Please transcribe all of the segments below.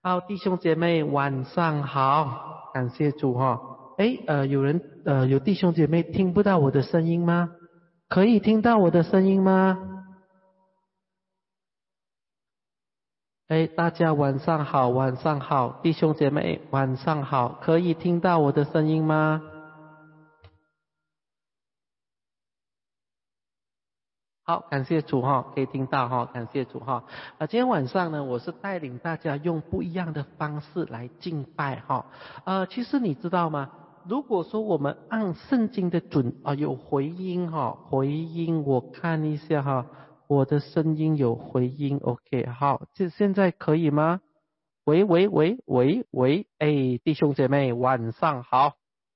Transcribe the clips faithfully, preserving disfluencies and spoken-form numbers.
好，弟兄姐妹晚上好，感谢主哈。诶，呃，有人呃有弟兄姐妹听不到我的声音吗？可以听到我的声音吗？诶，大家晚上好，晚上好，弟兄姐妹晚上好，可以听到我的声音吗？好，感谢主哈，可以听到哈，感谢主哈。啊，今天晚上呢，我是带领大家用不一样的方式来敬拜哈。呃，其实你知道吗？如果说我们按圣经的准啊，有回音哈，回音我看一下哈，我的声音有回音，OK，好，这现在可以吗？喂喂喂喂喂，哎，弟兄姐妹晚上好。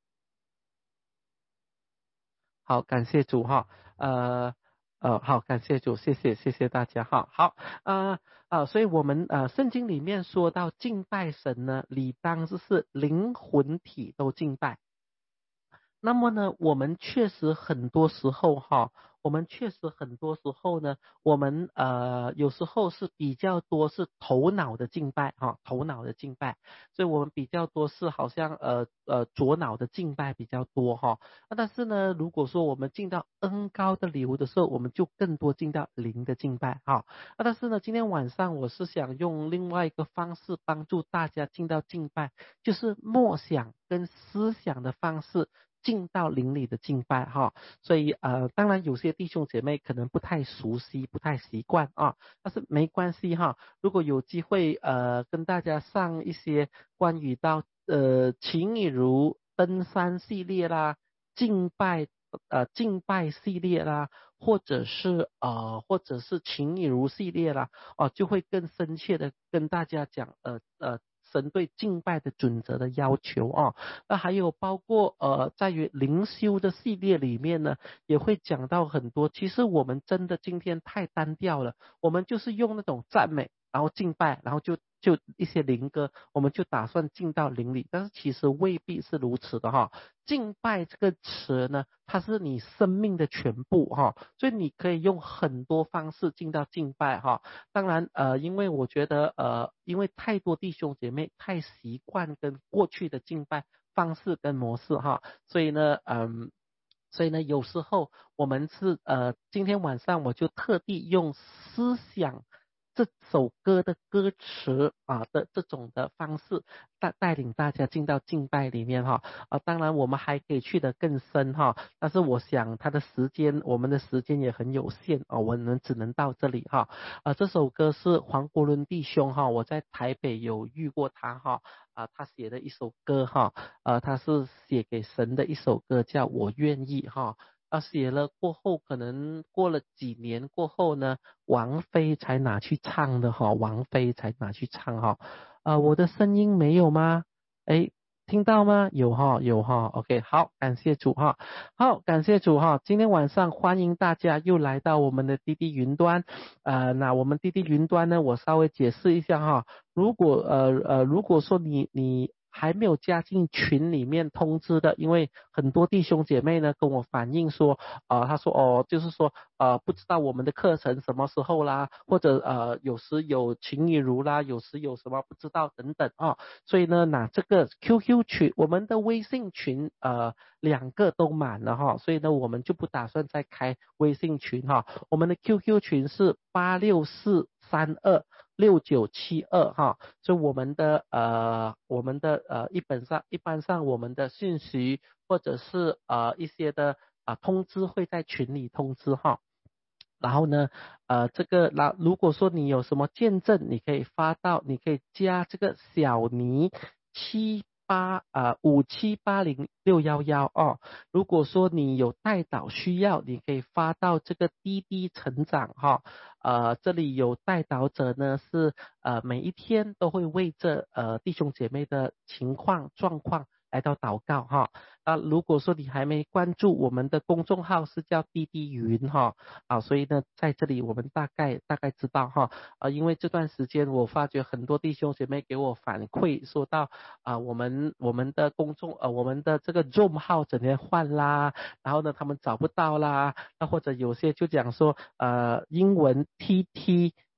好，感谢主哈，呃呃，好，感谢主，谢谢谢谢大家哈，好，呃呃，所以我们呃圣经里面说到敬拜神呢，理当就是灵魂体都敬拜。那么呢，我们确实很多时候哈，我们确实很多时候呢，我们呃有时候是比较多是头脑的敬拜哈，头脑的敬拜，所以我们比较多是好像呃呃左脑的敬拜比较多哈。那但是呢，如果说我们进到恩高的礼物的时候，我们就更多进到灵的敬拜哈。那但是呢，今天晚上我是想用另外一个方式帮助大家进到敬拜，就是默想跟思想的方式。进到灵里的敬拜哈，所以呃，当然有些弟兄姐妹可能不太熟悉、不太习惯啊，但是没关系哈。如果有机会呃，跟大家上一些关于到呃情雨如登山系列啦、敬拜呃敬拜系列啦，或者是呃或者是情雨如系列啦，哦、就会更深切的跟大家讲呃呃。神对敬拜的准则的要求啊，那还有包括呃，在于灵修的系列里面呢，也会讲到很多。其实我们真的今天太单调了，我们就是用那种赞美，然后敬拜，然后就就一些灵歌，我们就打算进到灵里，但是其实未必是如此的哈。敬拜这个词呢，它是你生命的全部哈，所以你可以用很多方式进到敬拜哈。当然呃，因为我觉得呃，因为太多弟兄姐妹太习惯跟过去的敬拜方式跟模式哈，所以呢，嗯。所以呢，有时候我们是呃，今天晚上我就特地用思想这首歌的歌词啊的这种的方式带带领大家进到敬拜里面哈啊，当然我们还可以去得更深哈，但是我想他的时间，我们的时间也很有限哦，我们只能到这里哈啊，这首歌是黄国伦弟兄哈，我在台北有遇过他哈啊，他写的一首歌哈，呃，他是写给神的一首歌，叫我愿意哈。啊，写了过后，可能过了几年过后呢，王菲才拿去唱的哈，王菲才拿去唱哈。啊，我的声音没有吗？哎，听到吗？有哈，有哈。OK，好，感谢主哈。好，感谢主哈。今天晚上欢迎大家又来到我们的滴滴云端。呃，那我们滴滴云端呢，我稍微解释一下哈。如果呃呃，如果说你你还没有加进群里面通知的，因为很多弟兄姐妹呢跟我反映说，呃，他说哦，就是说呃不知道我们的课程什么时候啦，或者呃有时有情侣如啦，有时有什么不知道等等啊，所以呢，那这个 Q Q 群，我们的微信群呃两个都满了哈，所以呢我们就不打算再开微信群哈，我们的 Q Q 群是八六四三二。六九七二哈，所以我们的呃我们的呃一本上一般上我们的信息或者是呃一些的啊、呃通知会在群里通知哈。然后呢，呃，这个，那如果说你有什么见证，你可以发到，你可以加这个小尼七八啊五七八零六幺幺哦。如果说你有代祷需要，你可以发到这个滴滴成长哈、呃，这里有代祷者呢是呃每一天都会为这呃弟兄姐妹的情况状况来到祷告哈。啊，如果说你还没关注我们的公众号是叫滴滴云哈啊，所以呢在这里我们大概大概知道哈啊，因为这段时间我发觉很多弟兄姐妹给我反馈说到啊，我们我们的公众呃我们的这个 Zoom 号整天换啦，然后呢他们找不到啦，那或者有些就讲说呃英文 T T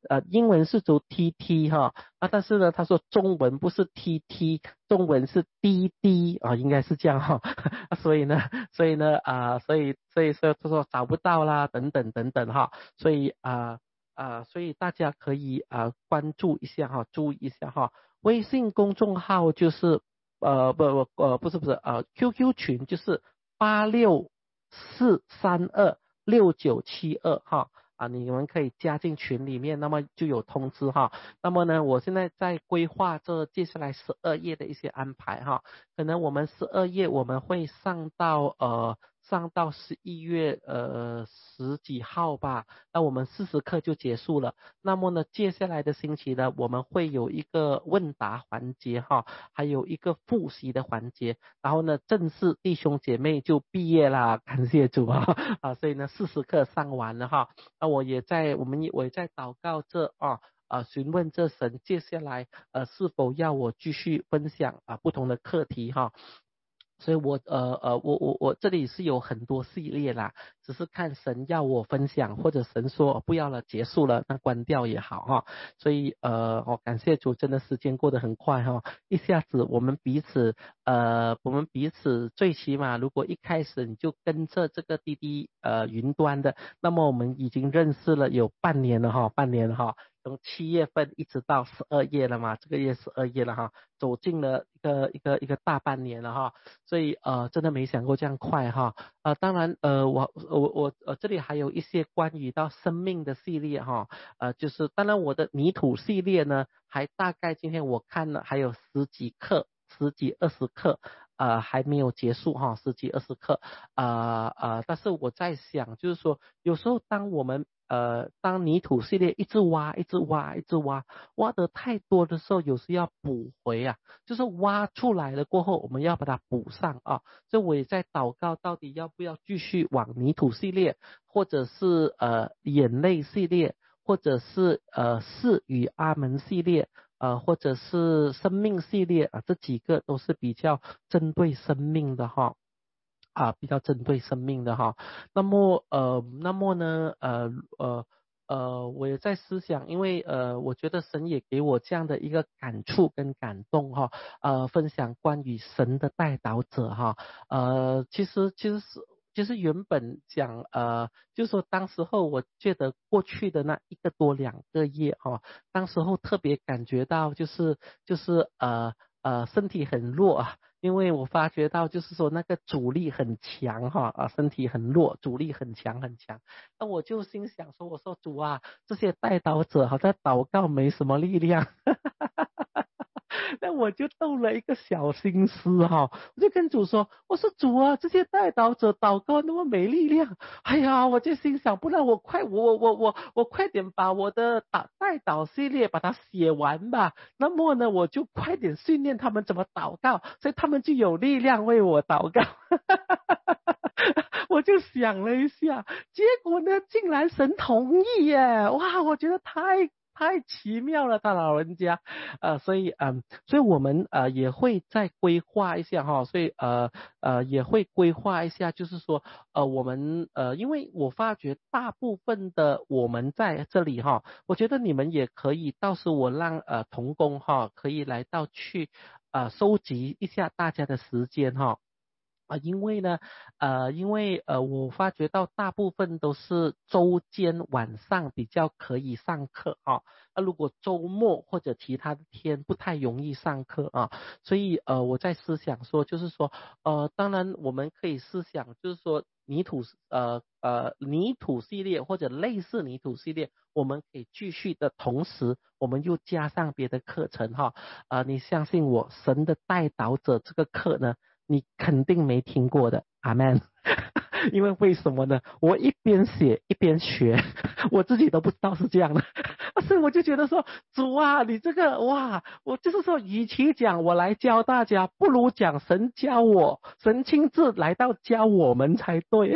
呃英文是读 T T 哈啊，但是呢他说中文不是 T T， 中文是 D D 啊，应该是这样哈，所以呢所以呢啊、呃、所以所以说他说找不到啦等等等等哈，所以啊啊、呃呃、所以大家可以啊、呃、关注一下哈，注意一下哈，微信公众号就是呃不不呃不是不是呃 Q Q 群就是八六四三二六九七二哈啊，你们可以加进群里面，那么就有通知哈。那么呢，我现在在规划这接下来十二页的一些安排哈，可能我们十二页我们会上到呃上到十一月呃十几号吧，那我们四十课就结束了。那么呢，接下来的星期呢，我们会有一个问答环节哈，还有一个复习的环节，然后呢，正式弟兄姐妹就毕业啦，感谢主啊啊，所以呢，四十课上完了哈，那我也在我们也我也在祷告这啊。啊，询问这神接下来呃是否要我继续分享啊不同的课题哈，所以我呃呃我我我这里是有很多系列啦，只是看神要我分享，或者神说不要了结束了，那关掉也好哈。所以呃我、哦、感谢主，真的时间过得很快哈，一下子我们彼此呃我们彼此最起码如果一开始你就跟着这个滴滴呃云端的，那么我们已经认识了有半年了哈，半年了哈。从七月份一直到十二月了嘛，这个月十二月了哈，走进了一个一个一个大半年了哈，所以呃真的没想过这样快哈，呃当然呃我我我呃这里还有一些关于到生命的系列哈，呃就是当然我的泥土系列呢，还大概今天我看了还有十几课，十几二十课。呃，还没有结束哈，十几二十课，呃呃，但是我在想，就是说，有时候当我们呃，当泥土系列一直挖，一直挖，一直挖，挖得太多的时候，有时要补回啊，就是挖出来了过后，我们要把它补上啊。所以我也在祷告，到底要不要继续往泥土系列，或者是呃眼泪系列，或者是呃是与阿门系列。呃，或者是生命系列啊，这几个都是比较针对生命的哈，啊，比较针对生命的哈。那么呃，那么呢，呃呃呃，我也在思想，因为呃，我觉得神也给我这样的一个感触跟感动哈，呃，分享关于神的代祷者哈，呃，其实其实是。其实原本讲呃，就说当时候我觉得过去的那一个多两个月哈，当时候特别感觉到就是就是呃呃身体很弱啊，因为我发觉到就是说那个阻力很强哈啊，身体很弱，阻力很强很强。那我就心想说，我说主啊，这些代祷者好像祷告没什么力量。那我就动了一个小心思哈，我就跟主说，我说主啊，这些代祷者祷告那么没力量，哎呀，我就心想，不然我快我我我我快点把我的祷代祷系列把它写完吧，那么呢，我就快点训练他们怎么祷告，所以他们就有力量为我祷告。我就想了一下，结果呢，竟然神同意耶！哇，我觉得太太奇妙了，他老人家，呃，所以嗯，所以我们呃也会再规划一下哈，所以呃呃也会规划一下，就是说呃我们呃，因为我发觉大部分的我们在这里哈，我觉得你们也可以，到时我让呃童工哈可以来到去呃收集一下大家的时间哈。啊，因为呢，呃，因为呃，我发觉到大部分都是周间晚上比较可以上课啊，那如果周末或者其他的天不太容易上课啊，所以呃，我在思想说，就是说，呃，当然我们可以思想，就是说泥土呃呃泥土系列或者类似泥土系列，我们可以继续的同时，我们又加上别的课程哈，啊、呃，你相信我，神的代祷者这个课呢。你肯定没听过的，阿门。因为为什么呢？我一边写一边学，我自己都不知道是这样的，所以我就觉得说，主啊，你这个哇，我就是说，与其讲我来教大家，不如讲神教我，神亲自来到教我们才对。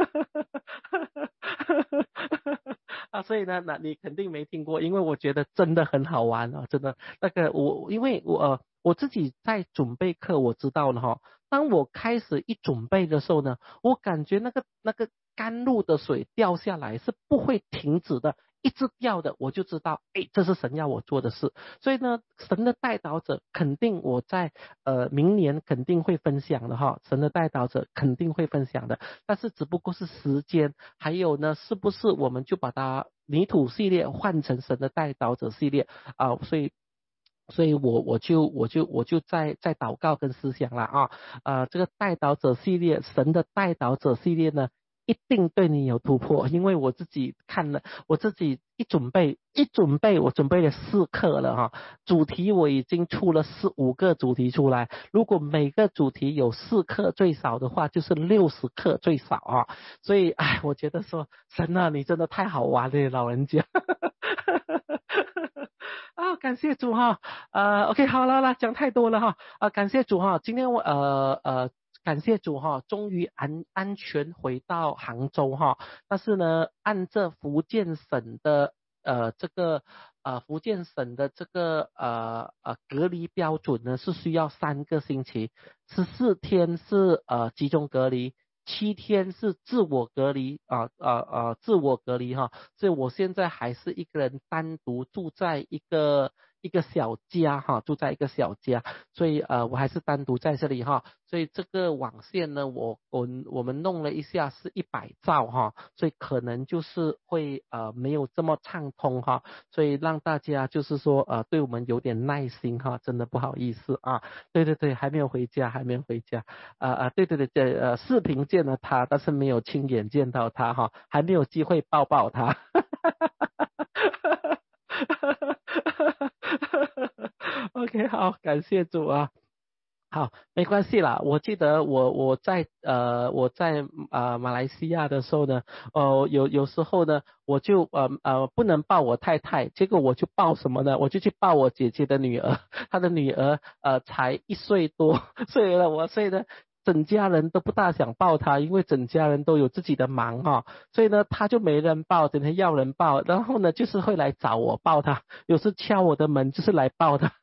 啊，所以呢，那你肯定没听过，因为我觉得真的很好玩啊，真的那个我，因为我呃我自己在准备课，我知道了哈。当我开始一准备的时候呢，我感觉那个那个甘露的水掉下来是不会停止的， 一直掉的，我就知道，哎，这是神要我做的事。所以呢，神的代祷者肯定我在呃明年肯定会分享的哈，神的代祷者肯定会分享的，但是只不过是时间，还有呢，是不是我们就把它泥土系列换成神的代祷者系列啊、呃？所以。所以我我就我就我就在在祷告跟思想了啊，呃，这个代祷者系列，神的代祷者系列呢，一定对你有突破，因为我自己看了，我自己一准备一准备，我准备了四课了哈，主题我已经出了四五个主题出来，如果每个主题有四课最少的话，就是六十课最少啊，所以哎，我觉得说神啊，你真的太好玩了，老人家。啊，感谢主哈，呃，OK，好了啦，讲太多了哈，啊，感谢主哈，今天我呃呃，感谢主哈，终于安安全回到杭州哈，但是呢，按这福建省的呃这个呃福建省的这个呃呃隔离标准呢，是需要三个星期，十四天是呃集中隔离。七天是自我隔离啊啊啊，自我隔离哈，所以我现在还是一个人单独住在一个一个小家哈，住在一个小家，所以呃我还是单独在这里哈，所以这个网线呢，我我我们弄了一下是一百兆哈，所以可能就是会呃没有这么畅通哈，所以让大家就是说呃对我们有点耐心哈，真的不好意思啊，对对对，还没有回家，还没有回家。啊啊，对对对对，呃，视频见了他，但是没有亲眼见到他哈，还没有机会抱抱他。OK，好，感谢主啊。好，没关系啦。我记得我我在呃我在呃马来西亚的时候呢，呃有有时候呢，我就呃呃不能抱我太太，结果我就抱什么呢？我就去抱我姐姐的女儿，她的女儿呃才一岁多，所以呢，我所以呢。整家人都不大想抱她，因为整家人都有自己的忙哈、哦，所以呢，她就没人抱，整天要人抱，然后呢，就是会来找我抱她，有时敲我的门就是来抱她。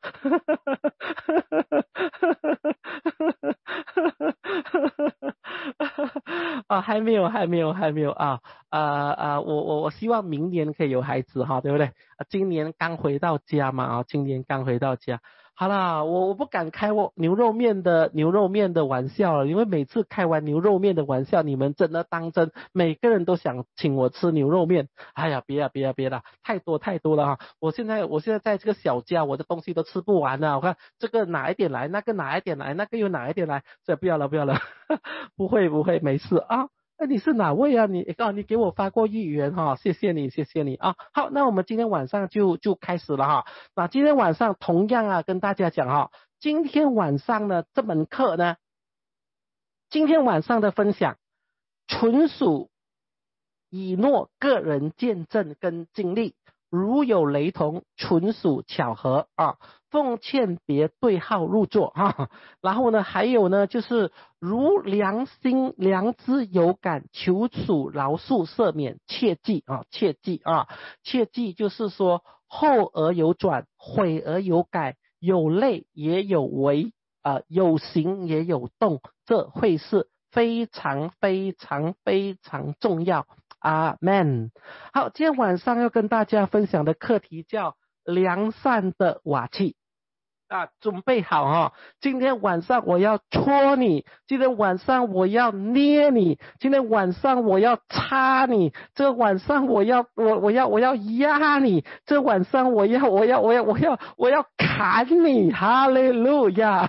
啊，还没有，还没有，还没有啊啊啊！我我我希望明年可以有孩子哈，对不对？啊，今年刚回到家嘛啊，今年刚回到家。好啦，我我不敢开我牛肉面的牛肉面的玩笑了，因为每次开完牛肉面的玩笑，你们真的当真，每个人都想请我吃牛肉面。哎呀，别啊别啊别啦，太多太多了哈！我现在我现在在这个小家，我的东西都吃不完了。我看这个哪一点来，那个哪一点来，那个又哪一点来，所以不要了不要了，不会不会，没事啊。哎，你是哪位啊？你哦，你给我发过预言哈，谢谢你，谢谢你啊。好，那我们今天晚上就就开始了哈。那今天晚上同样啊，跟大家讲哈，今天晚上呢这门课呢，今天晚上的分享纯属以诺个人见证跟经历，如有雷同，纯属巧合啊。奉劝别对号入座哈。然后呢，还有呢，就是如良心良知有感，求主饶恕赦免，切记啊，切记啊，切记就是说后而有转，悔而有改，有泪也有为啊、呃，有行也有动，这会是非常非常非常重要。阿们。好，今天晚上要跟大家分享的课题叫良善的瓦器。啊，准备好哈、哦！今天晚上我要戳你，今天晚上我要捏你，今天晚上我要插你，这晚上我要我我要我要压你，这晚上我要我要我要我要我要砍你，哈利路亚！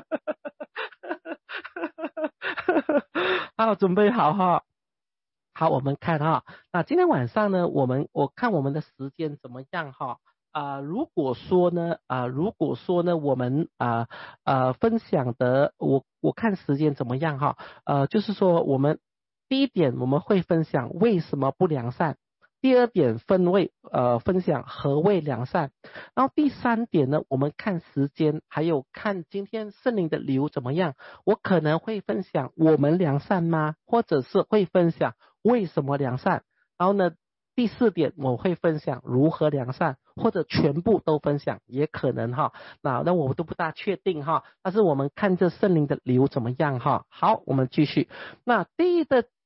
好，准备好哈。好，我们看哈，那今天晚上呢，我们我看我们的时间怎么样哈？啊、呃，如果说呢，啊、呃，如果说呢，我们啊呃，呃分享的，我我看时间怎么样哈？呃，就是说我们第一点我们会分享为什么不良善，第二点分为呃分享何谓良善，然后第三点呢，我们看时间，还有看今天圣灵的流怎么样，我可能会分享我们良善吗？或者是会分享为什么良善，然后呢？第四点我会分享如何良善，或者全部都分享也可能哈。那那我都不大确定哈，但是我们看这圣灵的流怎么样哈。好，我们继续。那第一的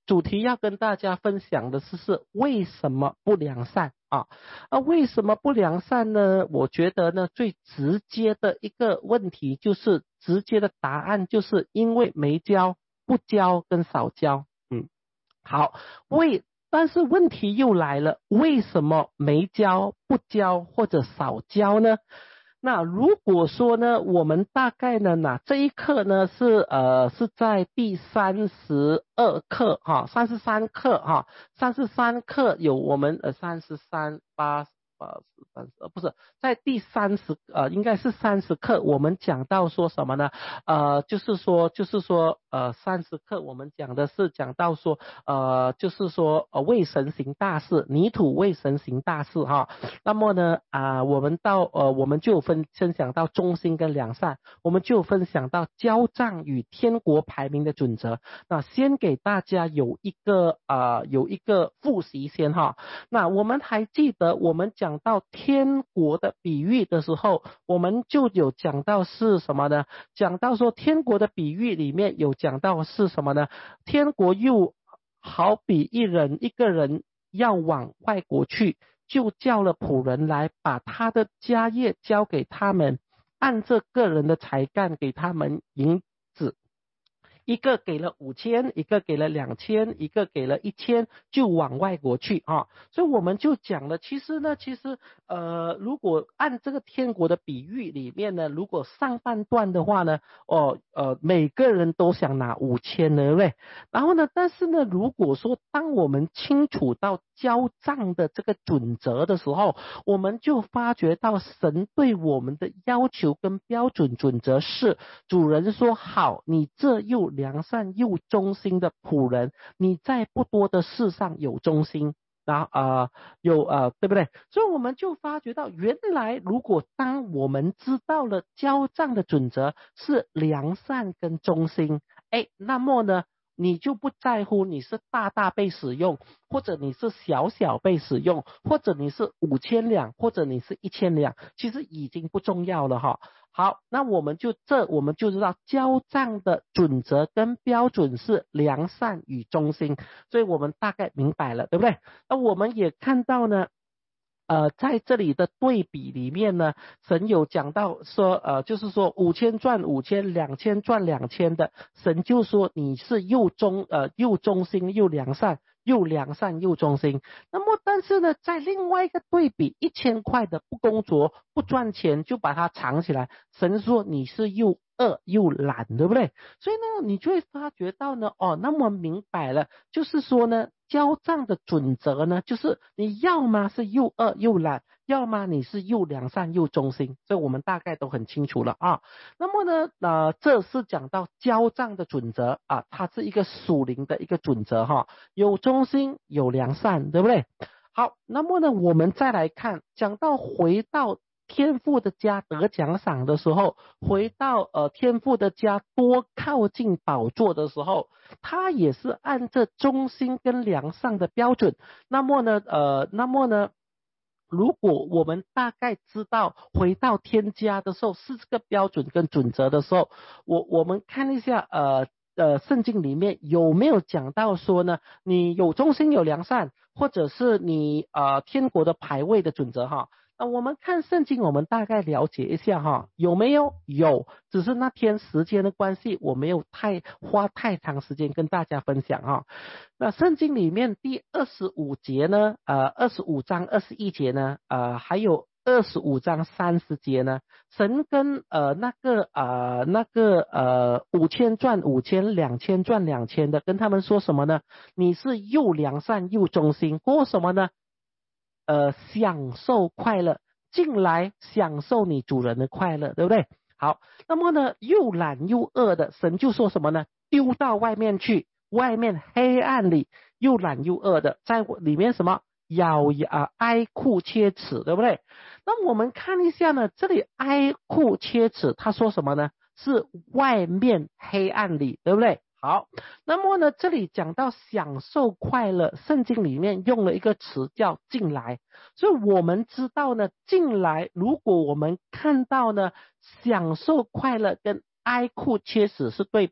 主题要跟大家分享的是是为什么不良善啊？啊，为什么不良善呢？我觉得呢，最直接的一个问题就是直接的答案就是因为没教、不教跟少教。嗯，好，为但是问题又来了，为什么没教、不教或者少教呢？那如果说呢，我们大概呢，那这一课呢是呃是在第三十二课哈，三十三课哈，三十三课有我们呃三十三八八十三十二不是在第三十呃应该是三十课，我们讲到说什么呢？呃就是说就是说呃三十课我们讲的是讲到说呃就是说呃为神行大事，泥土为神行大事哈。那么呢啊、呃、我们到呃我们就有分分享到忠心跟良善，我们就有分享到交账与天国排名的准则。那先给大家有一个啊、呃、有一个复习先哈。那我们还记得我们讲到天国的比喻的时候，我们就有讲到是什么呢？讲到说天国的比喻里面有讲到是什么呢？天国又好比一人一个人要往外国去，就叫了仆人来，把他的家业交给他们，按这个人的才干给他们银子。一个给了五千，一个给了两千，一个给了一千，就往外国去啊。所以我们就讲了，其实呢，其实呃，如果按这个天国的比喻里面呢，如果上半段的话呢，哦呃，每个人都想拿五千，对不对？然后呢，但是呢，如果说当我们清楚到交账的这个准则的时候，我们就发觉到神对我们的要求跟标准准则是，主人说好，你这又良善又忠心的仆人，你在不多的事上有忠心。然后呃有呃对不对？所以我们就发觉到，原来如果当我们知道了交账的准则是良善跟忠心，哎，那么呢，你就不在乎你是大大被使用，或者你是小小被使用，或者你是五千两，或者你是一千两，其实已经不重要了哈。好，那我们就这我们就知道交账的准则跟标准是良善与忠心，所以我们大概明白了，对不对？那我们也看到呢。呃，在这里的对比里面呢，神有讲到说，呃，就是说五千赚五千，两千赚两千的，神就说你是又忠呃又忠心又良善，又良善又忠心。那么但是呢，在另外一个对比，一千块的不工作不赚钱就把它藏起来，神说你是又恶又懒，对不对？所以呢，你就会发觉到呢，哦，那么明白了，就是说呢，交账的准则呢，就是你要么是又恶又懒，要么你是又良善又忠心，所以我们大概都很清楚了啊。那么呢，呃，这是讲到交账的准则啊，它是一个属灵的一个准则哈，有忠心有良善，对不对？好，那么呢，我们再来看，讲到回到天父的家得奖赏的时候，回到呃天父的家多靠近宝座的时候，他也是按着忠心跟良善的标准。那么呢，呃，那么呢，如果我们大概知道回到天家的时候是这个标准跟准则的时候，我我们看一下呃。呃，圣经里面有没有讲到说呢？你有忠心有良善，或者是你呃天国的排位的准则哈？那我们看圣经，我们大概了解一下哈，有没有？有，只是那天时间的关系，我没有太花太长时间跟大家分享哈。那圣经里面第二十五节呢，呃，二十五章二十一节呢，呃，还有二十五章三十节呢，神跟呃那个呃那个呃五千赚五千，两千赚两千的，跟他们说什么呢？你是又良善又忠心，过什么呢？呃，享受快乐，进来享受你主人的快乐，对不对？好，那么呢，又懒又饿的，神就说什么呢？丢到外面去，外面黑暗里又懒又饿的，在里面什么？咬牙哀哭切齿，对不对？那我们看一下呢，这里哀哭切齿，他说什么呢？是外面黑暗里，对不对？好，那么呢，这里讲到享受快乐，圣经里面用了一个词叫进来，所以我们知道呢，进来，如果我们看到呢，享受快乐跟哀哭切齿是对比，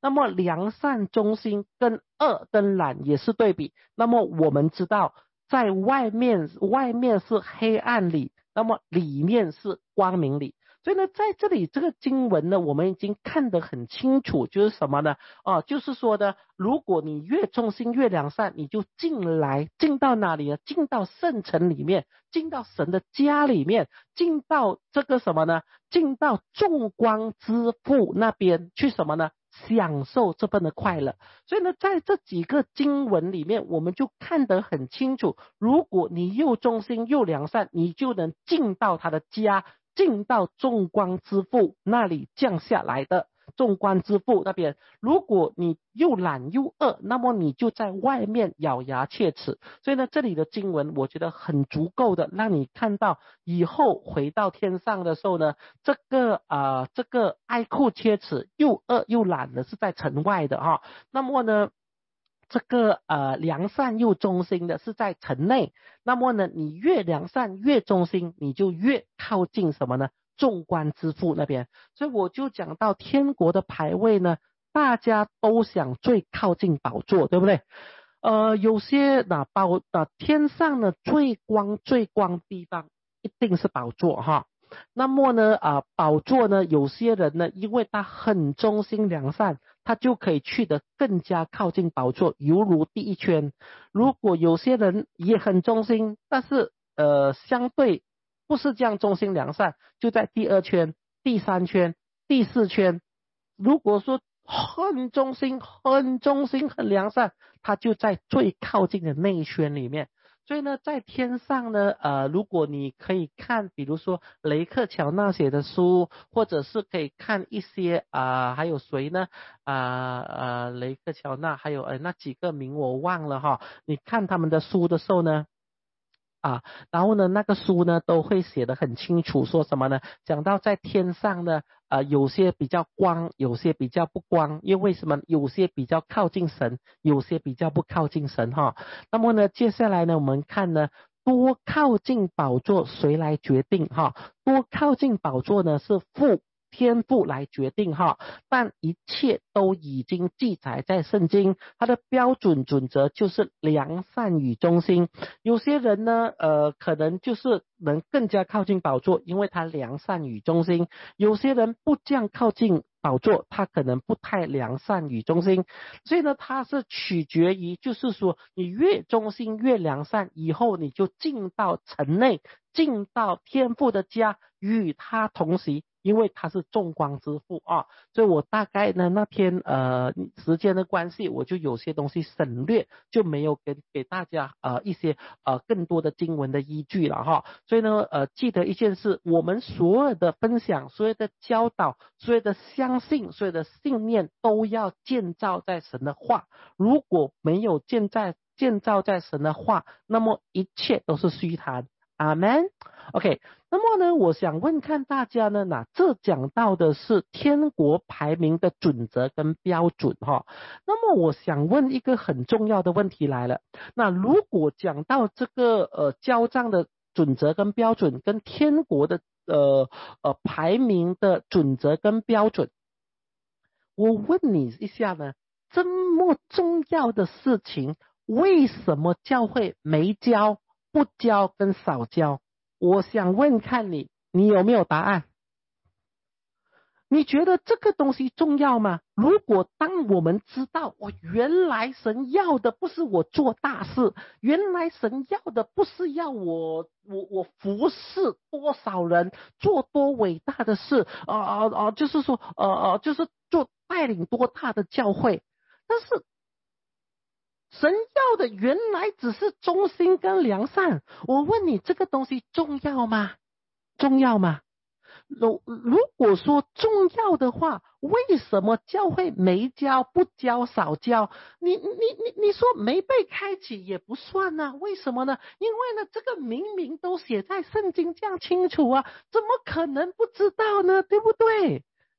那么良善中心跟恶跟懒也是对比。那么我们知道在外面外面是黑暗里，那么里面是光明里。所以呢，在这里这个经文呢，我们已经看得很清楚，就是什么呢？哦、呃，就是说的，如果你越忠心越良善，你就进来，进到哪里呢？进到圣城里面，进到神的家里面，进到这个什么呢？进到众光之父那边去什么呢？享受这份的快乐。所以呢，在这几个经文里面，我们就看得很清楚，如果你又忠心又良善，你就能进到他的家，进到众光之父那里降下来的众光之父那边。如果你又懒又恶，那么你就在外面咬牙切齿。所以呢，这里的经文我觉得很足够的让你看到以后回到天上的时候呢，这个啊、呃、这个爱哭切齿又恶又懒的是在城外的哈。那么呢，这个呃良善又忠心的是在城内。那么呢，你越良善越忠心，你就越靠近什么呢？众光之父那边。所以我就讲到天国的排位呢，大家都想最靠近宝座，对不对？呃，有些那宝那天上呢最光最光地方一定是宝座哈。那么呢啊、呃，宝座呢，有些人呢，因为他很忠心良善，他就可以去得更加靠近宝座，犹如第一圈。如果有些人也很忠心，但是呃相对不是这样忠心良善，就在第二圈、第三圈、第四圈。如果说很忠心、很忠心、很良善，他就在最靠近的那一圈里面。所以呢，在天上呢，呃，如果你可以看，比如说雷克乔纳写的书，或者是可以看一些啊、呃，还有谁呢？啊呃，雷克乔纳，还有呃那几个名我忘了哈。你看他们的书的时候呢，啊，然后呢，那个书呢都会写得很清楚，说什么呢？讲到在天上呢，呃，有些比较光，有些比较不光，因为什么？有些比较靠近神，有些比较不靠近神哈。那么呢，接下来呢，我们看呢，多靠近宝座谁来决定哈？多靠近宝座呢是父。天赋来决定哈，但一切都已经记载在圣经，它的标准准则就是良善与忠心。有些人呢，呃，可能就是能更加靠近宝座，因为他良善与忠心；有些人不这样靠近宝座，他可能不太良善与忠心。所以呢，它是取决于，就是说你越忠心越良善，以后你就进到城内，进到天父的家，与他同席。因为他是众光之父啊，所以我大概呢那天呃时间的关系，我就有些东西省略，就没有给给大家呃一些呃更多的经文的依据了哈。所以呢呃记得一件事，我们所有的分享、所有的教导、所有的相信、所有的信念，都要建造在神的话。如果没有建在建造在神的话，那么一切都是虚谈。阿门。OK， 那么呢，我想问看大家呢，那这讲到的是天国排名的准则跟标准哈。那么我想问一个很重要的问题来了，那如果讲到这个呃交账的准则跟标准，跟天国的呃呃排名的准则跟标准，我问你一下呢，这么重要的事情，为什么教会没教、不教跟少教？我想问看你，你有没有答案？你觉得这个东西重要吗？如果当我们知道，我、哦、原来神要的不是我做大事，原来神要的不是要我我我服侍多少人，做多伟大的事，啊啊啊，就是说，呃呃，就是做带领多大的教会，但是神要的原来只是忠心跟良善。我问你，这个东西重要吗？重要吗？如如果说重要的话，为什么教会没教、不教、少教？你你你你说没被开启也不算啊？为什么呢？因为呢，这个明明都写在圣经这样清楚啊，怎么可能不知道呢？对不对？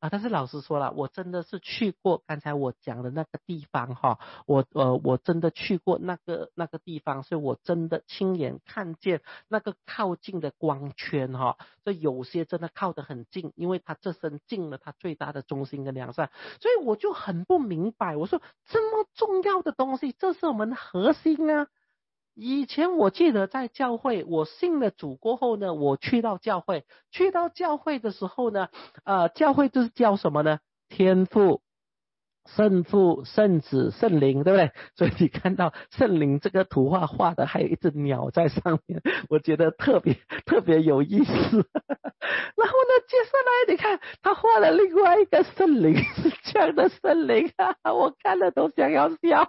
啊，但是老实说了，我真的是去过刚才我讲的那个地方哈，我呃我真的去过那个那个地方，所以我真的亲眼看见那个靠近的光圈哈，所以有些真的靠得很近，因为它这身进了它最大的中心跟梁上，所以我就很不明白，我说这么重要的东西，这是我们的核心啊。以前我记得在教会，我信了主过后呢，我去到教会，去到教会的时候呢，呃，教会就是教什么呢？天父、圣父、圣子、圣灵，对不对？所以你看到圣灵这个图画画的还有一只鸟在上面，我觉得特别特别有意思。然后呢，接下来你看他画了另外一个圣灵，是这样的圣灵啊，我看了都想要笑。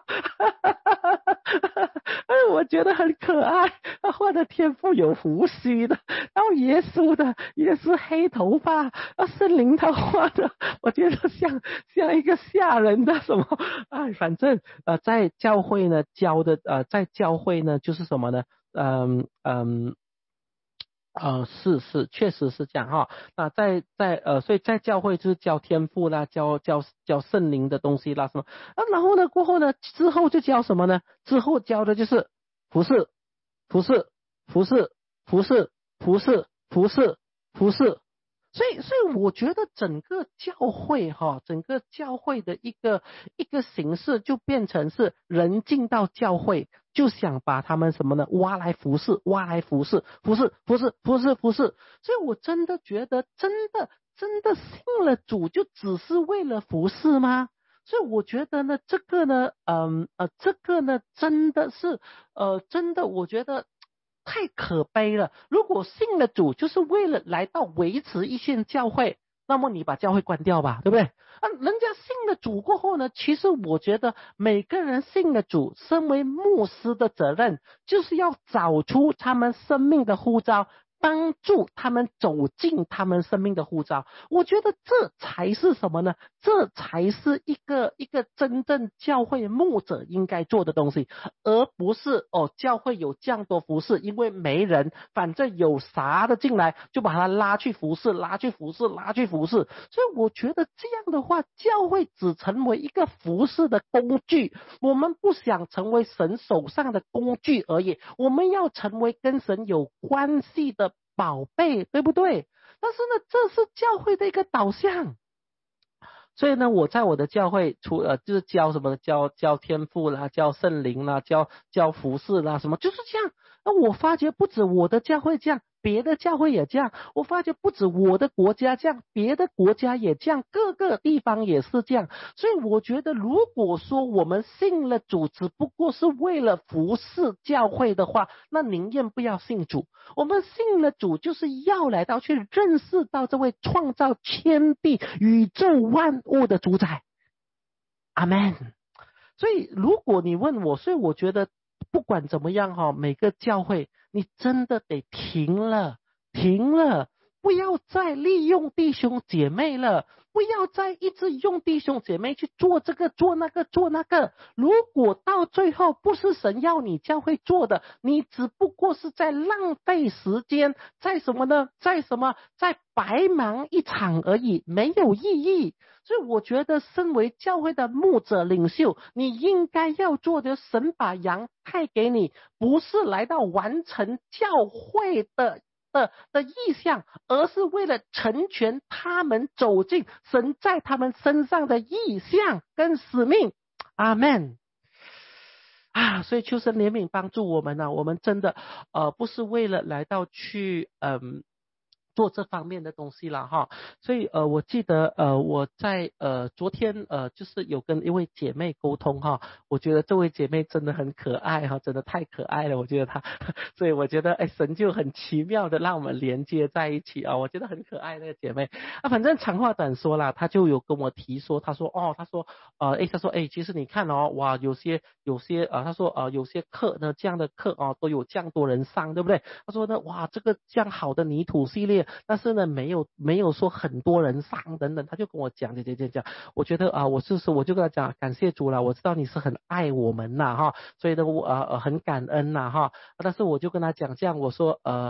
哎，我觉得很可爱。他画的天父有胡须的，然后耶稣的也是黑头发，啊，圣灵他画的，我觉得像像一个吓人的什么，哎，反正呃，在教会呢教的呃，在教会呢就是什么呢？嗯嗯。呃，是是，确实是这样哈。那在在呃，所以在教会就是教天赋啦，教教教圣灵的东西啦什么啊，然后呢过后呢之后就教什么呢？之后教的就是服侍、服侍、服侍、服侍、服侍、服侍、服侍。所以，所以我觉得整个教会哈，整个教会的一个一个形式就变成是人进到教会就想把他们什么呢挖来服侍，挖来服侍，服侍，服侍，服侍，服侍。所以我真的觉得，真的真的信了主就只是为了服侍吗？所以我觉得呢，这个呢，嗯呃，这个呢，真的是呃，真的，我觉得。太可悲了！如果信了主就是为了来到维持一线教会，那么你把教会关掉吧，对不对？啊，人家信了主过后呢，其实我觉得每个人信了主，身为牧师的责任就是要找出他们生命的呼召，帮助他们走进他们生命的呼召。我觉得这才是什么呢？这才是一个一个真正教会牧者应该做的东西，而不是哦，教会有这样多服侍，因为没人，反正有啥的进来就把他拉去服侍，拉去服侍，拉去服侍。所以我觉得这样的话，教会只成为一个服侍的工具。我们不想成为神手上的工具而已，我们要成为跟神有关系的宝贝，对不对？但是呢，这是教会的一个导向。所以呢，我在我的教会除呃就是教什么教教天赋啦，教圣灵啦，教教服饰啦，什么就是这样。那我发觉不止我的教会这样，别的教会也这样。我发觉不止我的国家这样，别的国家也这样，各个地方也是这样。所以我觉得，如果说我们信了主，只不过是为了服侍教会的话，那宁愿不要信主。我们信了主，就是要来到去认识到这位创造天地宇宙万物的主宰。阿们。所以如果你问我，所以我觉得不管怎么样哈，每个教会你真的得停了，停了，不要再利用弟兄姐妹了，不要再一直用弟兄姐妹去做这个做那个做那个。如果到最后不是神要你教会做的，你只不过是在浪费时间，在什么呢？在什么？在白忙一场而已，没有意义。所以我觉得身为教会的牧者领袖，你应该要做的，神把羊派给你，不是来到完成教会的的的意向，而是为了成全他们走进神在他们身上的意向跟使命。阿们。啊，所以求神怜悯帮助我们啊，我们真的呃不是为了来到去嗯。做这方面的东西了哈，所以呃，我记得呃，我在呃昨天呃，就是有跟一位姐妹沟通哈，我觉得这位姐妹真的很可爱哈，真的太可爱了，我觉得她，所以我觉得哎，神就很奇妙的让我们连接在一起啊，我觉得很可爱那个姐妹啊，反正长话短说啦，她就有跟我提说，她说哦，她说呃，哎，她说哎，其实你看哦，哇，有些有些啊、呃，她说呃，有些课呢，这样的课啊、呃，都有这样多人上，对不对？她说呢，哇，这个这样好的泥土系列。但是呢，没有没有说很多人上等等，他就跟我讲，讲讲讲讲，我觉得啊，我就是我就跟他讲，感谢主了，我知道你是很爱我们呐哈，所以呢我呃很感恩呐哈，但是我就跟他讲这样，我说呃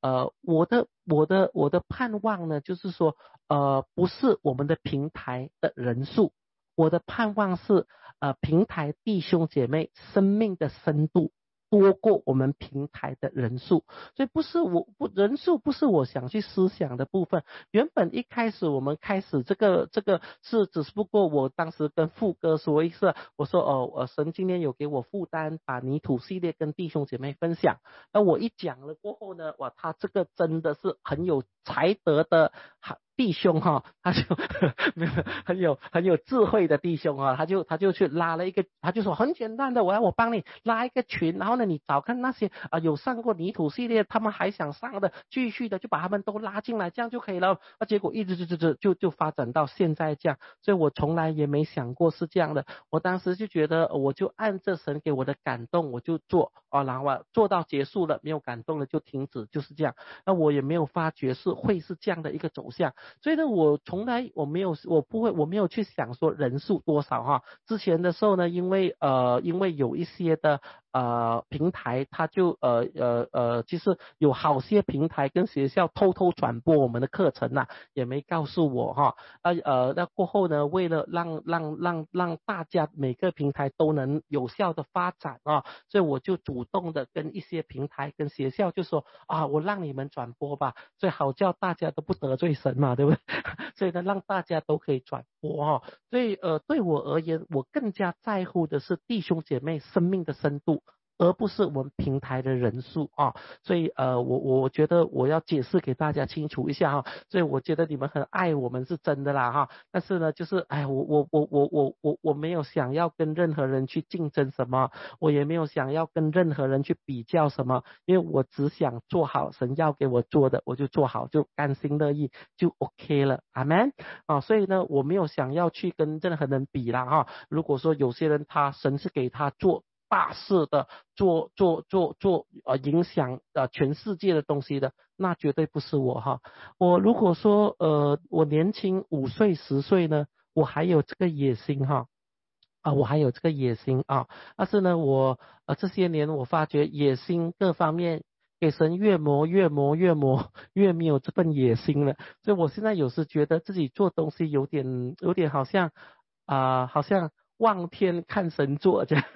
呃，我的我的我的盼望呢，就是说，呃，不是我们的平台的人数，我的盼望是，呃，平台弟兄姐妹生命的深度多过我们平台的人数，所以不是我不人数不是我想去思想的部分。原本一开始我们开始这个这个是只不过我当时跟副哥说一次，我说哦，呃，神今天有给我负担，把泥土系列跟弟兄姐妹分享。那我一讲了过后呢，哇，他这个真的是很有才德的弟兄哈，他就很有很有智慧的弟兄啊，他就他就去拉了一个，他就说很简单的，我要我帮你拉一个群，然后呢，你找看那些啊、呃、有上过泥土系列，他们还想上的，继续的就把他们都拉进来，这样就可以了。那结果一直就就就就就发展到现在这样，所以我从来也没想过是这样的。我当时就觉得，我就按着神给我的感动，我就做啊，然后啊做到结束了，没有感动了就停止，就是这样。那我也没有发觉是会是这样的一个走向。所以呢，我从来我没有我不会我没有去想说人数多少哈。之前的时候呢，因为呃因为有一些的呃平台，它就呃呃呃，其实有好些平台跟学校偷偷转播我们的课程呐、啊，也没告诉我哈。呃呃，那过后呢，为了让让让让大家每个平台都能有效的发展啊，所以我就主动的跟一些平台跟学校就说啊，我让你们转播吧，最好叫大家都不得罪神嘛。对不对？所以呢，让大家都可以转播哈。所以呃，对我而言，我更加在乎的是弟兄姐妹生命的深度，而不是我们平台的人数啊。所以呃，我我觉得我要解释给大家清楚一下哈。所以我觉得你们很爱我们是真的啦哈。但是呢，就是哎，我我我我我我我没有想要跟任何人去竞争什么，我也没有想要跟任何人去比较什么，因为我只想做好神要给我做的，我就做好，就甘心乐意就 OK 了，阿们啊。所以呢，我没有想要去跟任何人比啦哈。如果说有些人他神是给他做大事的，做做做做呃影响呃全世界的东西的，那绝对不是我哈。我如果说呃我年轻五岁十岁呢，我还有这个野心哈。啊，我还有这个野心啊，但是呢，我呃这些年我发觉野心各方面给神越磨越磨越磨，越没有这份野心了。所以我现在有时觉得自己做东西有点有点好像啊、呃好像望天看神做这样。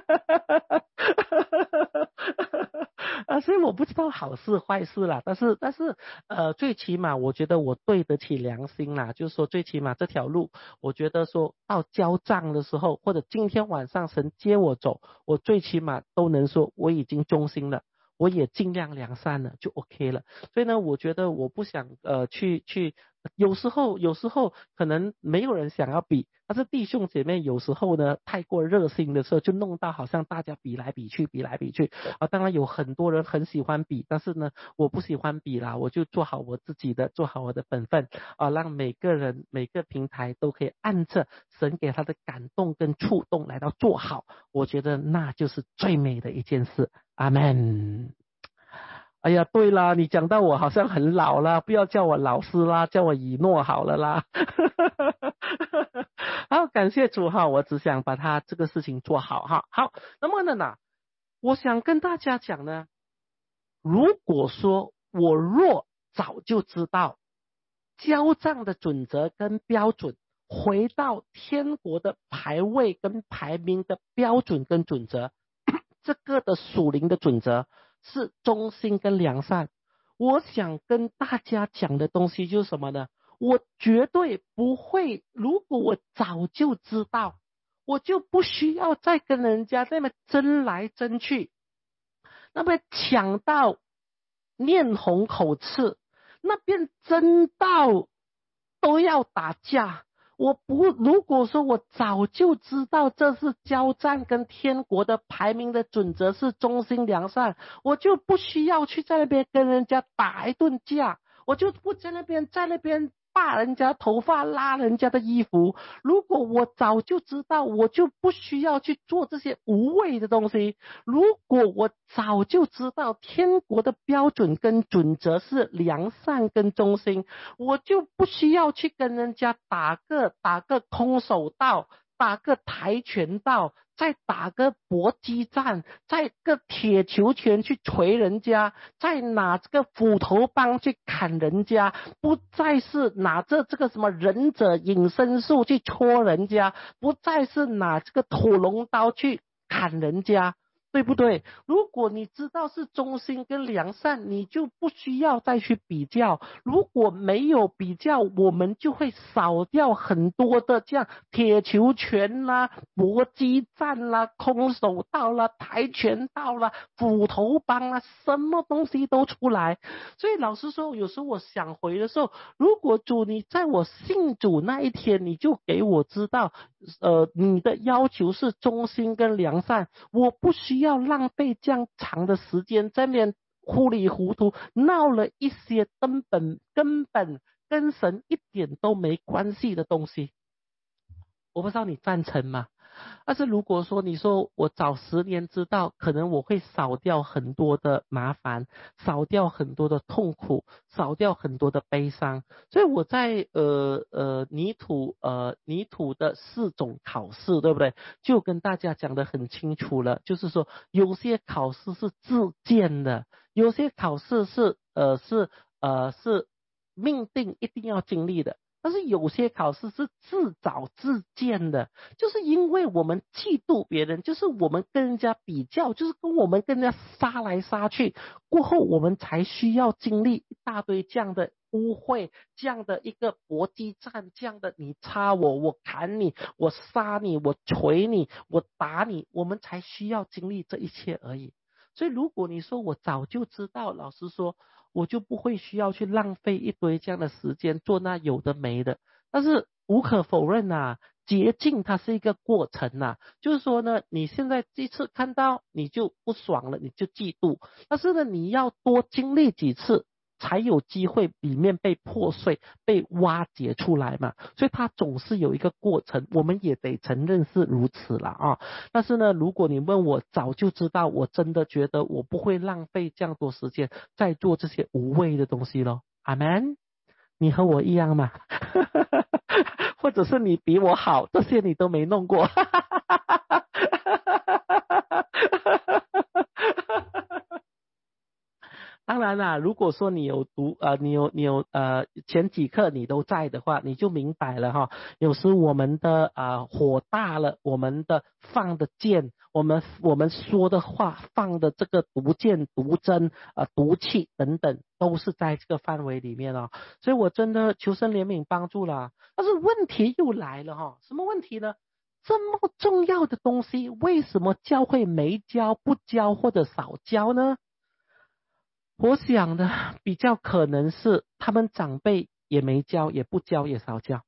啊，所以我不知道好事坏事啦，但是但是呃，最起码我觉得我对得起良心啦，就是说最起码这条路，我觉得说到交账的时候，或者今天晚上神接我走，我最起码都能说我已经忠心了。我也尽量良善了，就 OK 了。所以呢，我觉得我不想呃去去，有时候有时候可能没有人想要比，但是弟兄姐妹有时候呢太过热心的时候，就弄到好像大家比来比去，比来比去啊。当然有很多人很喜欢比，但是呢，我不喜欢比啦，我就做好我自己的，做好我的本分啊，让每个人每个平台都可以按着神给他的感动跟触动来到做好，我觉得那就是最美的一件事。阿门。哎呀，对啦，你讲到我好像很老啦，不要叫我老师啦，叫我以诺好了啦。好，感谢主哈，我只想把他这个事情做好哈。好，那么呢呢，我想跟大家讲呢，如果说我若早就知道交账的准则跟标准，回到天国的排位跟排名的标准跟准则，这个的属灵的准则是忠心跟良善。我想跟大家讲的东西就是什么呢？我绝对不会，如果我早就知道，我就不需要再跟人家那么争来争去，那么抢到面红口赤，那边争到都要打架。我不，如果说我早就知道这是交战跟天国的排名的准则是忠心良善，我就不需要去在那边跟人家打一顿架，我就不在那边在那边扒人家头发，拉人家的衣服。如果我早就知道，我就不需要去做这些无谓的东西。如果我早就知道天国的标准跟准则是良善跟忠心，我就不需要去跟人家打个打个空手道，打个跆拳道， 再打个搏击战，再个铁球拳去捶人家，再拿这个斧头棒去砍人家，不再是拿着这个什么忍者隐身术去戳人家，不再是拿这个屠龙刀去砍人家，对不对？如果你知道是忠心跟良善，你就不需要再去比较。如果没有比较，我们就会少掉很多的这样铁球拳啦、搏击战啦、空手道啦、跆拳道啦、斧头帮啦，什么东西都出来。所以老实说，有时候我想回的时候，如果主你在我信主那一天，你就给我知道，呃，你的要求是忠心跟良善，我不需要要浪费这样长的时间在那边糊里糊涂闹了一些根本根本跟神一点都没关系的东西。我不知道你赞成吗？但是如果说你说我早十年知道，可能我会少掉很多的麻烦，少掉很多的痛苦，少掉很多的悲伤。所以我在呃呃泥土呃泥土的四种考试，对不对？就跟大家讲得很清楚了，就是说有些考试是自荐的，有些考试是呃是呃是命定一定要经历的。但是有些考试是自找自荐的，就是因为我们嫉妒别人，就是我们跟人家比较，就是跟我们跟人家杀来杀去，过后我们才需要经历一大堆这样的污秽，这样的一个搏击战，这样的你插我，我砍你，我杀你，我捶你，我打你，我们才需要经历这一切而已。所以如果你说我早就知道，老实说我就不会需要去浪费一堆这样的时间做那有的没的。但是无可否认啊，捷径它是一个过程啊，就是说呢，你现在这次看到你就不爽了，你就嫉妒，但是呢，你要多经历几次才有机会里面被破碎被挖掘出来嘛，所以它总是有一个过程，我们也得承认是如此了啊。但是呢，如果你问我早就知道，我真的觉得我不会浪费这样多时间在做这些无谓的东西咯。阿们，你和我一样吗？或者是你比我好，这些你都没弄过。当然啦，如果说你有读呃，你有你有呃前几课你都在的话，你就明白了哈。有时我们的呃火大了，我们的放的箭，我们我们说的话放的这个毒箭、毒针、呃毒气等等，都是在这个范围里面哦。所以我真的求神怜悯帮助啦。但是问题又来了哈，什么问题呢？这么重要的东西，为什么教会没教、不教或者少教呢？我想的比较可能是他们长辈也没教，也不教，也少教。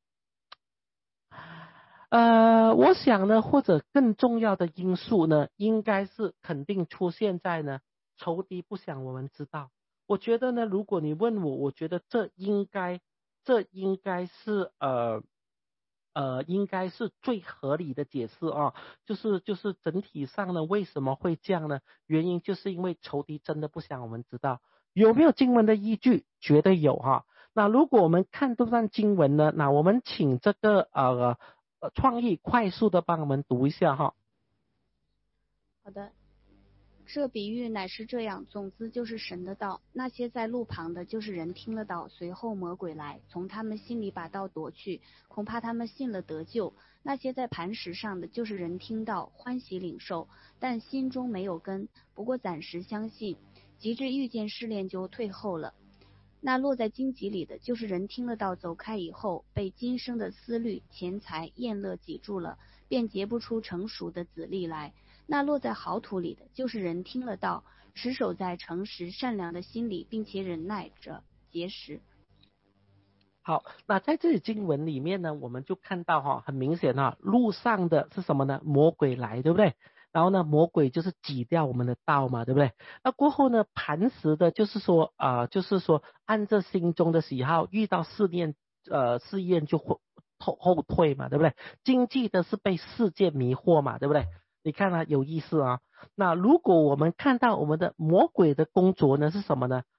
呃，我想呢，或者更重要的因素呢，应该是肯定出现在呢，仇敌不想我们知道。我觉得呢，如果你问我，我觉得这应该，这应该是呃。呃，应该是最合理的解释啊，就是就是整体上呢，为什么会这样呢？原因就是因为仇敌真的不想我们知道。有没有经文的依据？绝对有哈。那如果我们看这段经文呢，那我们请这个呃呃创意快速的帮我们读一下哈。 好的。这比喻乃是这样，种子就是神的道，那些在路旁的，就是人听了道，随后魔鬼来，从他们心里把道夺去，恐怕他们信了得救。那些在磐石上的，就是人听到，欢喜领受，但心中没有根，不过暂时相信，及至遇见试炼就退后了。那落在荆棘里的，就是人听了道，走开以后，被今生的思虑、钱财、厌乐挤住了，便结不出成熟的子粒来。那落在好土里的，就是人听了道，持守在诚实善良的心里，并且忍耐着结实。 好，那在这里经文里面呢，我们就看到哈，很明显哈，路上的是什么呢？魔鬼来，对不对？然后呢，魔鬼就是挤掉我们的道嘛，对不对？那过后呢，磐石的就是说啊、呃，就是说按着心中的喜好，遇到试验呃试验就后后退嘛，对不对？经济的是被世界迷惑嘛，对不对？你看啊，有意思啊。那如果我们看到我们的魔鬼的工作呢是什么呢？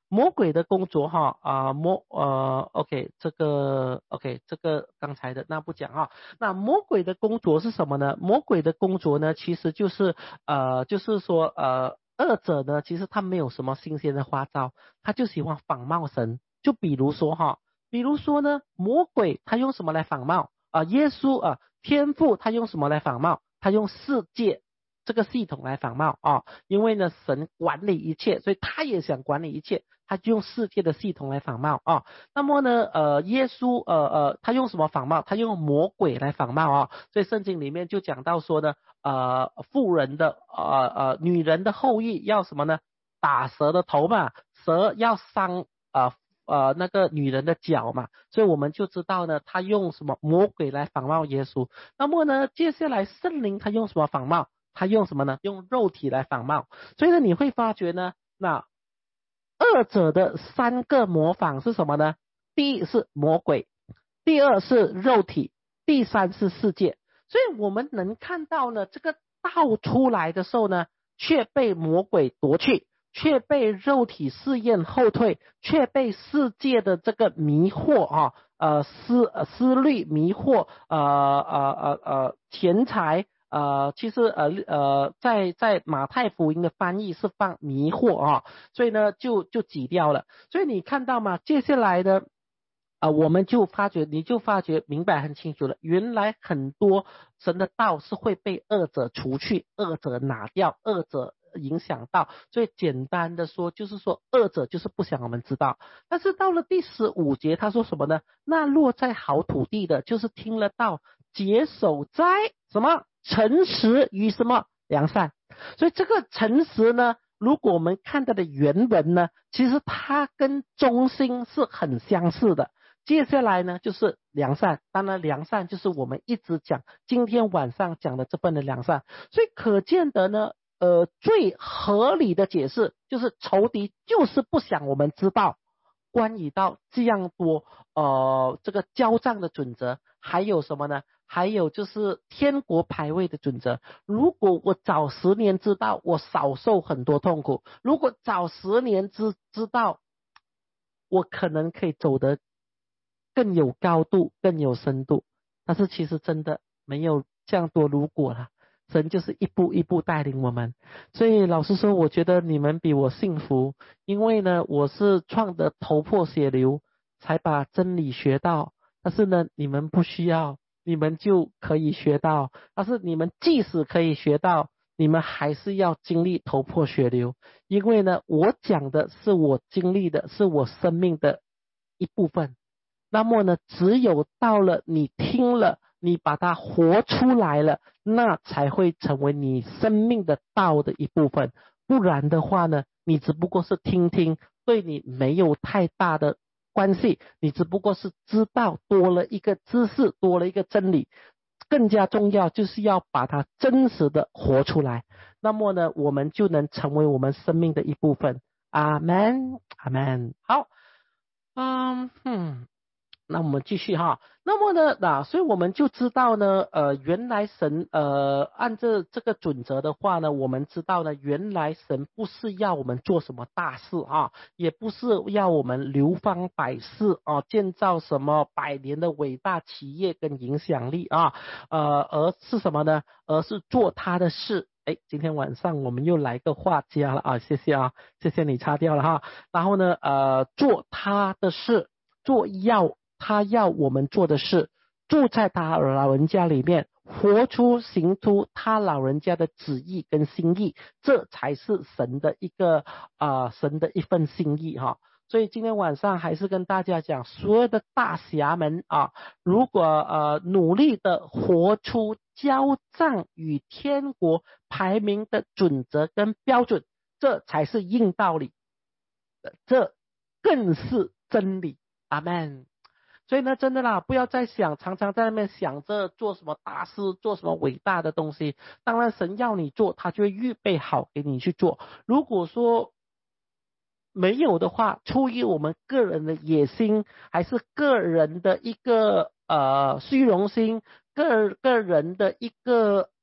魔鬼的工作哈啊、呃、魔呃 OK 这个 OK 这个刚才的那不讲啊。那魔鬼的工作是什么呢？魔鬼的工作呢，其实就是呃就是说呃恶者呢，其实他没有什么新鲜的花招，他就喜欢仿冒神。就比如说哈，比如说呢，魔鬼他用什么来仿冒啊、呃？耶稣啊、呃，天父他用什么来仿冒？他用世界这个系统来仿冒啊，因为呢，神管理一切，所以他也想管理一切，他就用世界的系统来仿冒啊。那么呢，呃，耶稣呃呃，他用什么仿冒？他用魔鬼来仿冒啊。所以圣经里面就讲到说呢，呃，妇人的呃呃女人的后裔要什么呢？打蛇的头嘛，蛇要伤呃呃那个女人的脚嘛，所以我们就知道呢，他用什么魔鬼来仿冒耶稣。那么呢，接下来圣灵他用什么仿冒？他用什么呢？用肉体来仿冒。所以呢，你会发觉呢，那二者的三个模仿是什么呢？第一是魔鬼，第二是肉体，第三是世界。所以我们能看到呢，这个道出来的时候呢，却被魔鬼夺去，却被肉体试验后退，却被世界的这个迷惑啊，呃思呃思虑迷惑，呃呃呃呃钱财。呃，其实呃呃，在在马太福音的翻译是放迷惑啊，所以呢就就挤掉了。所以你看到吗？接下来的啊、呃，我们就发觉，你就发觉明白很清楚了。原来很多神的道是会被恶者除去，恶者拿掉，恶者影响到。所以简单的说，就是说恶者就是不想我们知道。但是到了第十五节，他说什么呢？那落在好土地的，就是听了道，结守在什么？诚实与什么良善。所以这个诚实呢，如果我们看它的原文呢，其实它跟中心是很相似的。接下来呢就是良善，当然良善就是我们一直讲今天晚上讲的这份的良善。所以可见得呢呃最合理的解释就是仇敌就是不想我们知道关于到这样多呃这个交账的准则，还有什么呢？还有就是天国排位的准则。如果我早十年知道，我少受很多痛苦；如果早十年知知道，我可能可以走得更有高度，更有深度。但是其实真的没有这样多如果了，神就是一步一步带领我们。所以老实说，我觉得你们比我幸福，因为呢，我是创得头破血流，才把真理学到。但是呢，你们不需要，你们就可以学到。但是你们即使可以学到，你们还是要经历头破血流。因为呢，我讲的是我经历的，是我生命的一部分。那么呢，只有到了你听了，你把它活出来了，那才会成为你生命的道的一部分。不然的话呢，你只不过是听听，对你没有太大的关系，你只不过是知道多了一个知识，多了一个真理。更加重要就是要把它真实的活出来，那么呢，我们就能成为我们生命的一部分。阿们，阿们。好，嗯哼。那我们继续哈，那么呢，那所以我们就知道呢，呃，原来神呃按照这个准则的话呢，我们知道呢，原来神不是要我们做什么大事啊，也不是要我们流芳百世啊，建造什么百年的伟大企业跟影响力啊，呃，而是什么呢？而是做他的事。哎，今天晚上我们又来个画家了啊，谢谢啊，谢谢你擦掉了哈。然后呢，呃，做他的事，做要。他要我们做的事，住在他老人家里面，活出行出他老人家的旨意跟心意，这才是神的一个啊、呃、神的一份心意哈。所以今天晚上还是跟大家讲，所有的大侠们啊，如果呃努力的活出交账与天国排名的准则跟标准，这才是硬道理，这更是真理。阿们。所以呢，真的啦，不要再想，常常在那边想着做什么大事，做什么伟大的东西。当然，神要你做，他就会预备好给你去做。如果说没有的话，出于我们个人的野心，还是个人的一个呃虚荣心，个个人的一个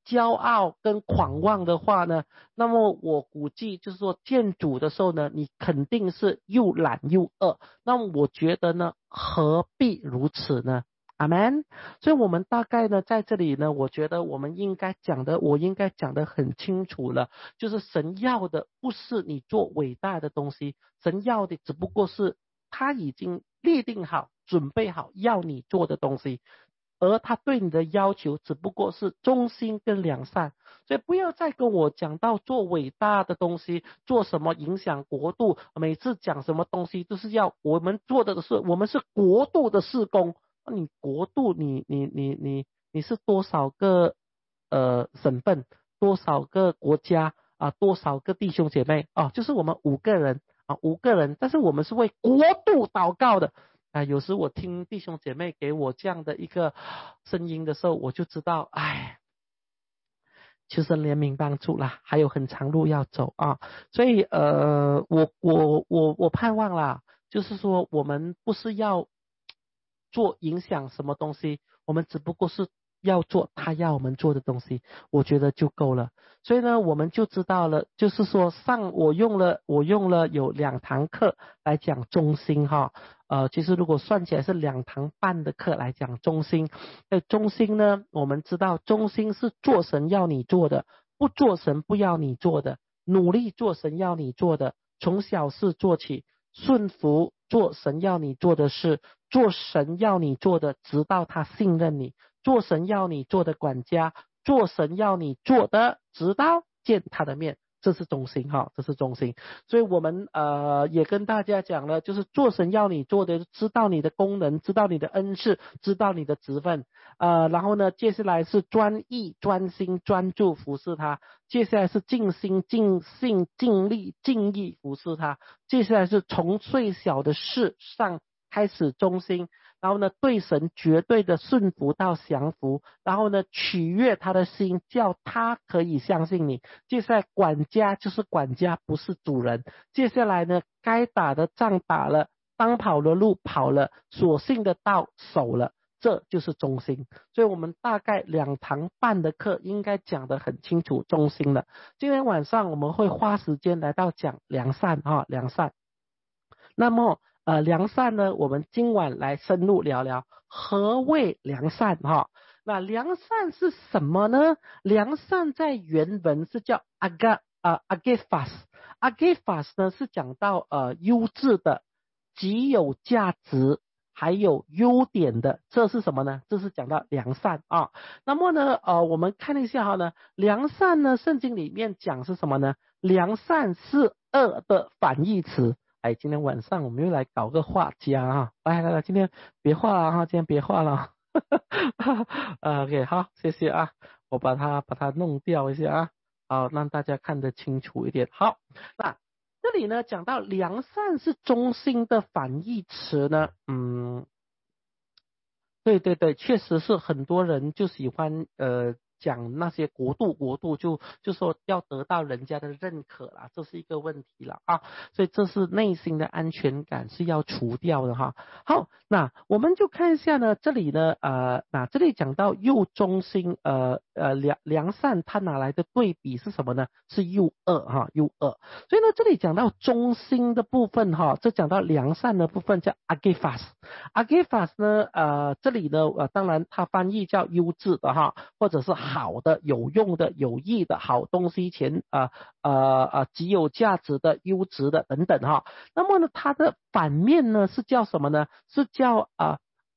骄傲跟狂妄的话呢，那么我估计就是说见主的时候呢，你肯定是又懒又饿。那么我觉得呢，何必如此呢？阿们。所以我们大概呢在这里呢，我觉得我们应该讲的，我应该讲得很清楚了，就是神要的不是你做伟大的东西，神要的只不过是他已经立定好准备好要你做的东西，而他对你的要求只不过是忠心跟良善。所以不要再跟我讲到做伟大的东西，做什么影响国度，每次讲什么东西都是要我们做的是，我们是国度的事工。你国度你你你你你是多少个呃省份，多少个国家啊，多少个弟兄姐妹啊，就是我们五个人啊，五个人，但是我们是为国度祷告的啊。有时我听弟兄姐妹给我这样的一个声音的时候，我就知道，哎，求神怜悯帮助啦，还有很长路要走啊。所以呃，我我我我盼望啦，就是说我们不是要做影响什么东西，我们只不过是要做他要我们做的东西，我觉得就够了。所以呢，我们就知道了，就是说上我用了我用了有两堂课来讲中心哈，呃，其实如果算起来是两堂半的课来讲中心。呃，中心呢，我们知道中心是做神要你做的，不做神不要你做的，努力做神要你做的，从小事做起，顺服做神要你做的事，做神要你做的，直到他信任你，做神要你做的管家，做神要你做的，直到见他的面。这是中心哈，这是中心。所以我们呃也跟大家讲了，就是做神要你做的，知道你的功能，知道你的恩赐，知道你的职分，呃，然后呢，接下来是专一、专心、专注服侍他，接下来是尽心、尽性、尽力、尽意服侍他，接下来是从最小的事上开始忠心，然后呢，对神绝对的顺服到降服，然后呢，取悦他的心，叫他可以相信你。接下来管家就是管家，不是主人。接下来呢，该打的仗打了，当跑的路跑了，所信的道守了，这就是忠心。所以我们大概两堂半的课应该讲得很清楚忠心了。今天晚上我们会花时间来到讲良善啊，良善。那么呃，良善呢，我们今晚来深入聊聊何谓良善哈。那良善是什么呢？良善在原文是叫 aga 啊 agathos，agathos 呢是讲到呃优质的、极有价值还有优点的，这是什么呢？这是讲到良善啊。那么呢呃我们看一下哈呢，良善呢圣经里面讲是什么呢？良善是恶的反义词。哎，今天晚上我们又来搞个画家啊！来来来，今天别画了哈，今天别画了。呃 OK， 好，谢谢啊，我把它把它弄掉一下啊，好，让大家看得清楚一点。好，那这里呢讲到良善是中心的反义词呢，嗯，对对对，确实是很多人就喜欢呃。讲那些国度国度就就说要得到人家的认可啦，这是一个问题了啊，所以这是内心的安全感是要除掉的哈。好，那我们就看一下呢，这里呢呃那这里讲到又忠心呃呃良良善，它拿来的对比是什么呢？是又恶哈，又恶。所以呢这里讲到忠心的部分哈，这讲到良善的部分叫 agathos， agathos 呢呃这里呢呃当然它翻译叫优质的哈，或者是好的、有用的、有益的好东西，前啊呃呃极有价值的、优质的等等哈。那么呢，它的反面呢是叫什么呢？是叫啊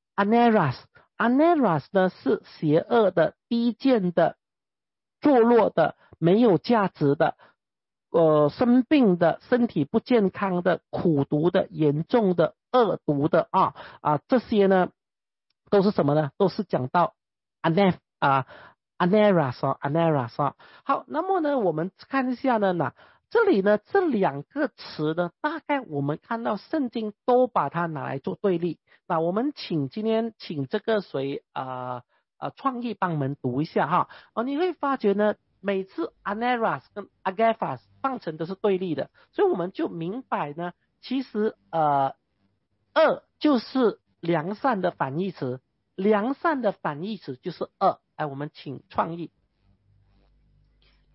aneras。aneras 呢是邪恶的、低贱的、堕落的、没有价值的、呃生病的、身体不健康的、苦毒的、严重的、恶毒的啊啊这些呢都是什么呢？都是讲到 anes 啊。aneras 啊 aneras 啊。好，那么呢我们看一下呢，那这里呢这两个词呢，大概我们看到圣经都把它拿来做对立。那我们请今天请这个谁啊呃创意帮我们读一下哈。哦，你会发觉呢每次 aneras 跟 agathos 放成都是对立的，所以我们就明白呢，其实呃恶就是良善的反义词，良善的反义词就是恶。哎，我们请创意。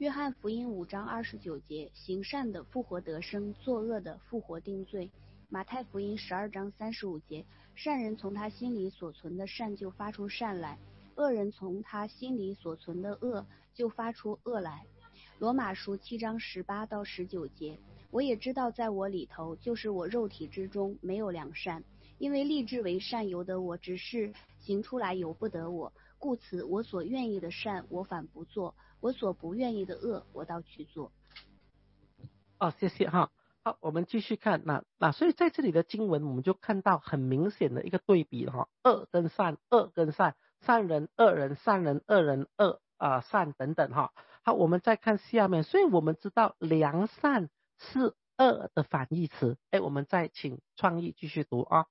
约翰福音五章二十九节，行善的复活得生，作恶的复活定罪。马太福音十二章三十五节，善人从他心里所存的善就发出善来，恶人从他心里所存的恶就发出恶来。罗马书七章十八到十九节，我也知道在我里头，就是我肉体之中没有良善，因为立志为善由得我，只是行出来由不得我。故此我所愿意的善我反不做，我所不愿意的恶我倒去做。 哦，谢谢哈。好，我们继续看那那，所以在这里的经文我们就看到很明显的一个对比了哈，恶跟善，恶跟善，善人恶人，善人恶人恶啊、呃、善等等哈。好，我们再看下面，所以我们知道良善是恶的反义词。哎，我们再请创意继续读啊。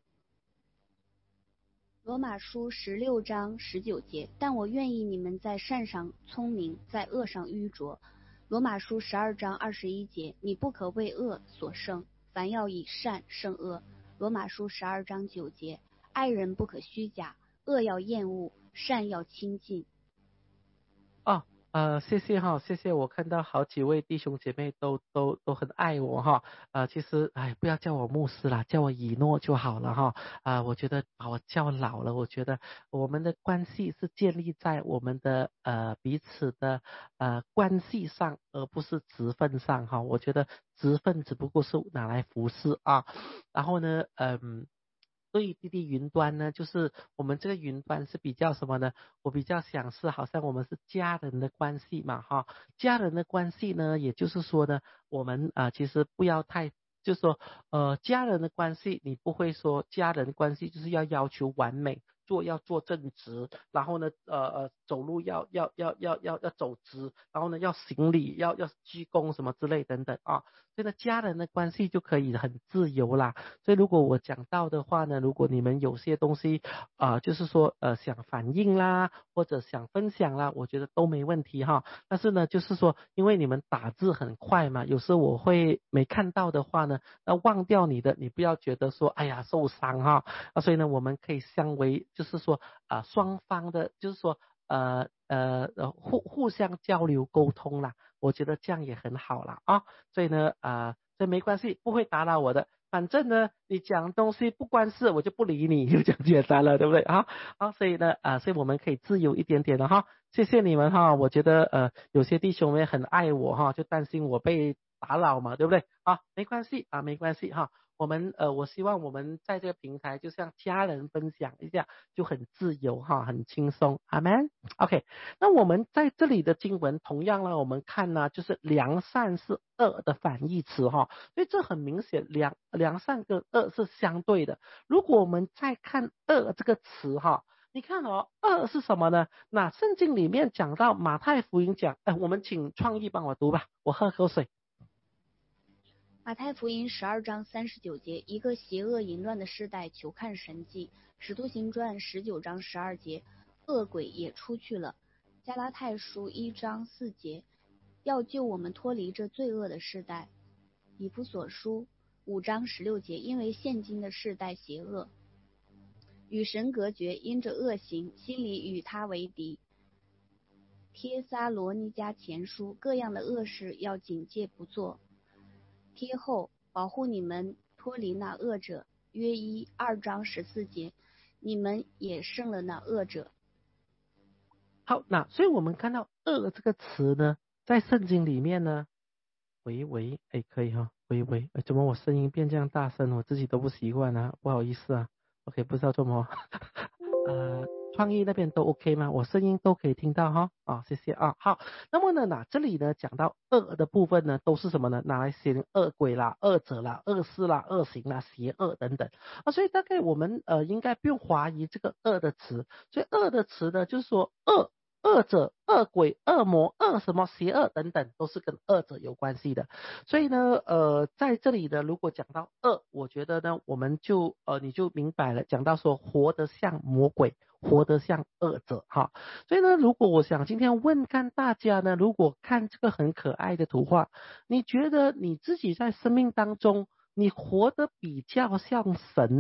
罗马书十六章十九节，但我愿意你们在善上聪明，在恶上愚拙。罗马书十二章二十一节，你不可为恶所胜，凡要以善胜恶。罗马书十二章九节，爱人不可虚假，恶要厌恶，善要亲近。 哦，呃，谢谢哈，谢谢。我看到好几位弟兄姐妹都都都很爱我哈，呃，其实哎，不要叫我牧师啦，叫我以诺就好了哈。啊、呃，我觉得把我叫老了，我觉得我们的关系是建立在我们的呃彼此的呃关系上，而不是职分上哈。我觉得职分只不过是拿来服侍啊，然后呢，嗯。对弟弟云端呢，就是我们这个云端是比较什么呢？我比较想是好像我们是家人的关系嘛，哈，家人的关系呢，也就是说呢，我们啊、呃、其实不要太，就是说呃家人的关系，你不会说家人关系就是要要求完美，做要做正直，然后呢呃呃走路要要要要要要走直，然后呢要行礼，要要鞠躬什么之类等等啊。所以呢，家人的关系就可以很自由啦。所以如果我讲到的话呢，如果你们有些东西啊、呃，就是说呃想反映啦，或者想分享啦，我觉得都没问题哈。但是呢，就是说因为你们打字很快嘛，有时候我会没看到的话呢，那忘掉你的，你不要觉得说哎呀受伤哈。啊，所以呢，我们可以相为就是说啊、呃、双方的，就是说呃呃呃互互相交流沟通啦。我觉得这样也很好啦啊，所以呢啊、呃，这没关系，不会打扰我的。反正呢，你讲东西不关事，我就不理你，就这样简单了，对不对啊？好，所以呢啊、呃，所以我们可以自由一点点的哈。谢谢你们哈，我觉得呃有些弟兄们很爱我哈，就担心我被打扰嘛，对不对？啊，没关系啊，没关系哈。我们呃，我希望我们在这个平台就像家人分享一下，就很自由哈，很轻松。阿门。OK，那我们在这里的经文同样呢，我们看呢，就是良善是恶的反义词哈，所以这很明显，良良善跟恶是相对的。如果我们再看恶这个词哈，你看哦，恶是什么呢？那圣经里面讲到马太福音讲，哎，我们请创意帮我读吧，我喝口水。 马太福音十二章三十九节，一个邪恶淫乱的世代求看神迹。使徒行传十九章十二节，恶鬼也出去了。加拉太书一章四节，要救我们脱离这罪恶的世代。以弗所书五章十六节，因为现今的世代邪恶，与神隔绝，因着恶行，心里与他为敌。帖撒罗尼迦前书，各样的恶事要警戒不做。贴后保护你们脱离那恶者。约一二章十四节，你们也胜了那恶者。 好，那所以我们看到恶这个词呢，在圣经里面呢，喂喂，哎，可以哈，喂喂，哎，怎么我声音变这样大声，我自己都不习惯啊，不好意思啊。OK，不知道怎么，呃，创意那边都 OK 吗？我声音都可以听到哈，啊，谢谢啊。好，那么呢，那这里呢讲到恶的部分呢，都是什么呢？拿来形容恶鬼啦、恶者啦、恶事啦、恶行啦、邪恶等等啊，所以大概我们呃应该不用怀疑这个恶的词，所以恶的词呢，就是说恶。恶者、恶鬼、恶魔、恶什么、邪恶等等，都是跟恶者有关系的。所以呢，呃，在这里呢，如果讲到恶，我觉得呢，我们就呃你就明白了，讲到说活得像魔鬼，活得像恶者哈。所以呢，如果我想今天问看大家呢，如果看这个很可爱的图画，你觉得你自己在生命当中，你活得比较像神，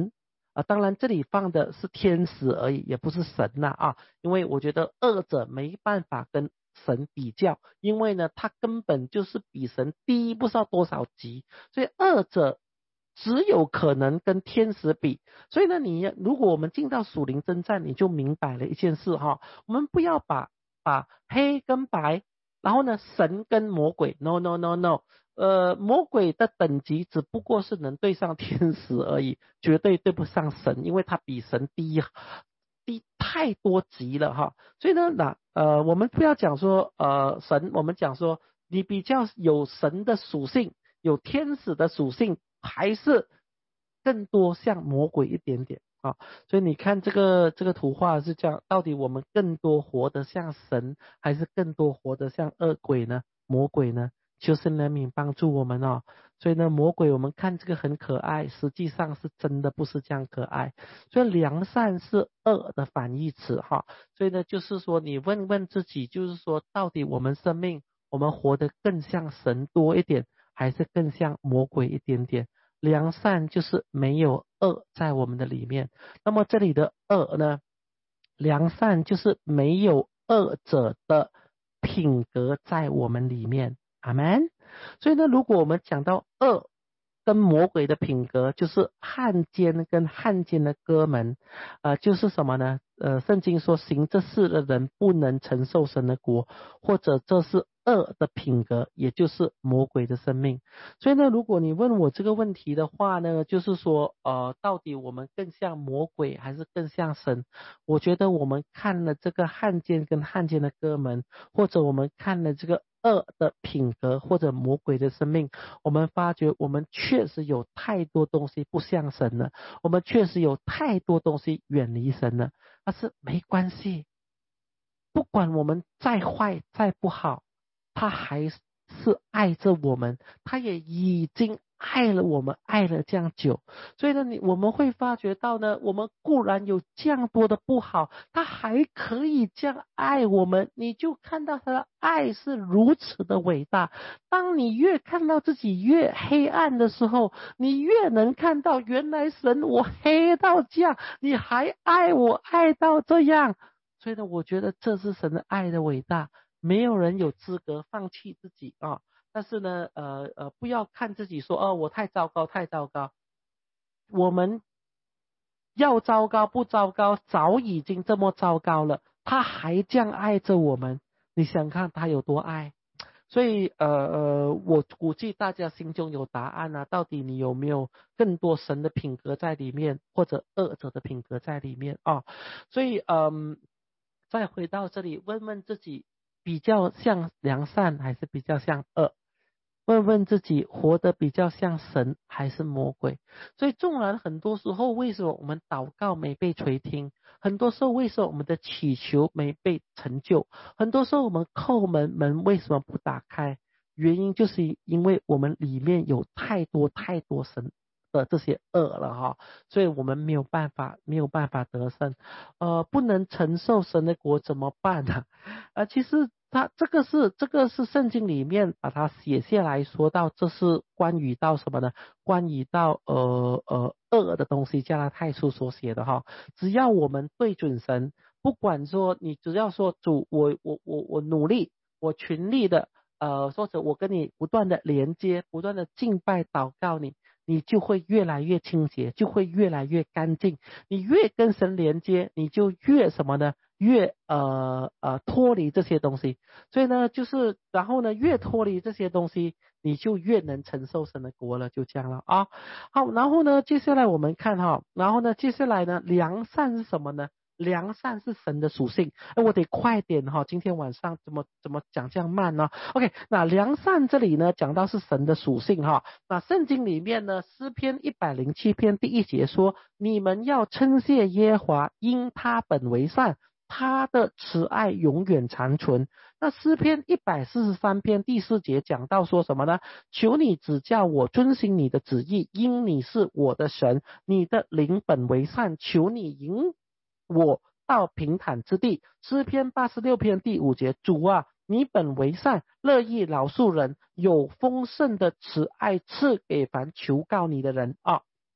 啊，当然这里放的是天使而已，也不是神呐 啊, 啊，因为我觉得二者没办法跟神比较，因为呢，它根本就是比神低不知道多少级，所以二者只有可能跟天使比。所以呢，你如果我们进到属灵征战，你就明白了一件事哈，我们不要把把黑跟白，然后呢，神跟魔鬼 ，no no no no。呃，魔鬼的等级只不过是能对上天使而已，绝对对不上神，因为他比神低低太多级了哈。所以呢，那呃，我们不要讲说呃神，我们讲说你比较有神的属性，有天使的属性，还是更多像魔鬼一点点啊。所以你看这个这个图画是这样，到底我们更多活得像神，还是更多活得像恶鬼呢？魔鬼呢？求神怜悯帮助我们哦。所以呢，魔鬼我们看这个很可爱，实际上是真的不是这样可爱。所以良善是恶的反义词哈。所以呢，就是说你问问自己，就是说到底我们生命我们活得更像神多一点，还是更像魔鬼一点点？良善就是没有恶在我们的里面。那么这里的恶呢，良善就是没有恶者的品格在我们里面。阿们。所以呢，如果我们讲到恶跟魔鬼的品格，就是汉奸跟汉奸的哥们，呃，就是什么呢？呃，圣经说行这事的人不能承受神的国，或者这是恶的品格，也就是魔鬼的生命。所以呢，如果你问我这个问题的话呢，就是说，呃，到底我们更像魔鬼还是更像神？我觉得我们看了这个汉奸跟汉奸的哥们，或者我们看了这个恶的品格或者魔鬼的生命，我们发觉我们确实有太多东西不像神了，我们确实有太多东西远离神了。但是没关系，不管我们再坏再不好，他还是爱着我们，他也已经爱了我们，爱了这样久。所以呢，你我们会发觉到呢，我们固然有这样多的不好，他还可以这样爱我们，你就看到他的爱是如此的伟大。当你越看到自己越黑暗的时候，你越能看到原来神我黑到这样，你还爱我爱到这样。所以呢，我觉得这是神的爱的伟大。没有人有资格放弃自己啊，但是呢，呃呃，不要看自己说哦，我太糟糕，太糟糕。我们要糟糕不糟糕，早已经这么糟糕了，他还这样爱着我们，你想看他有多爱？所以呃呃，我估计大家心中有答案啊，到底你有没有更多神的品格在里面，或者恶者的品格在里面啊？所以嗯、呃，再回到这里，问问自己。比较像良善还是比较像恶？问问自己活得比较像神还是魔鬼？所以纵然很多时候为什么我们祷告没被垂听，很多时候为什么我们的祈求没被成就，很多时候我们叩门门为什么不打开，原因就是因为我们里面有太多太多神的这些恶了哈，所以我们没有办法没有办法得胜，呃，不能承受神的国怎么办呢？啊，其实他这个是这个是圣经里面把它写下来说到，这是关于到什么呢？关于到呃呃恶的东西，加拉太书所写的哈。只要我们对准神，不管说你只要说主，我我我我努力，我全力的呃，或者我跟你不断的连接，不断的敬拜祷告你。你就会越来越清洁，就会越来越干净。你越跟神连接，你就越什么呢？越呃呃脱离这些东西。所以呢，就是然后呢，越脱离这些东西，你就越能承受神的国了，就这样了啊。好，然后呢，接下来我们看哈，然后呢，接下来呢，良善是什么呢？良善是神的属性，哎，我得快点哈，今天晚上怎么怎么讲这样慢呢 ？OK， 那良善这里呢讲到是神的属性哈，那圣经里面呢诗篇一百零七篇第一节说，你们要称谢耶和华，因他本为善，他的慈爱永远长存。那诗篇一百四十三篇第四节讲到说什么呢？求你指教我遵行你的旨意，因你是我的神，你的灵本为善，求你引我到平坦之地。诗篇八十六篇第五节，主啊，你本为善，乐意饶恕人，有丰盛的慈爱赐给凡求告你的人啊。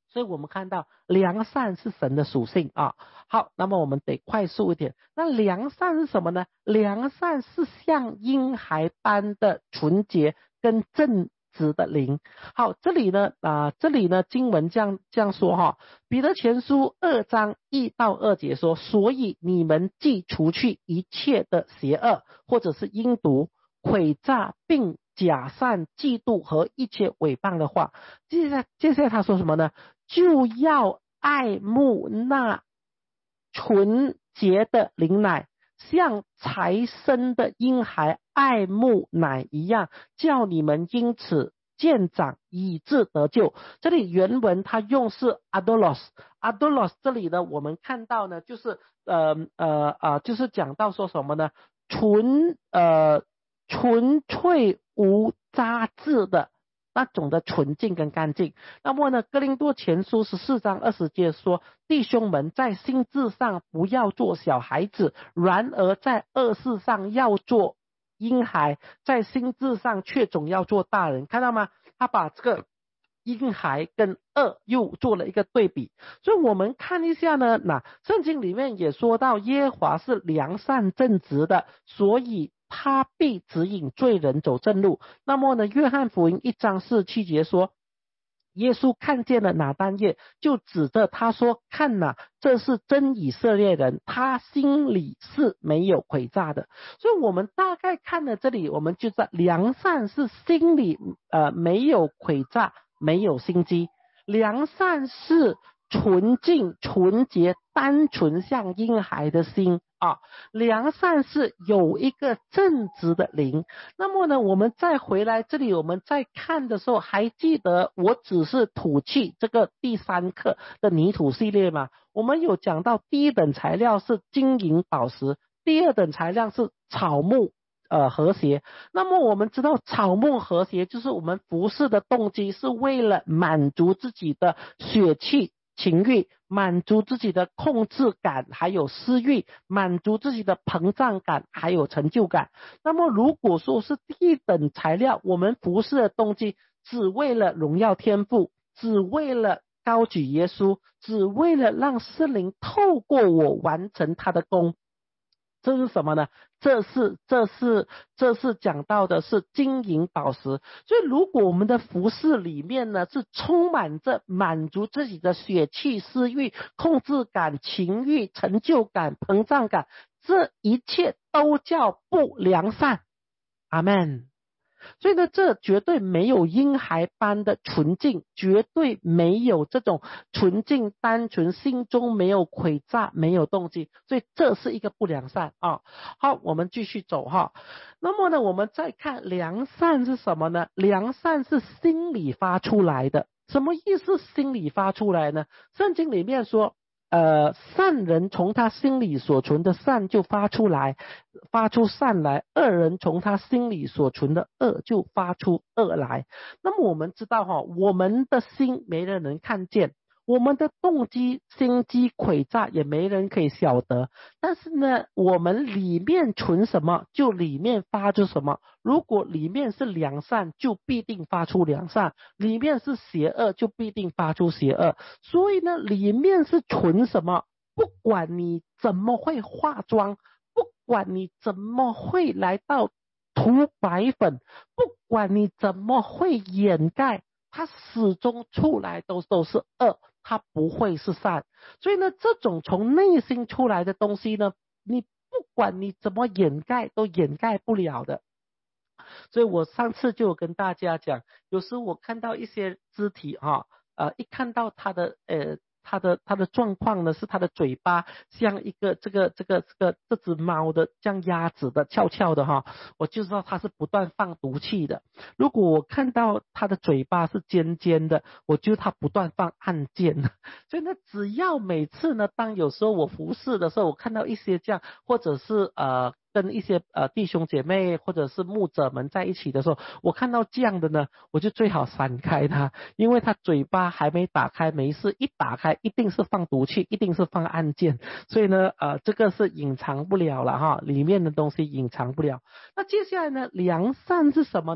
所以我们看到良善是神的属性啊。好，那么我们得快速一点。那良善是什么呢？良善是像婴孩般的纯洁跟正直的灵。好，这里呢啊、呃，这里呢经文这样这样说哈，彼得前书二章一到二节说，所以你们既除去一切的邪恶，或者是阴毒、诡诈，并假善、嫉妒和一切诽谤的话，接下来接下来他说什么呢？就要爱慕那纯洁的灵奶，像才生的婴孩爱慕奶一样，叫你们因此渐长，以致得救。这里原文他用是 adolos， adolos 这里呢我们看到呢就是呃呃呃就是讲到说什么呢？纯呃纯粹无杂质的那种的纯净跟干净。那么呢，哥林多前书十四章二十节说，弟兄们在心智上不要做小孩子，然而在恶事上要做婴孩，在心智上却总要做大人。看到吗？他把这个婴孩跟恶又做了一个对比。所以我们看一下呢，那圣经里面也说到耶和华是良善正直的，所以他必指引罪人走正路。那么呢，约翰福音一章四十七节说，耶稣看见了拿但业，就指着他说，看哪，这是真以色列人，他心里是没有诡诈的。所以我们大概看了这里，我们就知道良善是心里呃没有诡诈，没有心机。良善是纯净、纯洁、单纯像婴孩的心啊。良善是有一个正直的灵。那么呢，我们再回来这里，我们再看的时候，还记得我只是土器这个第三课的泥土系列吗？我们有讲到第一等材料是金银宝石，第二等材料是草木呃和谐。那么我们知道草木和谐就是我们服事的动机是为了满足自己的血气情欲，满足自己的控制感还有私欲，满足自己的膨胀感还有成就感。那么如果说是第一等材料，我们服事的动机只为了荣耀天父，只为了高举耶稣，只为了让圣灵透过我完成他的功，这是什么呢？这是这是这是讲到的是金银宝石。所以如果我们的服事里面呢是充满着满足自己的血气私欲、控制感、情欲、成就感、膨胀感，这一切都叫不良善。阿们。所以呢，这绝对没有婴孩般的纯净，绝对没有这种纯净单纯，心中没有诡诈，没有动机，所以这是一个不良善啊。好，我们继续走哈。那么呢，我们再看良善是什么呢？良善是心里发出来的。什么意思心里发出来呢？圣经里面说呃，善人从他心里所存的善就发出来，发出善来；恶人从他心里所存的恶就发出恶来。那么我们知道哈，我们的心没人能看见，我们的动机、心机诡诈也没人可以晓得。但是呢，我们里面存什么，就里面发出什么。如果里面是良善，就必定发出良善；里面是邪恶，就必定发出邪恶。所以呢，里面是存什么，不管你怎么会化妆，不管你怎么会来到涂白粉，不管你怎么会掩盖，它始终出来都都是恶，它不会是善。所以呢，这种从内心出来的东西呢，你不管你怎么掩盖都掩盖不了的。所以我上次就有跟大家讲，有时我看到一些肢体哈，呃，一看到他的呃他的他的状况呢，是他的嘴巴像一个这个这个这个这只猫的像鸭子的翘翘的哈，我就知道他是不断放毒气的。如果我看到他的嘴巴是尖尖的，我就他不断放暗箭。所以呢，只要每次呢，当有时候我服侍的时候，我看到一些这样，或者是呃。跟一些呃弟兄姐妹或者是牧者们在一起的时候，我看到这样的呢，我就最好闪开他，因为他嘴巴还没打开没事，一打开一定是放毒气，一定是放暗箭，所以呢呃这个是隐藏不了了哈，里面的东西隐藏不了。那接下来呢，良善是什么呢？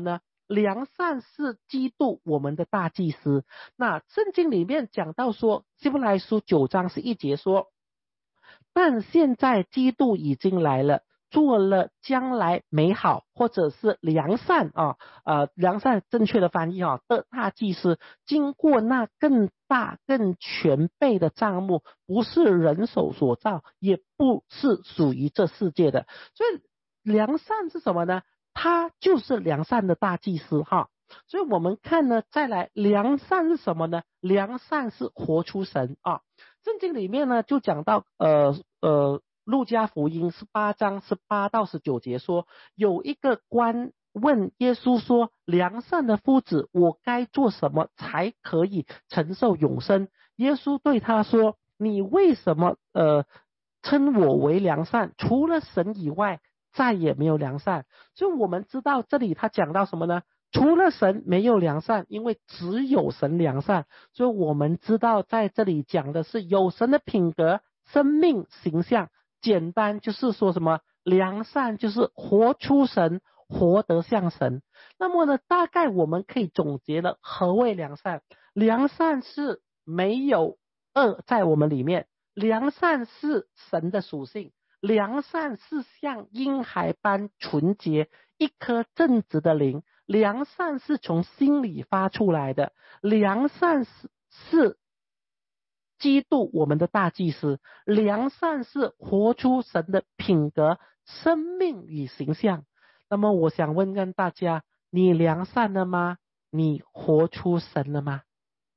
良善是基督我们的大祭司。那圣经里面讲到说，希伯来书九章十一节说，但现在基督已经来了，做了将来美好或者是良善啊，呃，良善正确的翻译啊的大祭司，经过那更大更全备的帐幕，不是人手所造，也不是属于这世界的。所以良善是什么呢？他就是良善的大祭司哈。所以我们看呢，再来良善是什么呢？良善是活出神啊。圣经里面呢就讲到呃呃路加福音十八章十八到十九节说，有一个官问耶稣说，良善的夫子，我该做什么才可以承受永生？耶稣对他说，你为什么呃称我为良善？除了神以外再也没有良善。所以我们知道这里他讲到什么呢？除了神没有良善，因为只有神良善。所以我们知道在这里讲的是有神的品格、生命、形象。简单就是说什么？良善就是活出神，活得像神。那么呢，大概我们可以总结了何谓良善。良善是没有恶在我们里面，良善是神的属性，良善是像婴孩般纯洁，一颗正直的灵。良善是从心里发出来的，良善是是基督我们的大祭司，良善是活出神的品格、生命与形象。那么我想问问大家，你良善了吗？你活出神了吗？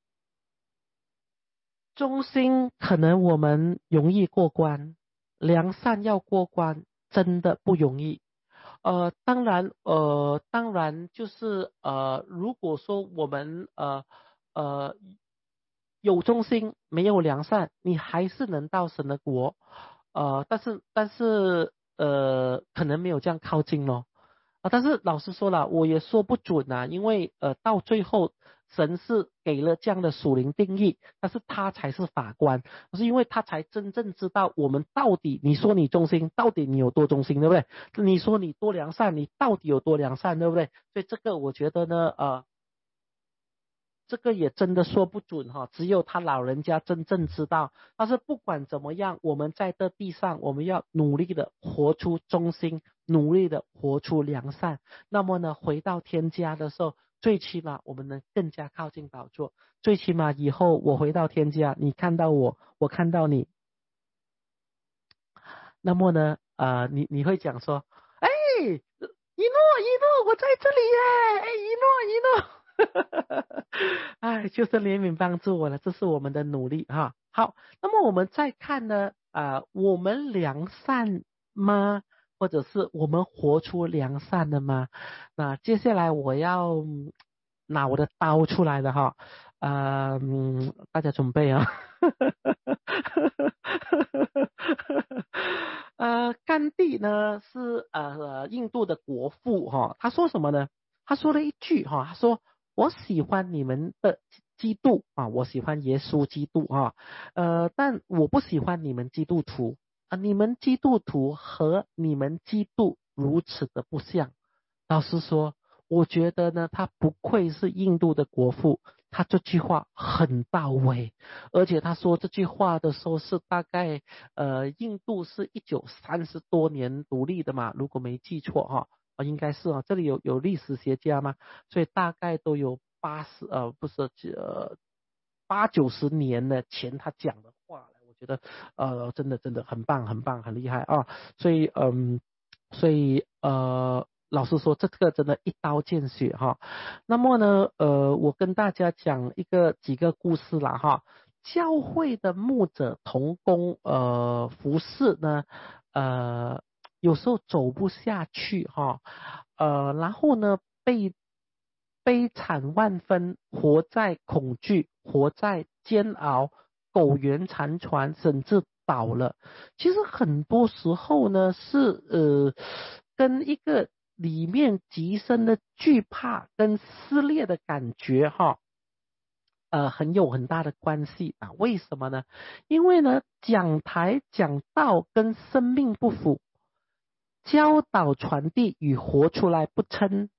忠心可能我们容易过关，良善要过关真的不容易。呃，当然，呃，当然就是呃，如果说我们呃呃有忠心没有良善，你还是能到神的国，呃，但是但是呃，可能没有这样靠近咯。啊，但是老实说了，我也说不准啊，因为呃，到最后神是给了这样的属灵定义，但是他才是法官，是因为他才真正知道我们到底，你说你忠心，到底你有多忠心，对不对？你说你多良善，你到底有多良善，对不对？所以这个我觉得呢，呃，这个也真的说不准哈，只有他老人家真正知道。但是不管怎么样，我们在这地上，我们要努力的活出忠心，努力的活出良善。那么呢，回到天家的时候，最起码我们能更加靠近宝座。最起码以后我回到天家，你看到我，我看到你。那么呢，呃，你你会讲说，哎，一诺一诺，我在这里耶，哎，一诺一诺。哎，就是怜悯帮助我了，这是我们的努力哈。好，那么我们再看呢，啊、呃，我们良善吗？或者是我们活出良善的吗？那接下来我要拿我的刀出来了哈，呃，嗯，大家准备啊。呃，甘地呢是呃印度的国父哈，他说什么呢？他说了一句哈，他说我喜欢你们的基督啊，我喜欢耶稣基督啊，呃，但我不喜欢你们基督徒啊，你们基督徒和你们基督如此的不像。老实说，我觉得呢，他不愧是印度的国父，他这句话很到位，而且他说这句话的时候是大概呃，印度是一九三十多年独立的嘛，如果没记错哈。啊，应该是啊，这里有有历史学家嘛，所以大概都有八十呃不是呃八九十年的前他讲的话了，我觉得呃真的真的很棒很棒很厉害啊，所以嗯所以呃老实说这个真的一刀见血哈。那么呢呃我跟大家讲一个几个故事啦哈。教会的牧者同工呃服侍呢呃有时候走不下去哈，呃，然后呢，被悲惨万分，活在恐惧，活在煎熬，苟延残喘，甚至倒了。其实很多时候呢，是呃，跟一个里面极深的惧怕跟撕裂的感觉哈。呃，很有很大的关系啊？为什么呢？因为呢，讲台讲道跟生命不符，教导传递与活出来不称，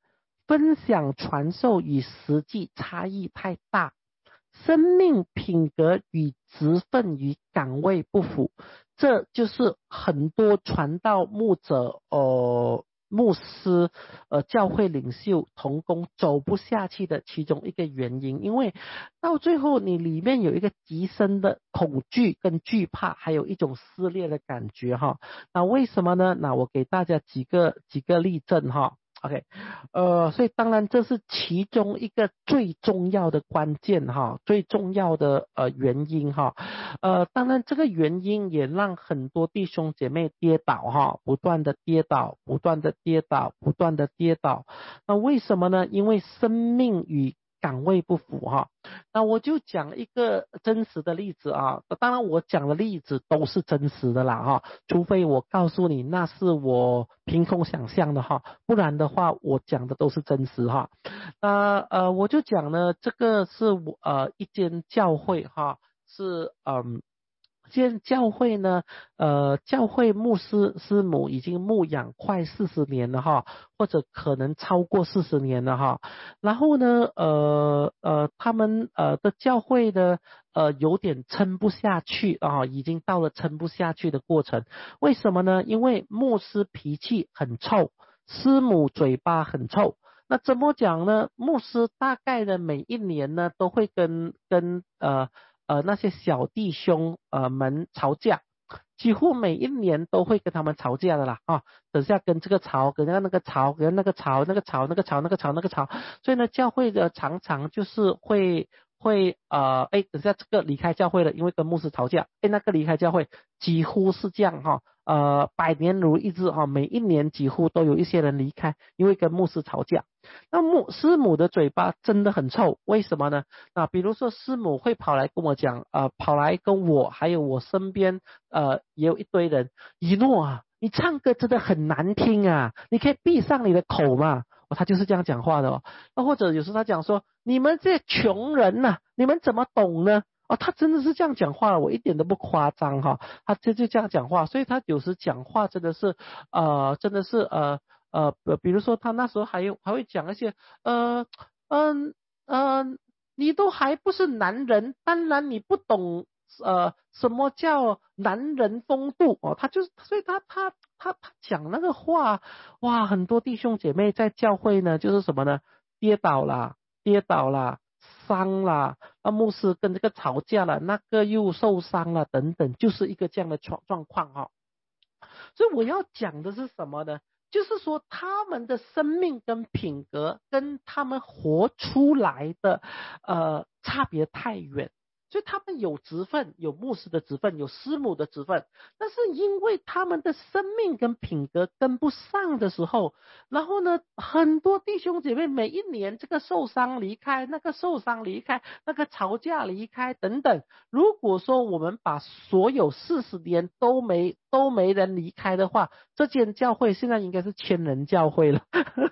分享传授与实际差异太大，生命品格与职分与岗位不符，这就是很多传道牧者呃牧师呃教会领袖同工走不下去的其中一个原因。因为到最后你里面有一个极深的恐惧跟惧怕，还有一种撕裂的感觉哈。那为什么呢？那我给大家几个几个例证哈。OK， 呃，所以当然这是其中一个最重要的关键哈，最重要的呃原因哈，呃，当然这个原因也让很多弟兄姐妹跌倒哈，不断的跌倒，不断的跌倒，不断的跌倒。那为什么呢？因为生命与岗位不符哈。那我就讲一个真实的例子啊，当然我讲的例子都是真实的啦哈，除非我告诉你那是我凭空想象的哈，不然的话我讲的都是真实哈。那呃我就讲呢，这个是我呃一间教会哈，是嗯。现教会呢，呃，教会牧师师母已经牧养快四十年了哈，或者可能超过四十年了哈。然后呢，呃呃，他们呃的教会呢，呃有点撑不下去啊，已经到了撑不下去的过程。为什么呢？因为牧师脾气很臭，师母嘴巴很臭。那怎么讲呢？牧师大概呢每一年呢都会跟跟呃呃那些小弟兄呃们吵架，几乎每一年都会跟他们吵架的啦啊，等下跟这个吵，跟那个吵，跟那个吵，那个吵，那个吵，那个吵，那个吵，所以呢，教会的常常就是会会呃，哎，等下这个离开教会了，因为跟牧师吵架，哎，那个离开教会，几乎是这样哈，呃，百年如一日哈，每一年几乎都有一些人离开，因为跟牧师吵架。那牧师母的嘴巴真的很臭，为什么呢？那比如说师母会跑来跟我讲，呃，跑来跟我还有我身边呃也有一堆人，一诺啊，你唱歌真的很难听啊，你可以闭上你的口嘛。哦，他就是这样讲话的哦。那或者有时候他讲说，你们这些穷人呐、啊，你们怎么懂呢？哦，他真的是这样讲话了，我一点都不夸张哈，他就就这样讲话，所以他有时讲话真的是呃，真的是呃。呃，比如说他那时候还有还会讲一些，呃，嗯呃，呃，你都还不是男人，当然你不懂，呃，什么叫男人风度哦，他就是，所以他他他他讲那个话，哇，很多弟兄姐妹在教会呢，就是什么呢，跌倒啦，跌倒啦。伤啦，啊，牧师跟这个吵架了，那个又受伤了，等等，就是一个这样的状状况哈。所以我要讲的是什么呢？就是说他们的生命跟品格跟他们活出来的呃差别太远，所以他们有职分，有牧师的职分，有师母的职分，但是因为他们的生命跟品格跟不上的时候，然后呢，很多弟兄姐妹每一年这个受伤离开，那个受伤离开，那个吵架离开等等。如果说我们把所有四十年都没都没人离开的话，这间教会现在应该是千人教会了。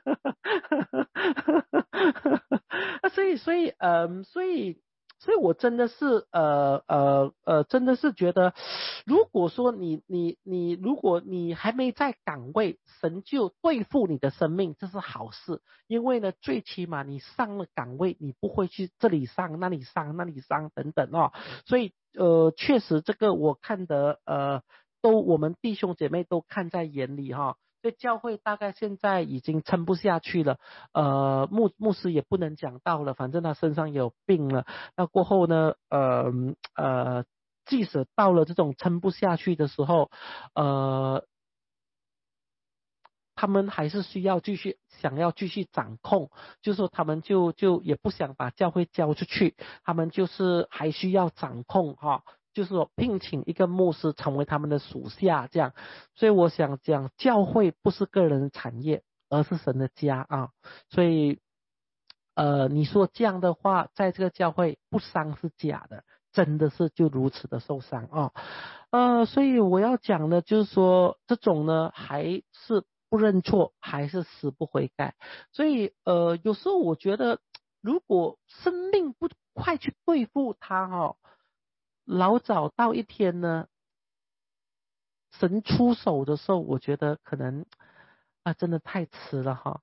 所以所以嗯、呃、所以所以我真的是呃呃呃真的是觉得，如果说你你你如果你还没在岗位，神就对付你的生命，这是好事。因为呢，最起码你上了岗位，你不会去这里上那里上那里上等等哦。所以呃确实这个我看得呃都我们弟兄姐妹都看在眼里哈、哦。所以教会大概现在已经撑不下去了，呃，牧牧师也不能讲道了，反正他身上有病了。那过后呢，呃呃，即使到了这种撑不下去的时候，呃，他们还是需要继续想要继续掌控，就是说他们就就也不想把教会交出去，他们就是还需要掌控哈。就是说聘请一个牧师成为他们的属下这样。所以我想讲，教会不是个人产业，而是神的家啊。所以呃你说这样的话，在这个教会不伤是假的，真的是就如此的受伤啊。呃所以我要讲的就是说，这种呢还是不认错，还是死不悔改。所以呃有时候我觉得，如果生命不快去对付他哈、哦，老早到一天呢，神出手的时候，我觉得可能啊，真的太迟了哈。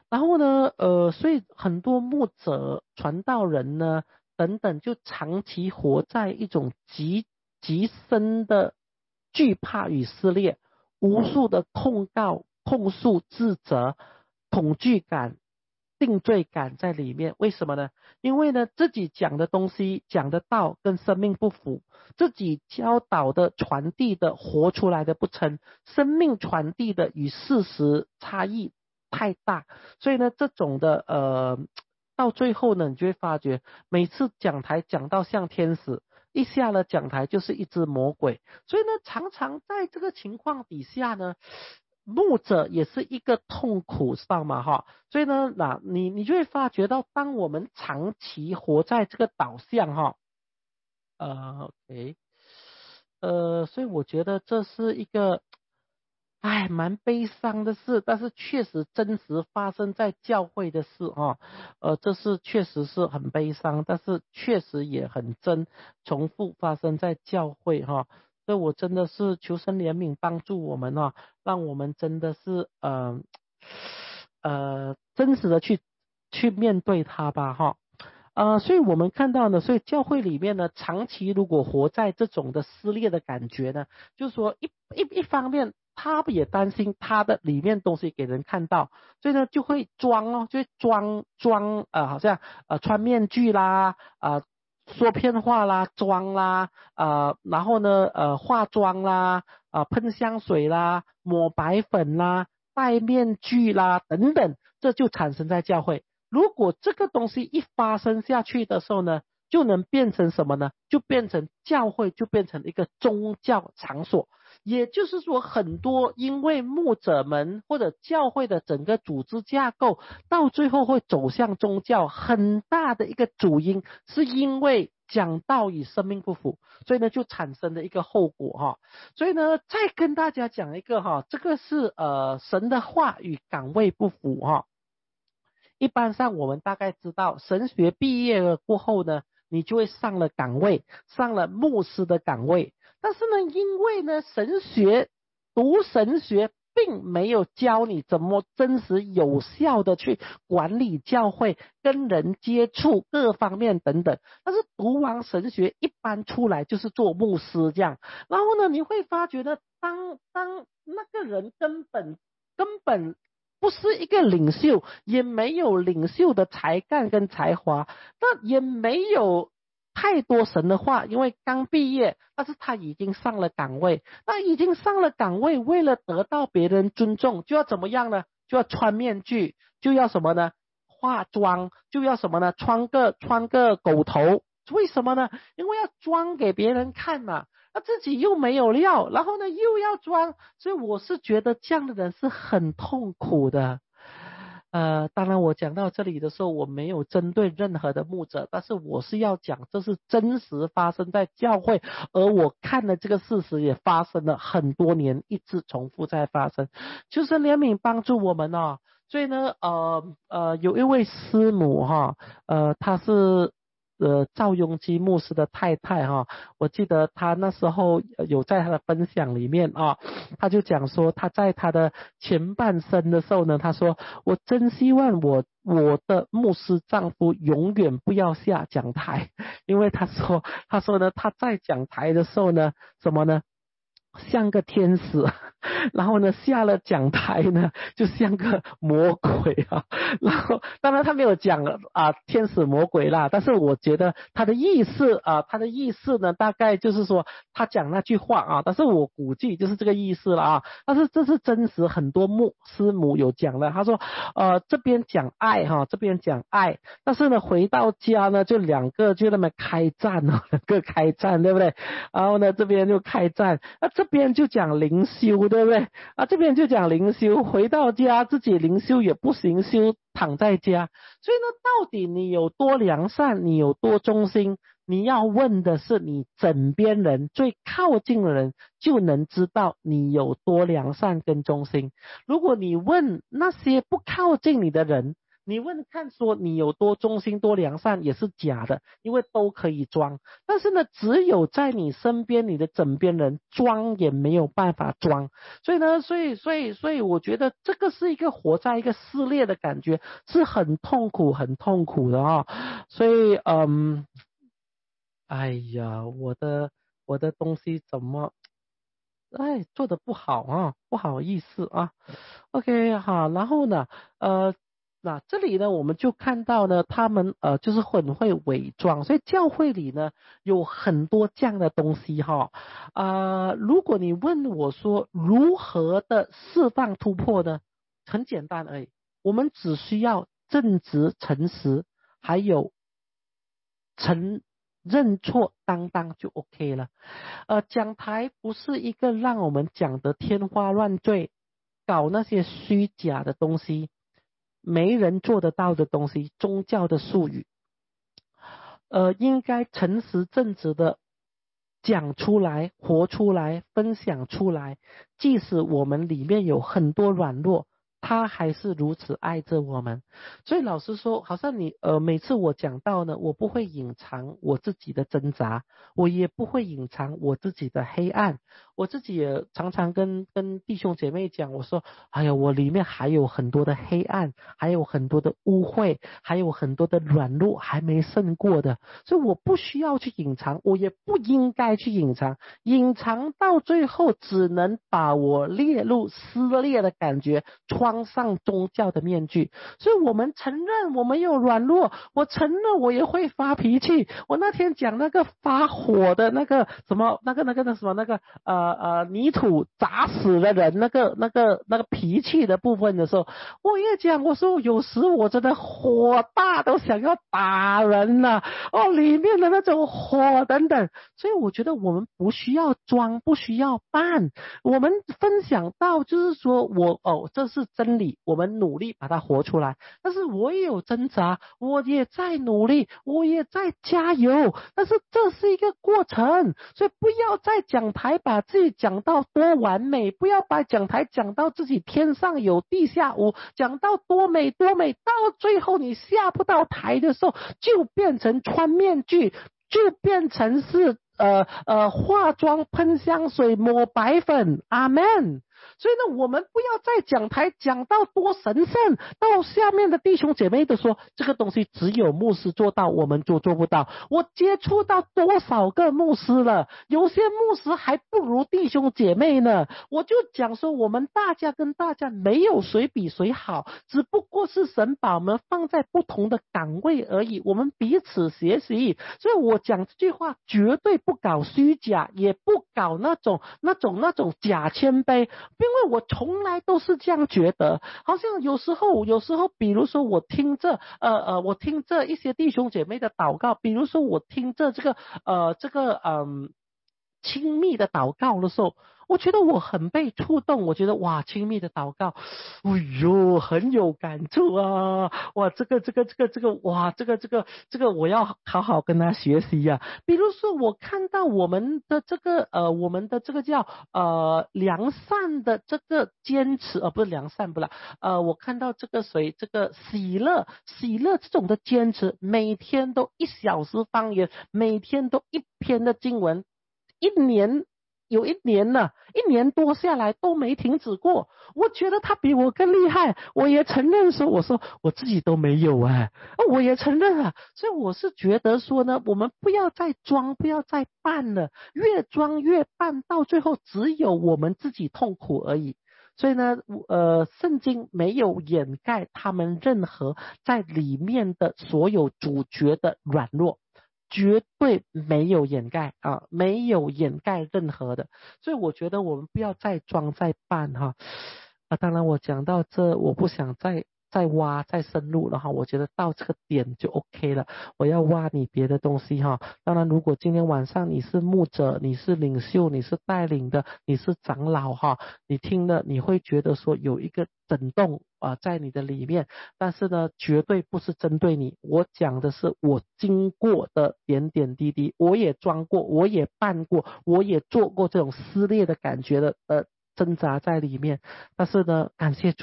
然后呢，呃，所以很多牧者、传道人呢，等等，就长期活在一种极极深的惧怕与撕裂，无数的控告、控诉、自责、恐惧感、定罪感在里面。为什么呢？因为呢，自己讲的东西、讲的道跟生命不符，自己教导的、传递的、活出来的不成，生命传递的与事实差异太大，所以呢，这种的呃，到最后呢，你就会发觉，每次讲台讲到像天使，一下了讲台就是一只魔鬼，所以呢，常常在这个情况底下呢，牧者也是一个痛苦，知道吗？哈，所以呢，那你你就会发觉到，当我们长期活在这个导向哈，呃，OK，呃，所以我觉得这是一个。哎，蛮悲伤的事，但是确实真实发生在教会的事啊，呃，这是确实是很悲伤，但是确实也很真，重复发生在教会哈、啊，所以我真的是求神怜悯帮助我们啊，让我们真的是呃呃真实的去去面对它吧哈。呃，所以我们看到呢，所以教会里面呢，长期如果活在这种的撕裂的感觉呢，就是说一一一方面，他也担心他的里面东西给人看到，所以呢就会装哦，就会装装呃，好像呃穿面具啦，呃说骗话啦，装啦，呃然后呢呃化妆啦，呃喷香水啦，抹白粉啦，戴面具啦等等，这就产生在教会。如果这个东西一发生下去的时候呢，就能变成什么呢？就变成教会，就变成一个宗教场所。也就是说，很多因为牧者们或者教会的整个组织架构，到最后会走向宗教，很大的一个主因是因为讲道与生命不符，所以呢就产生了一个后果哈。所以呢，再跟大家讲一个哈，这个是呃神的话与岗位不符哈。一般上我们大概知道，神学毕业了过后呢，你就会上了岗位，上了牧师的岗位。但是呢，因为呢，神学读神学并没有教你怎么真实有效的去管理教会、跟人接触各方面等等。但是读完神学，一般出来就是做牧师这样。然后呢，你会发觉呢，当当那个人根本根本不是一个领袖，也没有领袖的才干跟才华，那也没有太多神的话，因为刚毕业，但是他已经上了岗位，那已经上了岗位，为了得到别人尊重，就要怎么样呢？就要穿面具，就要什么呢？化妆，就要什么呢？穿个穿个狗头，为什么呢？因为要装给别人看嘛。他自己又没有料，然后呢又要装，所以我是觉得这样的人是很痛苦的。呃，当然我讲到这里的时候，我没有针对任何的牧者，但是我是要讲这是真实发生在教会，而我看的这个事实也发生了很多年，一直重复在发生。求神怜悯帮助我们哦。所以呢，呃呃，有一位师母哈，呃，她是。呃，赵雍基牧师的太太哈，我记得他那时候有在他的分享里面啊，他就讲说他在他的前半生的时候呢，他说我真希望我我的牧师丈夫永远不要下讲台，因为他说他说呢他在讲台的时候呢，什么呢？像个天使，然后呢下了讲台呢就像个魔鬼啊，然后当然他没有讲啊天使魔鬼啦，但是我觉得他的意思啊他的意思呢大概就是说他讲那句话啊，但是我估计就是这个意思了啊，但是这是真实很多牧师母有讲的，他说呃这边讲爱哈、啊、这边讲爱，但是呢回到家呢就两个就那么开战哦，两个开战对不对？然后呢这边就开战，那这边就讲灵修对不对啊？这边就讲灵修，回到家自己灵修也不行修，躺在家。所以呢，到底你有多良善，你有多忠心？你要问的是你枕边人最靠近的人，就能知道你有多良善跟忠心。如果你问那些不靠近你的人， 你问看说你有多忠心多良善也是假的，因为都可以装，但是呢只有在你身边你的枕边人装也没有办法装，所以呢所以所以所以我觉得这个是一个活在一个撕裂的感觉，是很痛苦很痛苦的哦。所以嗯哎呀我的我的东西怎么哎做的不好啊，不好意思啊。OK 好，然后呢呃那这里呢我们就看到呢他们呃就是很会伪装，所以教会里呢有很多这样的东西哈。啊、呃如果你问我说如何的释放突破呢，很简单而已，我们只需要正直诚实还有承认错担当就 OK 了。呃，讲台不是一个让我们讲得天花乱坠，搞那些虚假的东西，没人做得到的东西，宗教的术语。呃，应该诚实正直的讲出来，活出来，分享出来。即使我们里面有很多软弱，他还是如此爱着我们。所以老实说，好像你呃，每次我讲到呢，我不会隐藏我自己的挣扎，我也不会隐藏我自己的黑暗。我自己也常常跟跟弟兄姐妹讲，我说，哎呀，我里面还有很多的黑暗，还有很多的污秽，还有很多的软弱还没胜过的，所以我不需要去隐藏，我也不应该去隐藏，隐藏到最后只能把我列入撕裂的感觉，穿上宗教的面具。所以我们承认我们有软弱，我承认我也会发脾气。我那天讲那个发火的那个什么那个那个那什么那个呃呃泥土砸死的人那个那个那个脾气的部分的时候，我也讲我说有时我真的火大都想要打人了哦，里面的那种火等等。所以我觉得我们不需要装，不需要扮，我们分享到就是说我哦这是真理，我们努力把它活出来。但是我也有挣扎，我也在努力，我也在加油，但是这是一个过程。所以不要在讲台把自己讲到多完美，不要把讲台讲到自己天上有地下无，讲到多美多美，到最后你下不到台的时候就变成穿面具，就变成是呃呃化妆喷香水抹白粉，阿们。所以呢我们不要在讲台讲到多神圣，到下面的弟兄姐妹都说这个东西只有牧师做到，我们就做不到。我接触到多少个牧师了，有些牧师还不如弟兄姐妹呢。我就讲说我们大家跟大家没有谁比谁好，只不过是神把我们放在不同的岗位而已，我们彼此学习。所以我讲这句话绝对不搞虚假，也不搞那种那种那种假谦卑，因为我从来都是这样觉得。好像有时候有时候比如说我听着呃呃我听着一些弟兄姐妹的祷告，比如说我听着这个呃这个嗯亲密的祷告的时候，我觉得我很被触动，我觉得哇亲密的祷告，哎呦很有感触啊，哇这个这个这个这个哇这个这个这个我要好好跟他学习呀、啊。比如说我看到我们的这个呃我们的这个叫呃良善的这个坚持，呃不是良善不啦，呃我看到这个谁这个喜乐喜乐这种的坚持，每天都一小时方言，每天都一篇的经文，一年有一年了，一年多下来都没停止过。我觉得他比我更厉害，我也承认说，我说我自己都没有哎，我也承认啊。所以我是觉得说呢，我们不要再装，不要再扮了，越装越扮，到最后只有我们自己痛苦而已。所以呢，呃，圣经没有掩盖他们任何在里面的所有主角的软弱。绝对没有掩盖啊，没有掩盖任何的，所以我觉得我们不要再装再扮哈啊。当然我讲到这，我不想再再挖再深入了哈，我觉得到这个点就 OK 了。我要挖你别的东西哈。当然，如果今天晚上你是牧者，你是领袖，你是带领的，你是长老哈，你听了你会觉得说有一个震动啊、呃，在你的里面，但是呢，绝对不是针对你。我讲的是我经过的点点滴滴，我也装过，我也扮过，我也做过这种撕裂的感觉的呃挣扎在里面。但是呢，感谢主，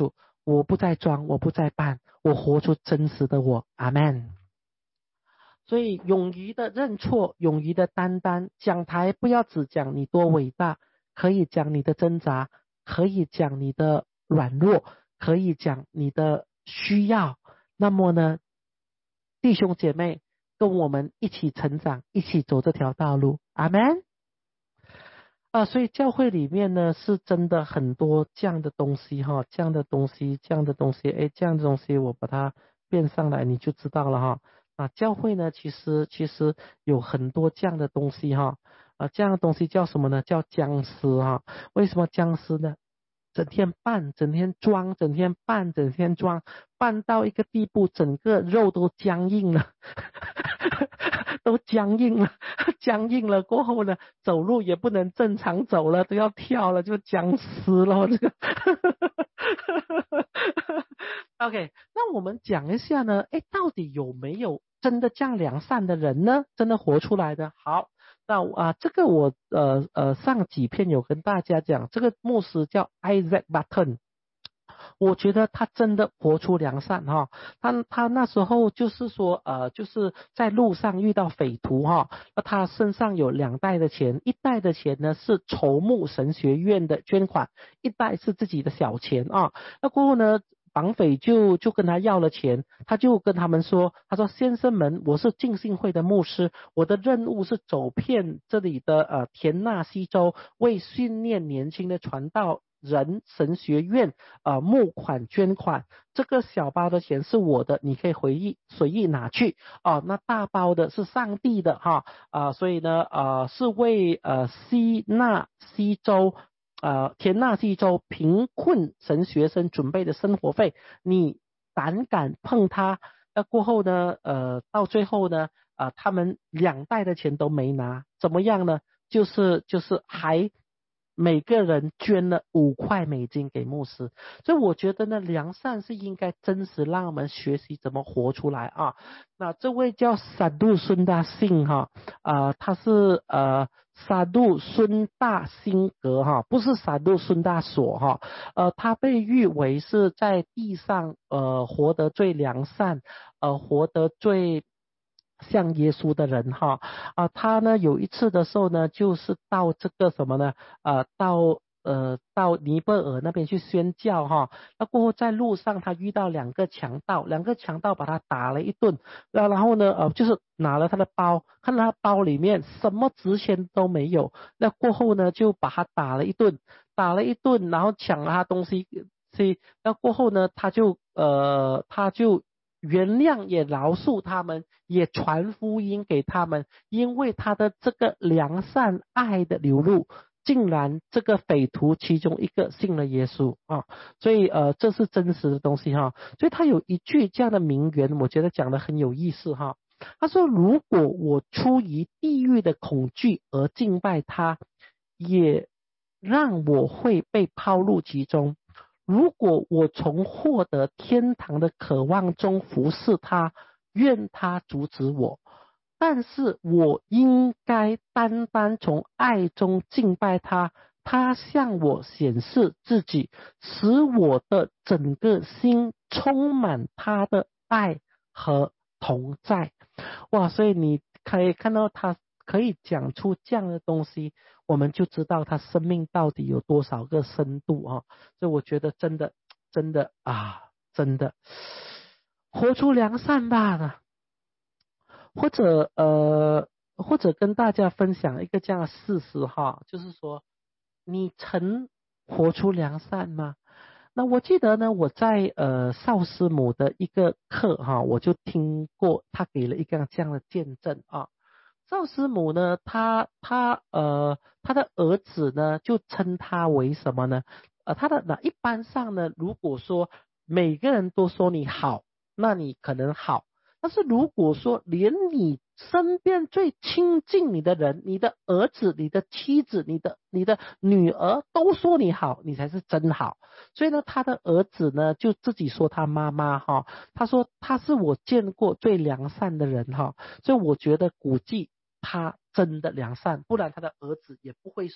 我不再装，我不再扮，我活出真实的我。阿们。所以勇于的认错，勇于的担当，讲台不要只讲你多伟大，可以讲你的挣扎，可以讲你的软弱，可以讲你的需要。那么呢，弟兄姐妹，跟我们一起成长，一起走这条道路。阿们。啊，所以教会里面呢，是真的很多这样的东西哈，这样的东西，这样的东西，诶，这样的东西我把它变上来，你就知道了哈。啊，教会呢，其实其实有很多这样的东西哈，啊，这样的东西叫什么呢？叫僵尸哈。为什么僵尸呢？整天扮，整天装，整天扮，整天装，扮到一个地步，整个肉都僵硬了，都僵硬了，僵硬了过后呢，走路也不能正常走了，都要跳了，就僵尸了这个。OK， 那我们讲一下呢，诶，到底有没有真的这样良善的人呢？真的活出来的？好。那啊、呃，这个我呃呃上几篇有跟大家讲，这个牧师叫 Isaac Barton， 我觉得他真的活出良善哈。他他那时候就是说呃就是在路上遇到匪徒哈，那他身上有两袋的钱，一袋的钱呢是筹募神学院的捐款，一袋是自己的小钱啊。那过后呢，绑匪就就跟他要了钱，他就跟他们说，他说先生们，我是浸信会的牧师，我的任务是走遍这里的呃田纳西州，为训练年轻的传道人神学院呃募款捐款，这个小包的钱是我的，你可以回忆随意拿去哦、呃。那大包的是上帝的哈啊、呃，所以呢呃是为呃西纳西州。呃，田纳西州贫困神学生准备的生活费，你胆敢碰他？那过后呢？呃，到最后呢？呃，他们两袋的钱都没拿，怎么样呢？就是就是还每个人捐了五块美金给牧师，所以我觉得呢，良善是应该真实让我们学习怎么活出来啊。那这位叫萨杜孙大信哈，啊、呃，他是呃。萨杜孙大辛格哈，不是萨杜孙大所哈，呃，他被誉为是在地上呃活得最良善，呃，活得最像耶稣的人哈啊、呃，他呢有一次的时候呢，就是到这个什么呢？呃，到呃到尼泊尔那边去宣教哈，那过后在路上他遇到两个强盗，两个强盗把他打了一顿，然后呢呃就是拿了他的包，看到他包里面什么值钱都没有，那过后呢就把他打了一顿，打了一顿，然后抢了他东西，所以那过后呢他就呃他就原谅也饶恕他们，也传福音给他们，因为他的这个良善爱的流露，竟然这个匪徒其中一个信了耶稣啊，所以呃这是真实的东西哈。所以他有一句这样的名言，我觉得讲得很有意思哈。他说：如果我出于地狱的恐惧而敬拜他，也让我会被抛入其中。如果我从获得天堂的渴望中服侍他，愿他阻止我。但是我应该单单从爱中敬拜他，他向我显示自己，使我的整个心充满他的爱和同在。哇，所以你可以看到他可以讲出这样的东西，我们就知道他生命到底有多少个深度啊！所以我觉得真的真的啊，真的活出良善吧。或者呃，或者跟大家分享一个这样的事实哈，就是说，你曾活出良善吗？那我记得呢，我在呃邵师母的一个课哈，我就听过他给了一个这样的见证啊。邵师母呢，他他呃他的儿子呢，就称他为什么呢？呃，他的那一般上呢，如果说每个人都说你好，那你可能好。但是如果说连你身边最亲近你的人，你的儿子、你的妻子、你的你的女儿都说你好，你才是真好。所以呢，他的儿子呢就自己说他妈妈哈，他说他是我见过最良善的人哈，所以我觉得估计他真的良善，不然他的儿子也不会说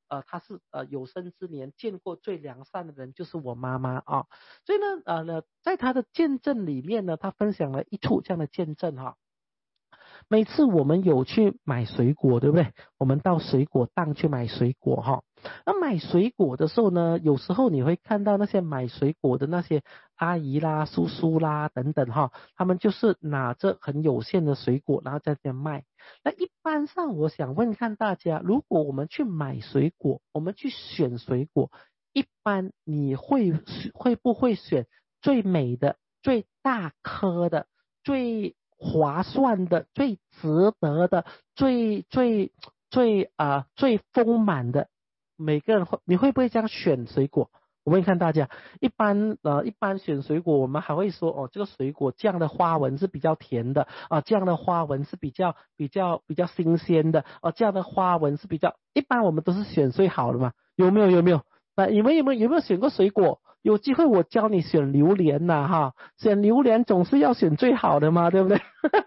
呃，他是呃有生之年见过最良善的人，就是我妈妈啊。所以呢，呃呢，在他的见证里面呢，他分享了一处这样的见证哈。每次我们有去买水果，对不对？我们到水果档去买水果哈。那买水果的时候呢，有时候你会看到那些买水果的那些阿姨啦、叔叔啦等等哈，他们就是拿着很有限的水果，然后在这卖。那一般上，我想问看大家，如果我们去买水果，我们去选水果，一般你会会不会选最美的、最大颗的、最划算的、最值得的、最最最啊、呃、最丰满的？每个人会，你会不会这样选水果？我问看大家，一般呃，一般选水果，我们还会说哦，这个水果这样的花纹是比较甜的啊、呃，这样的花纹是比较比较比较新鲜的哦、呃，这样的花纹是比较，一般我们都是选最好的嘛，有没有？有没有？那你们有没有有没有选过水果？有机会我教你选榴莲呐、啊、哈，选榴莲总是要选最好的嘛，对不对？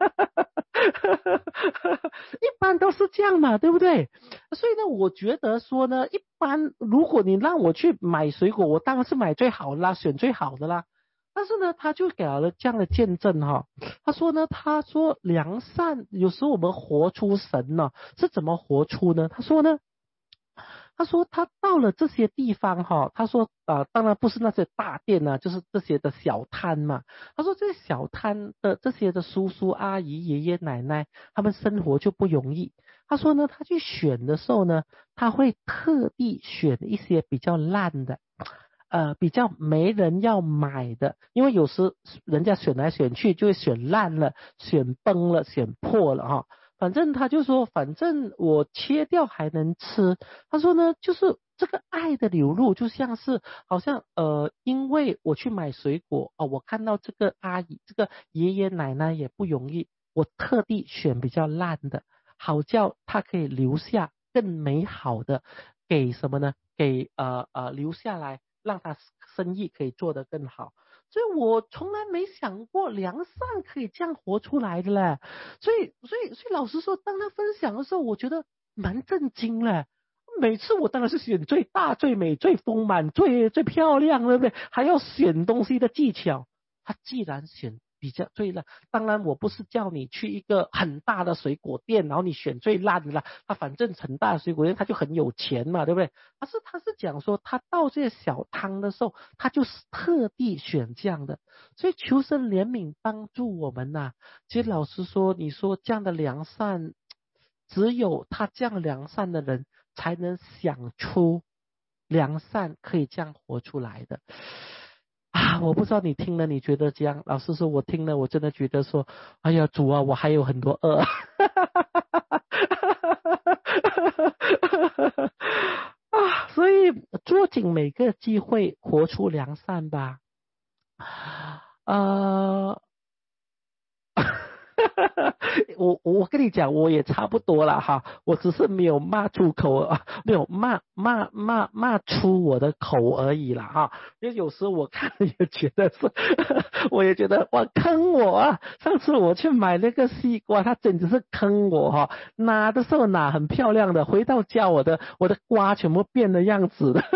一般都是这样嘛，对不对？所以呢，我觉得说呢，一般如果你让我去买水果，我当然是买最好的啦，选最好的啦。但是呢，他就给了这样的见证哈，他说呢，他说良善，有时候我们活出神呢，是怎么活出呢？他说呢。他说他到了这些地方哈，他说啊、呃，当然不是那些大店啊，就是这些的小摊嘛。他说这些小摊的这些的叔叔阿姨爷爷奶奶，他们生活就不容易。他说呢，他去选的时候呢，他会特地选一些比较烂的，呃，比较没人要买的，因为有时人家选来选去就会选烂了、选崩了、选破了哈。反正他就说，反正我切掉还能吃。他说呢，就是这个爱的流露，就像是好像呃，因为我去买水果哦，我看到这个阿姨、这个爷爷奶奶也不容易，我特地选比较烂的，好叫他可以留下更美好的，给什么呢？给呃呃留下来，让他生意可以做得更好。所以我从来没想过良善可以这样活出来的嘞。所以，所以，所以老实说，当他分享的时候，我觉得蛮震惊嘞。每次我当然是选最大、最美、最丰满、最最漂亮，对不对？还要选东西的技巧。他既然选比较最烂，当然我不是叫你去一个很大的水果店，然后你选最烂的啦。他反正很大的水果店，他就很有钱嘛，对不对？他是他是讲说，他到这些小摊的时候，他就是特地选这样的。所以求神怜悯帮助我们呐、啊。其实老实说，你说这样的良善，只有他这样良善的人才能想出良善可以这样活出来的啊！我不知道你听了你觉得这样，老实说，我听了我真的觉得说，哎呀主啊，我还有很多恶。啊，所以捉紧每个机会，活出良善吧。呃，我我跟你讲，我也差不多了哈，我只是没有骂出口，没有骂骂骂骂出我的口而已啦哈。因为有时候我看也觉得是，我也觉得哇坑我啊！上次我去买那个西瓜，它简直是坑我哈，拿的时候拿很漂亮的，回到家我的我的瓜全部变了样子的。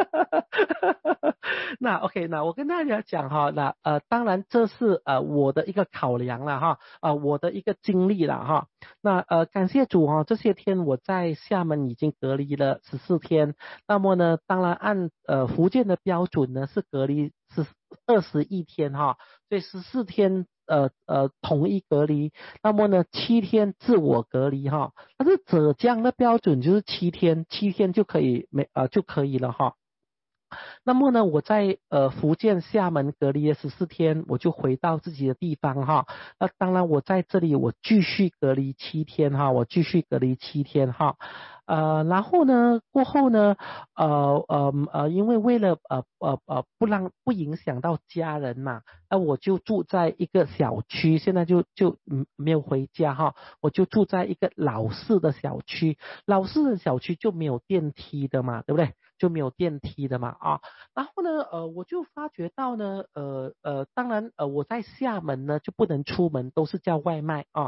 那 OK， 那我跟大家讲哈，那呃，当然这是呃我的一个考量了哈，啊、呃、我的一个经历了哈。那呃感谢主哈，这些天我在厦门已经隔离了十四天，那么呢，当然按呃福建的标准呢是隔离是二十一天哈，所以十四天呃呃统一隔离，那么呢七天自我隔离哈，但是浙江的标准就是七天，七天就可以没呃就可以了哈。那么呢，我在呃福建厦门隔离了十四天，我就回到自己的地方哈。那当然，我在这里我继续隔离七天哈，我继续隔离七天哈。呃，然后呢，过后呢，呃呃呃，因为为了呃呃呃不让不影响到家人嘛，那我就住在一个小区，现在就就嗯没有回家哈，我就住在一个老式的小区，老式的小区就没有电梯的嘛，对不对？就没有电梯的嘛啊，然后呢，呃，我就发觉到呢，呃呃，当然呃，我在厦门呢就不能出门，都是叫外卖啊。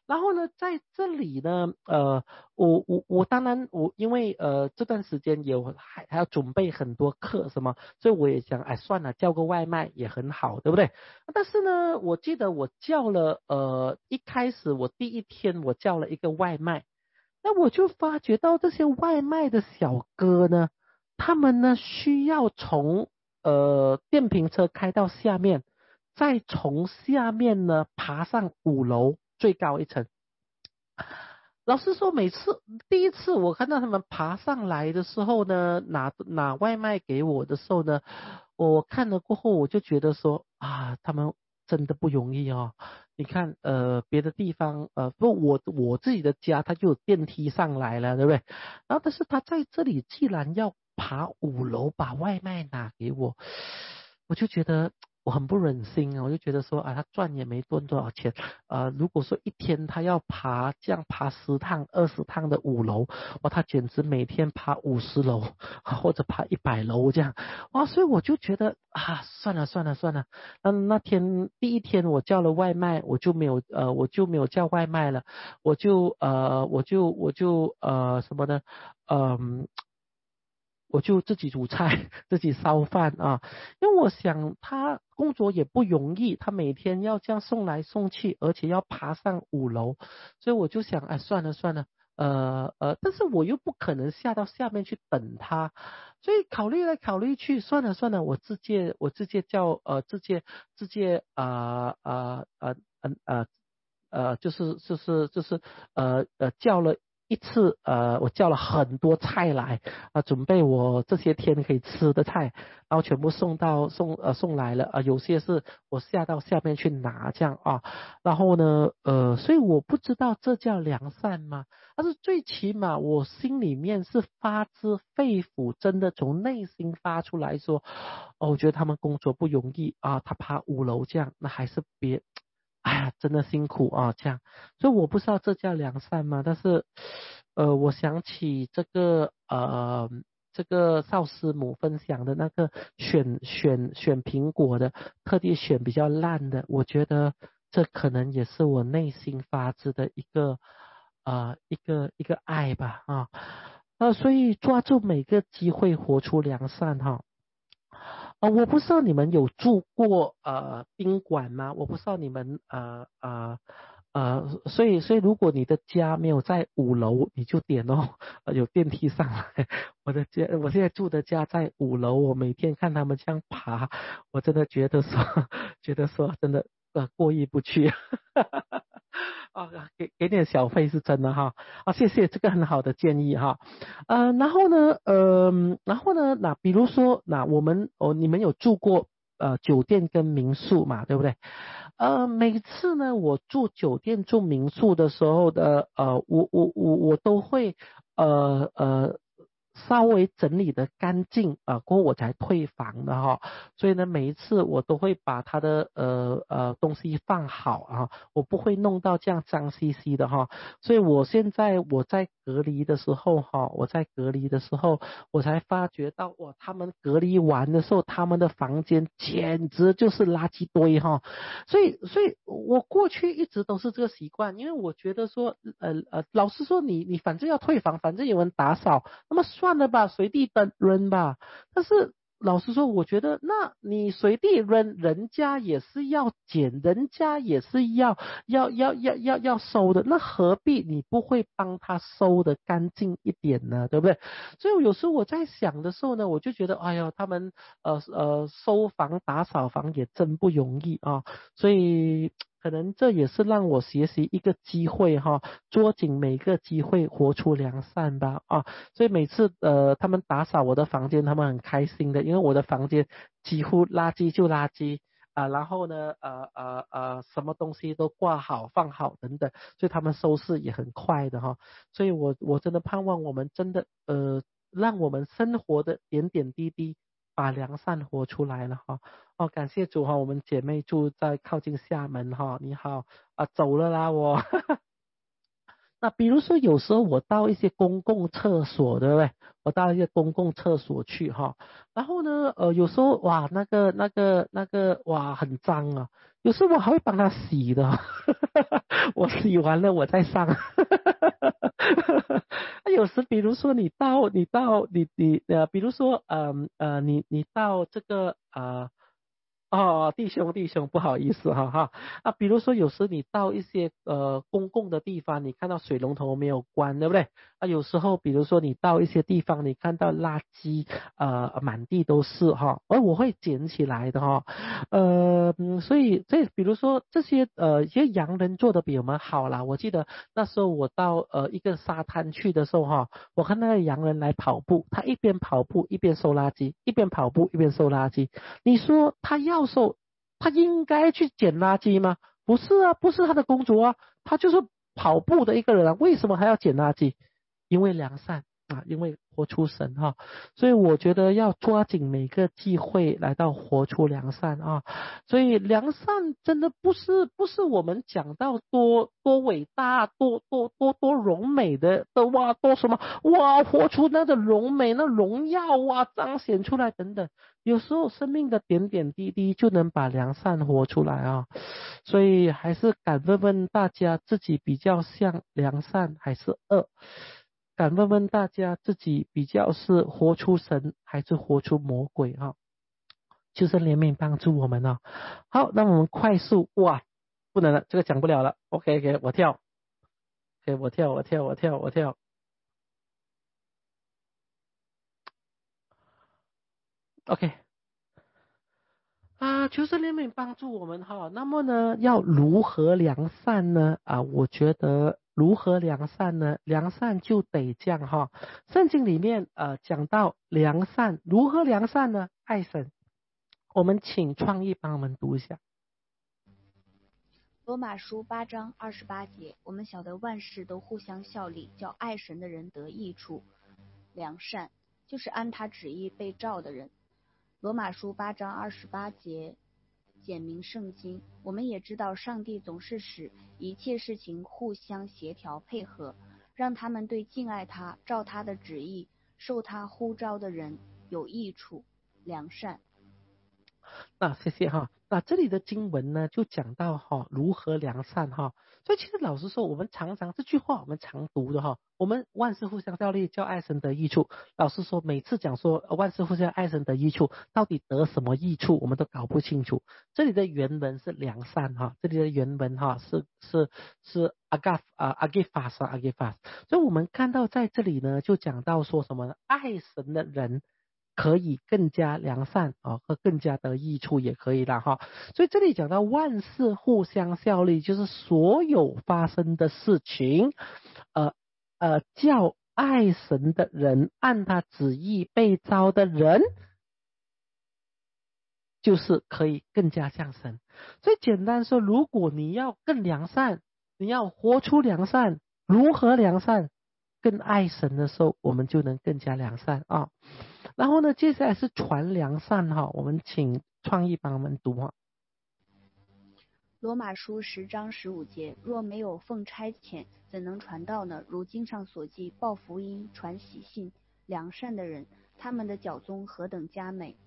然后呢，在这里呢，呃，我我我当然我因为呃这段时间有还还要准备很多课什么，所以我也想，哎，算了，叫个外卖也很好，对不对？但是呢，我记得我叫了，呃，一开始我第一天我叫了一个外卖，那我就发觉到这些外卖的小哥呢，他们呢需要从呃电瓶车开到下面，再从下面呢爬上五楼最高一层。老实说，每次第一次我看到他们爬上来的时候呢，拿拿外卖给我的时候呢，我看了过后，我就觉得说啊，他们真的不容易哦。你看，呃，别的地方，呃，不，我我自己的家它就有电梯上来了，对不对？然后，但是他在这里既然要爬五楼把外卖拿给我，我就觉得我很不忍心啊，我就觉得说啊，他赚也没赚多少钱，呃，如果说一天他要爬这样爬十趟、二十趟的五楼，哇，他简直每天爬五十楼啊，或者爬一百楼这样，哇，所以我就觉得啊，算了算了算了，那那天第一天我叫了外卖，我就没有呃，我就没有叫外卖了，我就呃，我就我就呃什么呢？嗯、我就自己煮菜，自己烧饭啊，因为我想他工作也不容易，他每天要这样送来送去，而且要爬上五楼，所以我就想，哎，算了算了，呃呃，但是我又不可能下到下面去等他，所以考虑来考虑去，算了算了，我直接我直接叫呃直接直接啊啊啊呃呃呃就是就是就是呃呃叫了。一次，呃，我叫了很多菜来，啊，准备我这些天可以吃的菜，然后全部送到送呃送来了，啊，有些是我下到下面去拿这样啊，然后呢，呃，所以我不知道这叫良善吗？但是最起码我心里面是发自肺腑，真的从内心发出来说，哦，我觉得他们工作不容易啊，他爬五楼这样，那还是别。哎呀，真的辛苦啊，这样，所以我不知道这叫良善吗？但是，呃，我想起这个呃，这个邵师母分享的那个选选选苹果的，特地选比较烂的，我觉得这可能也是我内心发自的一个呃一个一个爱吧啊，呃，所以抓住每个机会活出良善哈。呃，我不知道你们有住过呃宾馆吗？我不知道你们呃呃呃，所以所以如果你的家没有在五楼，你就点哦，呃有电梯上来。我的家，我现在住的家在五楼，我每天看他们这样爬，我真的觉得说，觉得说真的呃过意不去。啊，给给点小费是真的哈，啊，谢谢这个很好的建议哈，呃，然后呢，呃，然后呢，那比如说，那我们哦，你们有住过呃酒店跟民宿嘛，对不对？呃，每次呢，我住酒店住民宿的时候的，呃，我我我我都会呃呃稍微整理的干净啊，过后我才退房的哈。所以呢，每一次我都会把他的呃呃东西放好啊，我不会弄到这样脏兮兮的哈。所以我现在我在隔离的时候哈，我在隔离的时候，我才发觉到哇，他们隔离完的时候，他们的房间简直就是垃圾堆哈。所以，所以我过去一直都是这个习惯，因为我觉得说，呃呃，老实说你，你反正要退房，反正有人打扫，那么算了吧，随地扔扔吧。但是老实说，我觉得，那你随地扔，人家也是要捡，人家也是要要要要要要收的，那何必你不会帮他收的干净一点呢？对不对？所以有时候我在想的时候呢，我就觉得，哎呀，他们呃呃收房打扫房也真不容易啊。所以可能这也是让我学习一个机会哈，捉紧每个机会，活出良善吧啊！所以每次呃他们打扫我的房间，他们很开心的，因为我的房间几乎垃圾就垃圾啊，然后呢呃呃呃什么东西都挂好放好等等，所以他们收拾也很快的哈。所以我我真的盼望我们真的呃让我们生活的点点滴滴把良善活出来了哈。哦，感谢主哈，我们姐妹住在靠近厦门哈，你好啊，走了啦我。 那比如说有时候我到一些公共厕所，对不对？我到一些公共厕所去哈，然后呢，呃，有时候哇，那个那个那个哇，很脏啊，有时候我还会帮他洗的，我洗完了我再上。有时比如说你到你到你你呃，比如说嗯呃你你到这个呃哦，弟兄弟兄，不好意思哈哈啊，比如说有时你到一些呃公共的地方，你看到水龙头没有关，对不对？啊，有时候比如说你到一些地方，你看到垃圾呃满地都是哈，而我会捡起来的哈，呃，嗯所以这比如说这些呃一些洋人做的比我们好啦。我记得那时候我到呃一个沙滩去的时候哈，我看那个洋人来跑步，他一边跑步一边收垃圾，一边跑步一边收垃圾。你说他要收，他应该去捡垃圾吗？不是啊，不是他的工作啊，他就是跑步的一个人啊，为什么还要捡垃圾？因为良善啊，因为活出神哈、所以我觉得要抓紧每个机会来到活出良善啊。所以良善真的不是不是我们讲到多多伟大、多多多多荣美的的哇，多什么哇，活出那个荣美、那荣耀哇，彰显出来等等。有时候生命的点点滴滴就能把良善活出来啊。所以还是敢问问大家，自己比较像良善还是恶？敢问问大家，自己比较是活出神还是活出魔鬼啊？就是怜悯帮助我们啊。好，那我们快速哇，不能了，这个讲不了了。OK OK，我跳，OK 我跳我跳我跳我跳。OK 啊，求神怜悯帮助我们哈。那么呢，要如何良善呢？啊，我觉得如何良善呢？良善就得这样哈。圣经里面呃讲到良善，如何良善呢？爱神。我们请创意帮我们读一下。 罗马书八章二十八节，我们晓得万事都互相效力，叫爱神的人得益处。良善就是按他旨意被召的人。罗马书八章二十八节简明圣经，我们也知道上帝总是使一切事情互相协调配合，让他们对敬爱他、照他的旨意、受他呼召的人有益处。良善。 那谢谢哈。那这里的经文呢，就讲到哈如何良善哈。所以其实老实说，我们常常这句话我们常读的哈，我们万事互相效力，叫爱神得益处。老实说，每次讲说呃万事互相爱神得益处，到底得什么益处，我们都搞不清楚。这里的原文是良善哈，这里的原文哈是是是 agaf 啊 agifas 啊 agifas。所以我们看到在这里呢，就讲到说什么呢？爱神的人可以更加良善啊，和更加得益处也可以啦哈。所以这里讲到万事互相效力，就是所有发生的事情，呃呃，叫爱神的人，按他旨意被招的人，就是可以更加像神。所以简单说，如果你要更良善，你要活出良善，如何良善？更爱神的时候，我们就能更加良善啊。然后呢，接下来是传良善哈，我们请创意帮我们读哈。 罗马书十章十五节，若没有奉差遣，怎能传道呢？如经上所记，报福音、传喜信、良善的人，他们的脚踪何等佳美。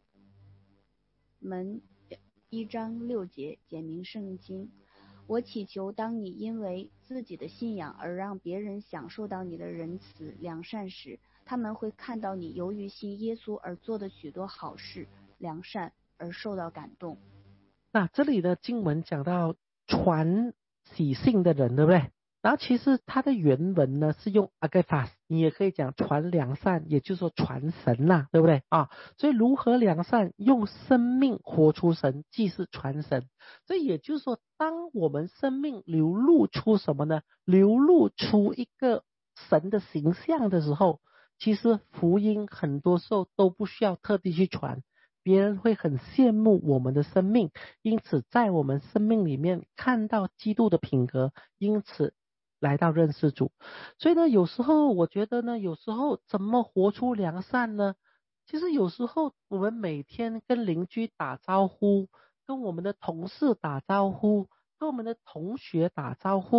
门一章六节，简明圣经。我祈求，当你因为自己的信仰而让别人享受到你的仁慈、良善时，他们会看到你由于信耶稣而做的许多好事、良善而受到感动。 那这里的经文讲到传喜信的人，对不对？然后其实它的原文呢是用 agathos， 你也可以讲传良善，也就是说传神呐、啊，对不对啊？所以如何良善，用生命活出神，即是传神。所以也就是说，当我们生命流露出什么呢？流露出一个神的形象的时候，其实福音很多时候都不需要特地去传。别人会很羡慕我们的生命，因此在我们生命里面看到基督的品格，因此来到认识主。所以呢，有时候我觉得呢，有时候怎么活出良善呢？其实有时候我们每天跟邻居打招呼，跟我们的同事打招呼，跟我们的同学打招呼，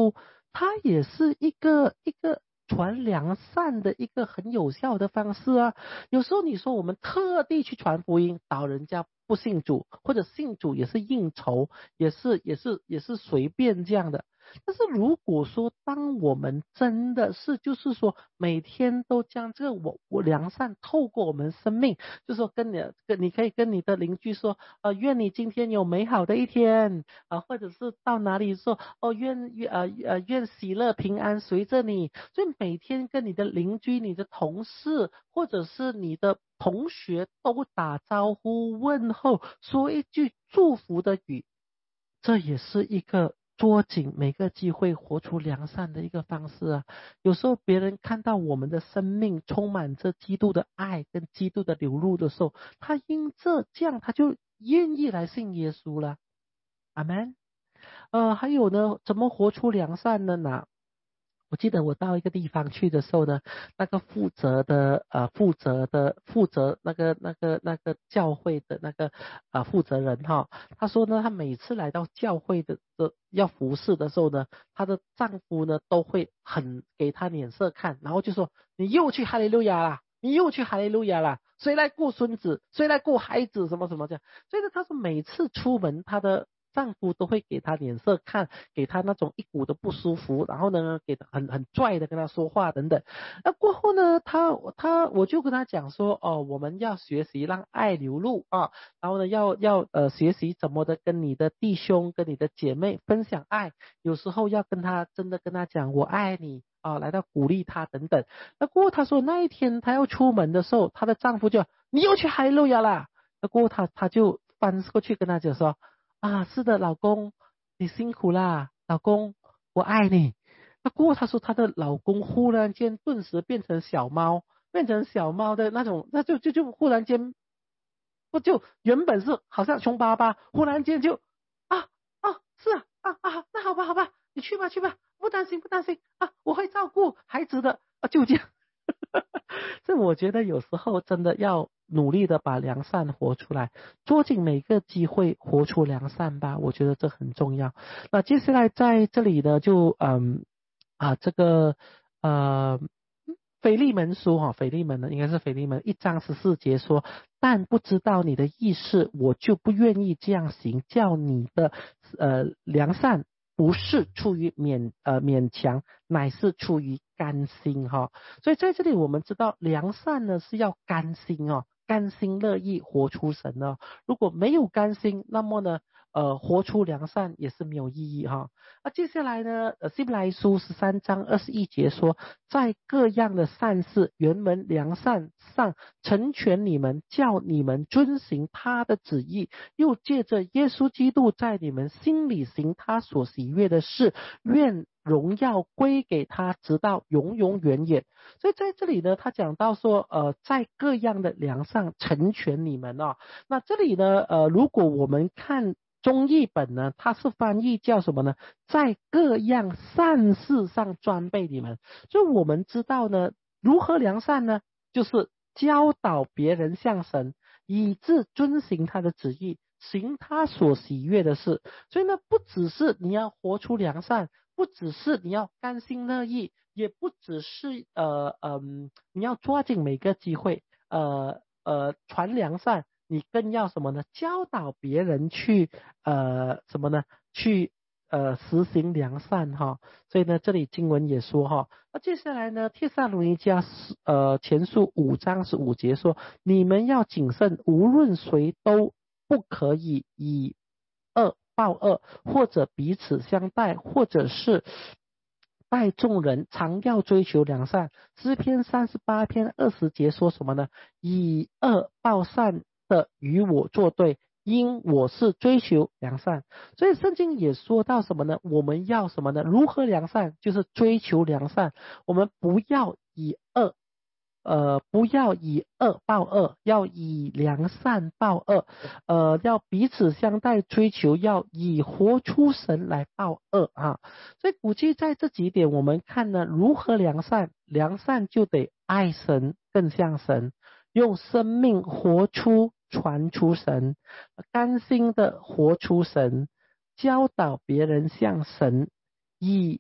它也是一个一个传良善的一个很有效的方式啊。有时候你说我们特地去传福音，导人家不信主，或者信主也是应酬，也是也是也是随便这样的。但是如果说当我们真的是就是说每天都将这个我我良善透过我们生命，就是说跟你跟你可以跟你的邻居说，呃，愿你今天有美好的一天啊、呃，或者是到哪里说哦，愿愿呃呃愿喜乐平安随着你。所以每天跟你的邻居、你的同事或者是你的同学都打招呼问候，说一句祝福的语，这也是一个捉紧每个机会活出良善的一个方式啊。有时候别人看到我们的生命充满着基督的爱跟基督的流露的时候，他因这这样他就愿意来信耶稣了。阿们。呃，还有呢，怎么活出良善呢？呢？我记得我到一个地方去的时候呢，那个负责的呃负责的负责那个那个那个教会的那个呃负责人哈，他说呢，他每次来到教会的的要服侍的时候呢，她的丈夫呢都会很给她脸色看，然后就说你又去哈利路亚啦，你又去哈利路亚啦，谁来顾孙子，谁来顾孩子，什么什么这样。所以呢，他说每次出门，她的丈夫都会给她脸色看，给她那种一股的不舒服，然后呢，给她很很拽的跟她说话等等。那过后呢，她她我就跟她讲说，哦，我们要学习让爱流露啊，然后呢，要要呃学习怎么的跟你的弟兄、跟你的姐妹分享爱，有时候要跟她真的跟她讲我爱你啊，来到鼓励她等等。那过后她说那一天她要出门的时候，她的丈夫就你又去哈利路亚啦。那过后她她就翻过去跟她讲说。啊，是的，老公，你辛苦啦，老公，我爱你。那过后，她说她的老公忽然间顿时变成小猫，变成小猫的那种，那就就就忽然间，不就原本是好像凶巴巴，忽然间就啊啊是啊啊啊，那好吧好吧，你去吧去吧，不担心不担心啊，我会照顾孩子的啊，就这样。所以我觉得有时候真的要努力的把良善活出来，捉紧每个机会活出良善吧，我觉得这很重要。那接下来在这里呢，就嗯啊这个呃腓利门书哈、哦，腓利门呢应该是腓利门一章十四节说，但不知道你的意思，我就不愿意这样行，叫你的呃良善不是出于勉呃勉强，乃是出于甘心哈、哦。所以在这里我们知道良善呢是要甘心哦，甘心乐意活出神哦。如果没有甘心，那么呢呃活出良善也是没有意义哈、哦。那接下来呢呃希伯来书十三章二十一节说，在各样的善事原文良善上成全你们，叫你们遵行他的旨意，又借着耶稣基督在你们心里行他所喜悦的事，愿荣耀归给他，直到永永远远。所以在这里呢，他讲到说，呃，在各样的良善成全你们哦。那这里呢，呃，如果我们看中译本呢，它是翻译叫什么呢？在各样善事上装备你们。所以我们知道呢，如何良善呢？就是教导别人向神，以致遵行他的旨意，行他所喜悦的事。所以呢，不只是你要活出良善，不只是你要甘心乐意，也不只是呃嗯、呃，你要抓紧每个机会，呃呃传良善。你更要什么呢？教导别人去呃什么呢？去呃实行良善哈。所以呢，这里经文也说哈。那接下来呢，帖撒罗尼迦呃前书五章十五节说，你们要谨慎，无论谁都不可以以恶报恶，或者彼此相待，或者是待众人，常要追求良善。诗篇三十八篇二十节说什么呢？以恶报善的与我作对，因我是追求良善。所以圣经也说到什么呢？我们要什么呢？如何良善？就是追求良善。我们不要以恶呃，不要以恶报恶，要以良善报恶，呃，要彼此相待，追求要以活出神来报恶啊。所以估计在这几点，我们看呢，如何良善？良善就得爱神，更像神，用生命活出、传出神，甘心的活出神，教导别人像神，以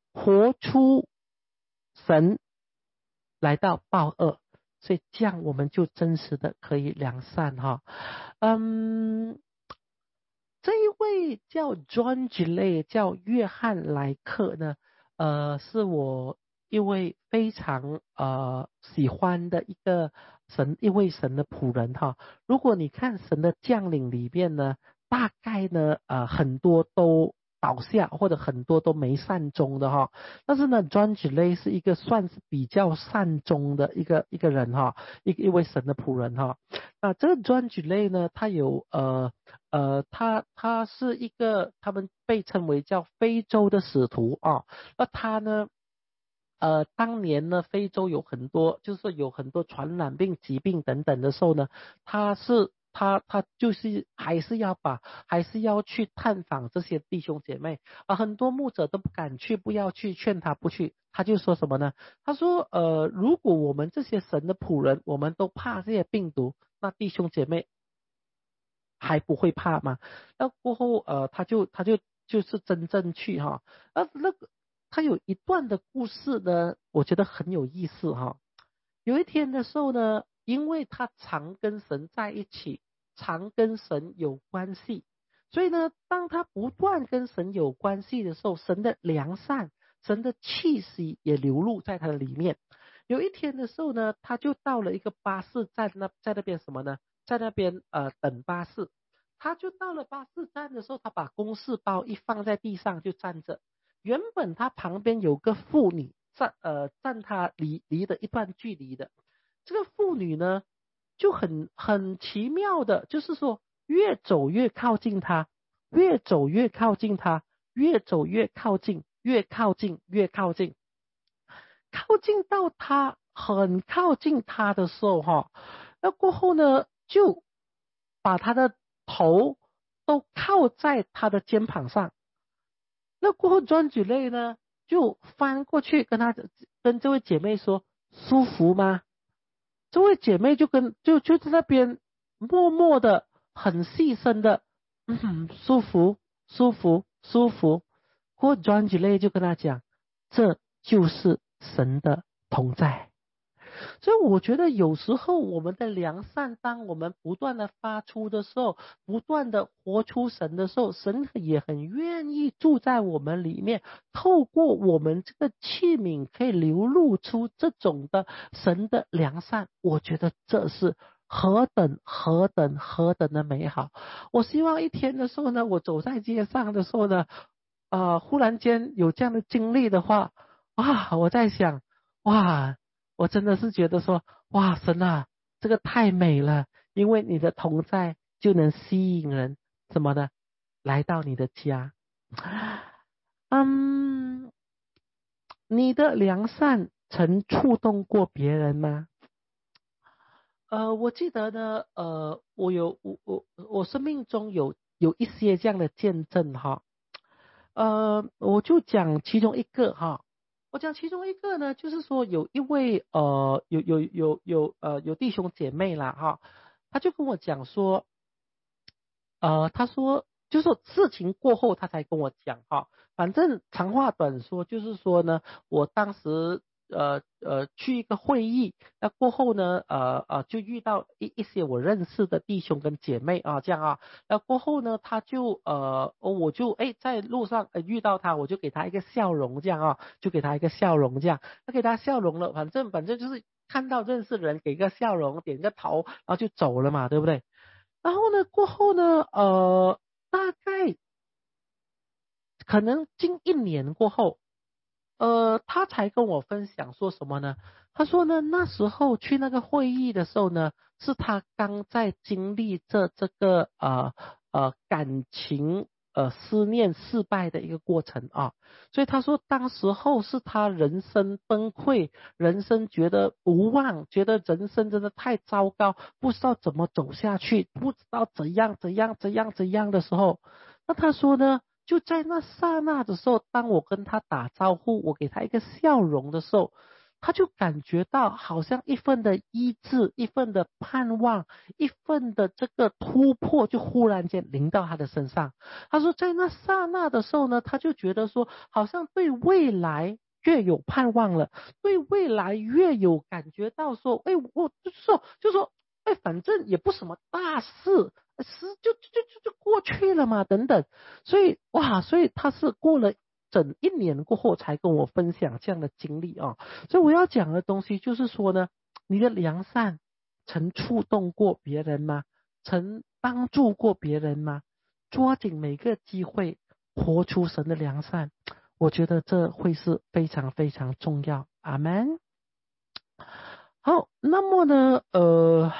活出神来到报恶，所以这样我们就真实的可以良善哈。嗯，这一位叫 John Gilley 叫约翰莱克呢，呃，是我一位非常呃喜欢的一个神，一位神的仆人哈。如果你看神的将领里面呢，大概呢呃很多都倒下，或者很多都没善终的哈。但是呢 John Gilley 是一个算是比较善终的一个一个人哈，一一位神的仆人哈。那这个 John Gilley 呢，他有呃呃，他他是一个他们被称为叫非洲的使徒啊。那他呢，呃，当年呢，非洲有很多，就是说有很多传染病、疾病等等的时候呢，他是他他就是还是要把还是要去探访这些弟兄姐妹啊，很多牧者都不敢去，不要去，劝他不去，他就说什么呢？他说，呃，如果我们这些神的仆人，我们都怕这些病毒，那弟兄姐妹还不会怕吗？那过后呃，他就他就就是真正去哈，啊那个他有一段的故事呢，我觉得很有意思哈。有一天的时候呢，因为他常跟神在一起，常跟神有关系，所以呢，当他不断跟神有关系的时候，神的良善、神的气息也流露在他的里面。有一天的时候呢，他就到了一个巴士站，那在那边什么呢？在那边呃等巴士。他就到了巴士站的时候，他把公事包一放在地上就站着。原本他旁边有个妇女站呃站他离离的一段距离的，这个妇女呢就很很奇妙的，就是说越走越靠近他，越走越靠近他，越走越靠近，越靠近越靠近，靠近到他很靠近他的时候哈，那过后呢就把他的头都靠在他的肩膀上。那过后专举类呢就翻过去跟他跟这位姐妹说舒服吗？这位姐妹就跟就就在那边默默的很细声的嗯舒服舒服舒服。过后专举类就跟他讲，这就是神的同在。所以我觉得有时候我们的良善，当我们不断的发出的时候，不断的活出神的时候，神也很愿意住在我们里面，透过我们这个器皿可以流露出这种的神的良善。我觉得这是何等何等何等的美好。我希望一天的时候呢，我走在街上的时候呢，呃，忽然间有这样的经历的话，哇，我在想，哇，我真的是觉得说，哇，神啊，这个太美了，因为你的同在就能吸引人，什么呢？来到你的家。嗯，你的良善曾触动过别人吗？呃，我记得呢，呃，我有我我我生命中有有一些这样的见证哈。呃，我就讲其中一个哈。我讲其中一个呢，就是说有一位呃有有有有呃有弟兄姐妹啦哈，他就跟我讲说，呃他说就是说事情过后他才跟我讲哈，反正长话短说就是说呢，我当时呃呃去一个会议，那过后呢呃呃就遇到一一些我认识的弟兄跟姐妹啊这样啊，那过后呢他就呃我就哎在路上呃遇到他，我就给他一个笑容这样啊，就给他一个笑容这样，那给他笑容了，反正反正就是看到认识的人给个笑容，点个头，然后就走了嘛，对不对？然后呢，过后呢，呃，大概可能近一年过后，呃，他才跟我分享说什么呢？他说呢，那时候去那个会议的时候呢，是他刚在经历这这个呃呃感情呃思念失败的一个过程啊，所以他说当时候是他人生崩溃，人生觉得无望，觉得人生真的太糟糕，不知道怎么走下去，不知道怎样怎样怎样怎样的时候，那他说呢？就在那刹那的时候，当我跟他打招呼，我给他一个笑容的时候， 他就感觉到好像一份的医治，一份的盼望，一份的这个突破就忽然间临到他的身上。他说在那刹那的时候呢，他就觉得说好像对未来越有盼望了，对未来越有感觉到说，哎，我就说就说哎，反正也不什么大事，是就就就就过去了嘛，等等。所以哇，所以他是过了整一年过后才跟我分享这样的经历啊。所以我要讲的东西就是说呢，你的良善曾触动过别人吗？曾帮助过别人吗？抓紧每个机会活出神的良善，我觉得这会是非常非常重要。阿们。好，那么呢，呃，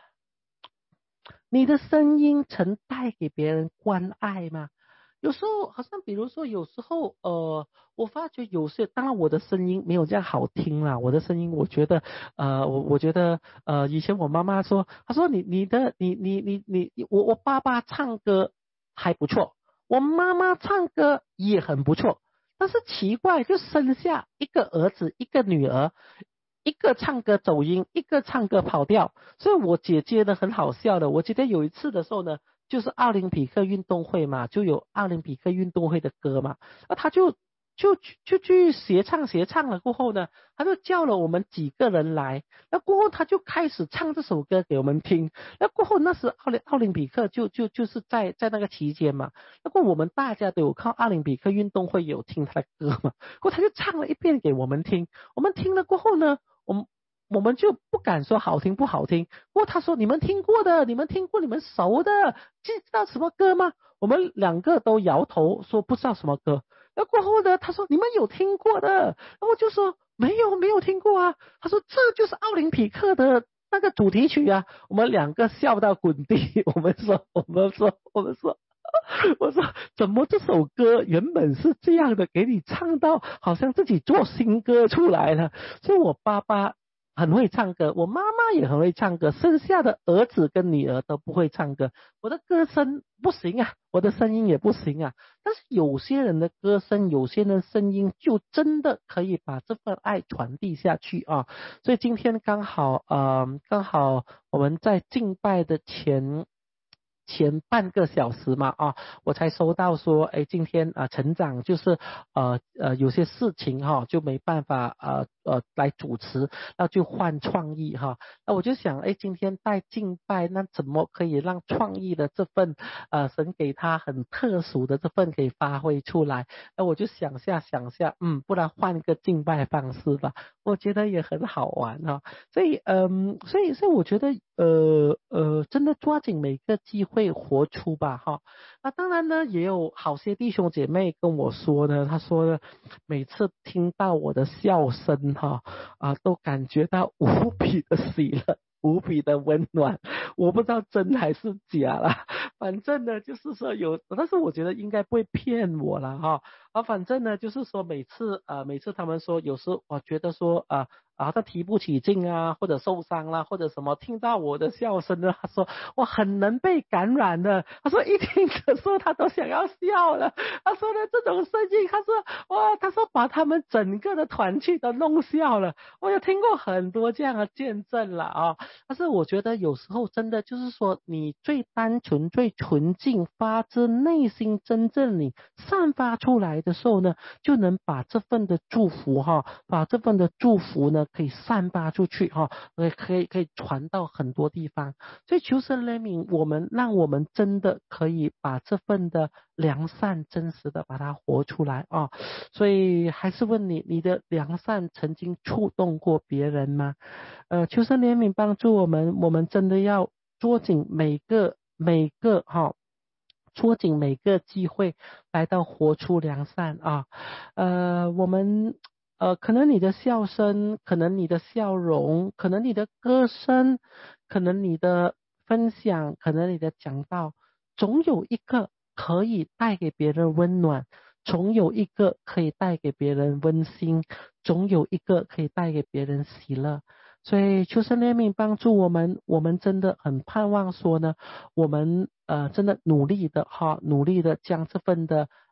你的声音曾带给别人关爱吗？有时候好像比如说有时候呃，我发觉有些，当然我的声音没有这样好听啦，我的声音我觉得呃，我我觉得呃，以前我妈妈说，她说你你的你你你你我我爸爸唱歌还不错，我妈妈唱歌也很不错，但是奇怪，就生下一个儿子一个女儿，一个唱歌走音，一个唱歌跑调。所以我姐姐呢很好笑的，我记得有一次的时候呢，就是奥林匹克运动会嘛，就有奥林匹克运动会的歌嘛，那她就就就去协唱协唱了过后呢，她就叫了我们几个人来，那过后她就开始唱这首歌给我们听。那过后那时奥林奥林匹克就就就是在在那个期间嘛，那过我们大家都有看奥林匹克运动会，有听她的歌嘛，过后她就唱了一遍给我们听，我们听了过后呢，我们我们就不敢说好听不好听。不过他说你们听过的，你们听过，你们熟的，知道什么歌吗？我们两个都摇头说不知道什么歌。那过后呢，他说你们有听过的，然后我就说没有没有听过啊。他说这就是奥林匹克的那个主题曲啊。我们两个笑到滚地。我们说我们说我们说我说怎么这首歌原本是这样的，给你唱到好像自己做新歌出来了。所以我爸爸很会唱歌，我妈妈也很会唱歌，剩下的儿子跟女儿都不会唱歌。我的歌声不行啊，我的声音也不行啊。但是有些人的歌声，有些人的声音就真的可以把这份爱传递下去啊。所以今天刚好呃刚好我们在敬拜的前前半个小时嘛啊，我才收到说，哎，今天啊、呃、成长就是呃呃有些事情哈、就没办法呃呃来主持，那就换创意哈。那我就想，哎，今天带敬拜，那怎么可以让创意的这份呃神给他很特殊的这份给发挥出来？那我就想下想下，嗯，不然换一个敬拜方式吧，我觉得也很好玩哈、所以嗯，所以所以我觉得呃呃，真的抓紧每个机会活出吧哈。那当然呢，也有好些弟兄姐妹跟我说呢，他说呢，每次听到我的笑声哈啊，都感觉到无比的喜乐，无比的温暖。我不知道真还是假啦，反正呢就是说有，但是我觉得应该不会骗我了哈。啊，反正呢就是说每次呃每次他们说，有时我觉得说啊。啊，他提不起劲啊，或者受伤啦，或者什么，听到我的笑声呢，他说我很能被感染的。他说一听的时候他都想要笑了。他说呢这种声音，他说哇，他说把他们整个的团契都弄笑了。我有听过很多这样的见证了啊。但是我觉得有时候真的就是说，你最单纯、最纯净、发自内心、真正你散发出来的时候呢，就能把这份的祝福哈，把这份的祝福呢。可以散发出去哈，可以可以传到很多地方。所以求神怜悯我们，让我们真的可以把这份的良善真实的把它活出来啊。所以还是问你，你的良善曾经触动过别人吗？呃，求神怜悯帮助我们，我们真的要捉紧每个每个哈。捉紧每个机会来到活出良善啊。呃，我们呃，可能你的笑声，可能你的笑容，可能你的歌声，可能你的分享，可能你的讲道，总有一个可以带给别人温暖，总有一个可以带给别人温馨，总有一个可以带给别人喜乐。所以求神怜悯帮助我们，我们真的很盼望说呢，我们呃真的努力的哈，努力的将这份的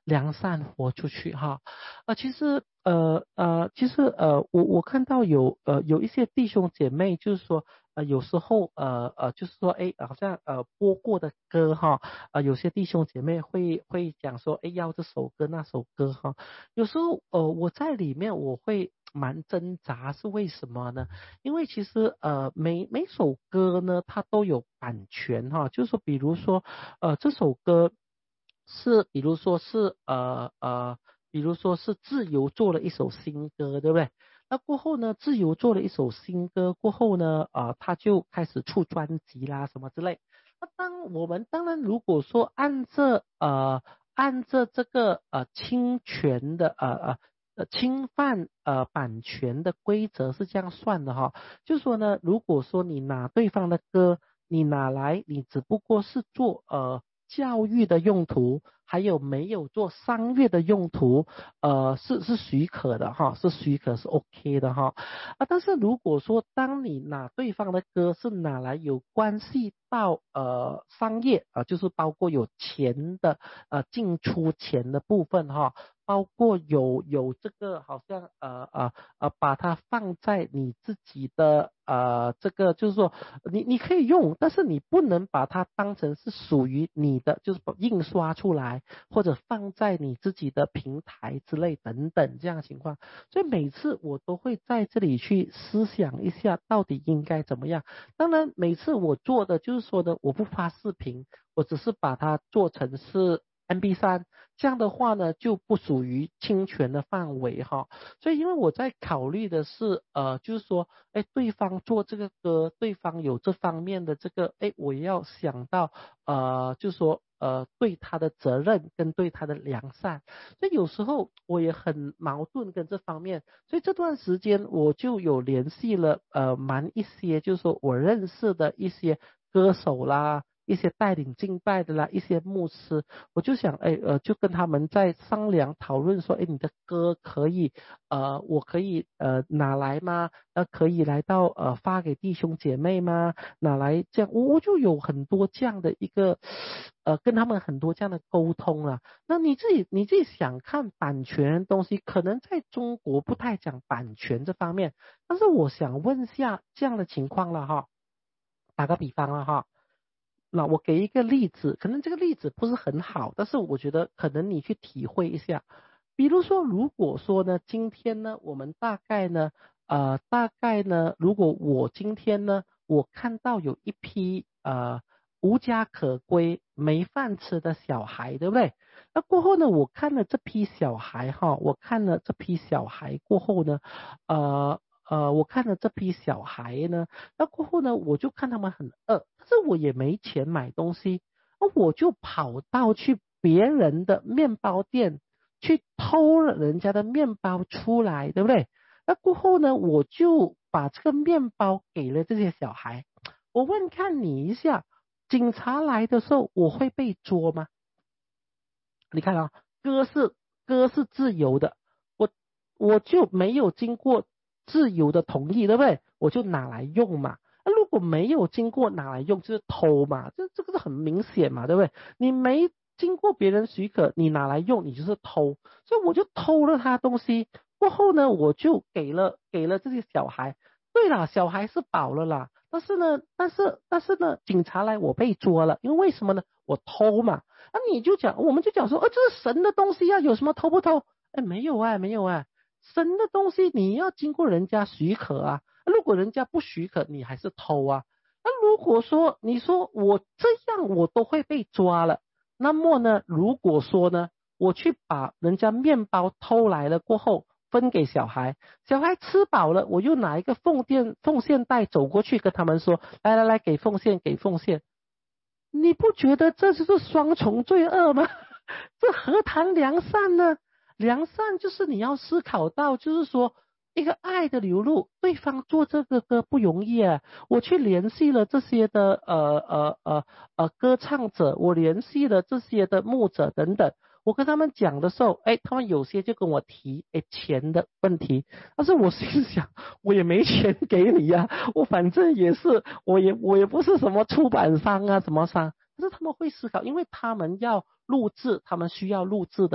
良善活出去哈。呃，其实呃呃，其实呃，我我看到有呃有一些弟兄姐妹，就是说呃有时候呃呃就是说哎，好像呃播过的歌哈，呃有些弟兄姐妹会会讲说哎要这首歌那首歌哈，有时候呃我在里面我会蛮挣扎，是为什么呢？因为其实呃每每首歌呢它都有版权哈，就是说比如说呃这首歌。是，比如说是呃呃，比如说是自由做了一首新歌，对不对？那过后呢，自由做了一首新歌过后呢，啊、呃，他就开始出专辑啦，什么之类。那当我们当然如果说按着呃按着这个呃侵权的呃呃呃侵犯呃版权的规则是这样算的哈，就说呢，如果说你拿对方的歌，你拿来，你只不过是做呃。教育的用途，还有没有做商业的用途，呃，是是许可的哈，是许可是 OK 的哈。啊，但是如果说当你拿对方的歌是拿来有关系到呃商业啊、呃，就是包括有钱的呃进出钱的部分哈，包括有有这个好像呃呃呃把它放在你自己的呃这个就是说你你可以用，但是你不能把它当成是属于你的，就是把印刷出来或者放在你自己的平台之类等等这样的情况。所以每次我都会在这里去思想一下，到底应该怎么样。当然，每次我做的就是说呢，我不发视频，我只是把它做成是 M P 三，这样的话呢，就不属于侵权的范围哈。所以，因为我在考虑的是，呃，就是说，哎，对方做这个歌，对方有这方面的这个，哎，我要想到，呃，就是说，呃，对他的责任跟对他的良善。所以有时候我也很矛盾跟这方面，所以这段时间我就有联系了呃蛮一些，就是说我认识的一些歌手啦，一些带领敬拜的啦，一些牧师，我就想哎呃就跟他们在商量讨论说，哎你的歌可以呃我可以呃拿来吗？呃可以来到呃发给弟兄姐妹吗？拿来这样，我我就有很多这样的一个呃跟他们很多这样的沟通了。那你自己你自己想看版权的东西，可能在中国不太讲版权这方面，但是我想问下这样的情况了哈，打个比方了哈，那我给一个例子，可能这个例子不是很好，但是我觉得可能你去体会一下。比如说，如果说呢，今天呢，我们大概呢，呃，大概呢，如果我今天呢，我看到有一批呃无家可归、没饭吃的小孩，对不对？那过后呢，我看了这批小孩哈，我看了这批小孩过后呢，呃呃，我看了这批小孩呢，那过后呢，我就看他们很饿，但是我也没钱买东西，那我就跑到去别人的面包店去偷了人家的面包出来，对不对？那过后呢，我就把这个面包给了这些小孩。我问看你一下，警察来的时候我会被捉吗？你看啊，歌是歌是自由的，我我就没有经过自由的同意，对不对？我就拿来用嘛。那如果没有经过拿来用，就是偷嘛，这这个是很明显嘛，对不对？你没经过别人许可，你拿来用，你就是偷，所以我就偷了他东西。过后呢，我就给了给了这些小孩。对啦，小孩是饱了啦，但是呢，但是但是呢，警察来我被捉了，因为为什么呢？我偷嘛。那你就讲，我们就讲说，呃，这是神的东西啊，有什么偷不偷？哎，没有啊，没有啊，神的东西你要经过人家许可啊，如果人家不许可，你还是偷啊。那如果说你说我这样我都会被抓了，那么呢，如果说呢，我去把人家面包偷来了过后分给小孩，小孩吃饱了，我又拿一个奉献奉献袋走过去跟他们说，来来来，给奉献给奉献。你不觉得这就是双重罪恶吗？这何谈良善呢？良善就是你要思考到，就是说一个爱的流露，对方做这个歌不容易啊。我去联系了这些的呃呃呃呃歌唱者，我联系了这些的牧者等等。我跟他们讲的时候，哎，他们有些就跟我提哎钱的问题，但是我心想，我也没钱给你呀、啊，我反正也是，我也我也不是什么出版商啊，什么商，可是他们会思考，因为他们要录制，他们需要录制的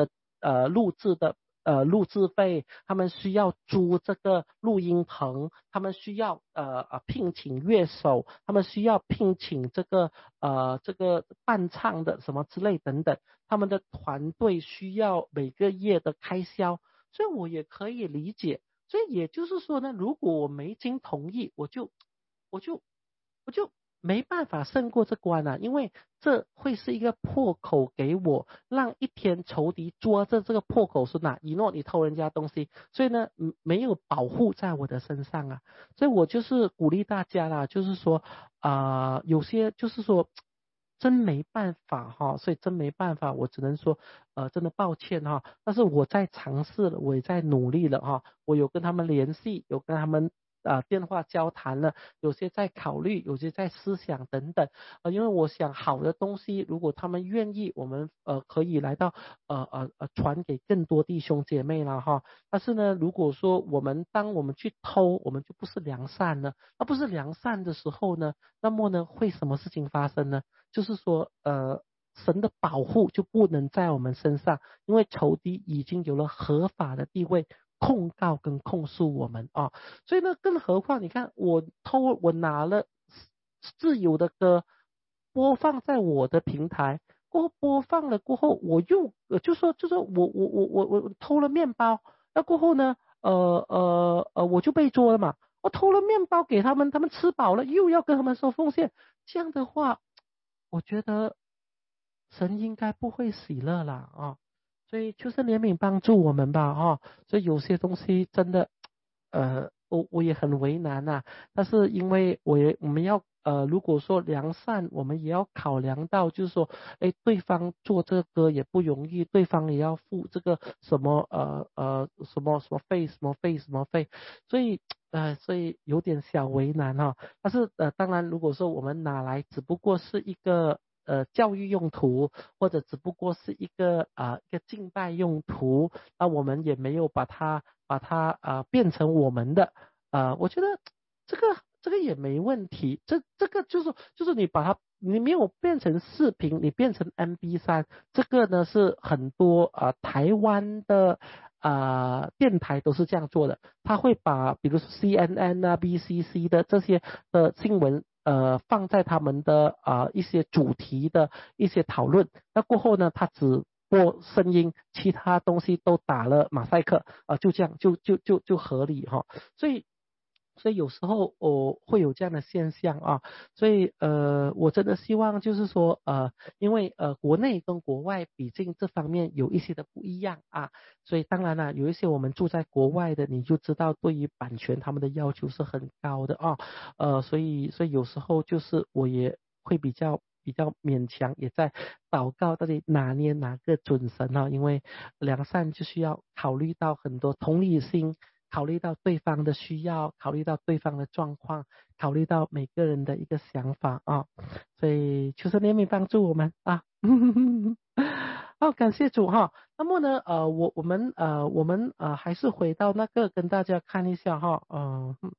呃录制的呃录制费，他们需要租这个录音棚，他们需要呃呃聘请乐手，他们需要聘请这个呃这个伴唱的什么之类等等，他们的团队需要每个月的开销，所以我也可以理解。所以也就是说呢，如果我没经同意，我就我就我就没办法胜过这关了，因为这会是一个破口给我，让一天仇敌捉着这个破口是哪？一诺你偷人家东西，所以呢，嗯没有保护在我的身上啊，所以我就是鼓励大家啦，就是说啊、呃有些就是说。真没办法哈，所以真没办法，我只能说，呃，真的抱歉哈。但是我在尝试了，我也在努力了哈。我有跟他们联系，有跟他们啊、呃、电话交谈了，有些在考虑，有些在思想等等。呃，因为我想好的东西，如果他们愿意，我们呃可以来到呃呃呃传给更多弟兄姐妹了哈。但是呢，如果说我们当我们去偷，我们就不是良善了。那不是良善的时候呢，那么呢会什么事情发生呢？就是说，呃，神的保护就不能在我们身上，因为仇敌已经有了合法的地位，控告跟控诉我们啊。所以呢，更何况你看，我偷，我拿了自由的歌播放在我的平台，过后播放了过后，我又呃就说就说我我我我我偷了面包，那过后呢，呃呃呃，我就被捉了嘛。我偷了面包给他们，他们吃饱了，又要跟他们收奉献，这样的话。我觉得神应该不会喜乐啦啊，所以就是怜悯帮助我们吧啊，所以有些东西真的，呃，我我也很为难呐、但是因为我也我们要呃，如果说良善，我们也要考量到，就是说，哎，对方做这个歌也不容易，对方也要付这个什么呃呃什么什么费什么费什么费，所以呃所以有点小为难哈、但是呃，当然，如果说我们拿来只不过是一个呃教育用途，或者只不过是一个啊、呃、一个敬拜用途，那我们也没有把它把它啊、呃、变成我们的啊、呃我觉得这个这个也没问题。这这个就是就是你把它你没有变成视频，你变成 M P 三，这个呢是很多啊、呃台湾的啊、呃电台都是这样做的。他会把比如说 C N N 啊、B C C 的这些的新闻呃放在他们的啊、呃一些主题的一些讨论，那过后呢，他只播声音，其他东西都打了马赛克啊、呃就这样就就就就合理哈，所以。所以有时候我、哦、会有这样的现象啊，所以呃，我真的希望就是说呃，因为呃国内跟国外毕竟这方面有一些的不一样啊，所以当然了，有一些我们住在国外的，你就知道对于版权他们的要求是很高的啊，呃，所以所以有时候就是我也会比较比较勉强，也在祷告到底拿捏哪个准绳啊，因为良善就需要考虑到很多同理心。考虑到对方的需要，考虑到对方的状况，考虑到每个人的一个想法啊，所以求神怜悯帮助我们啊。好，感谢主哈。那么呢，呃，我我们呃我们呃还是回到那个跟大家看一下哈，嗯、呃，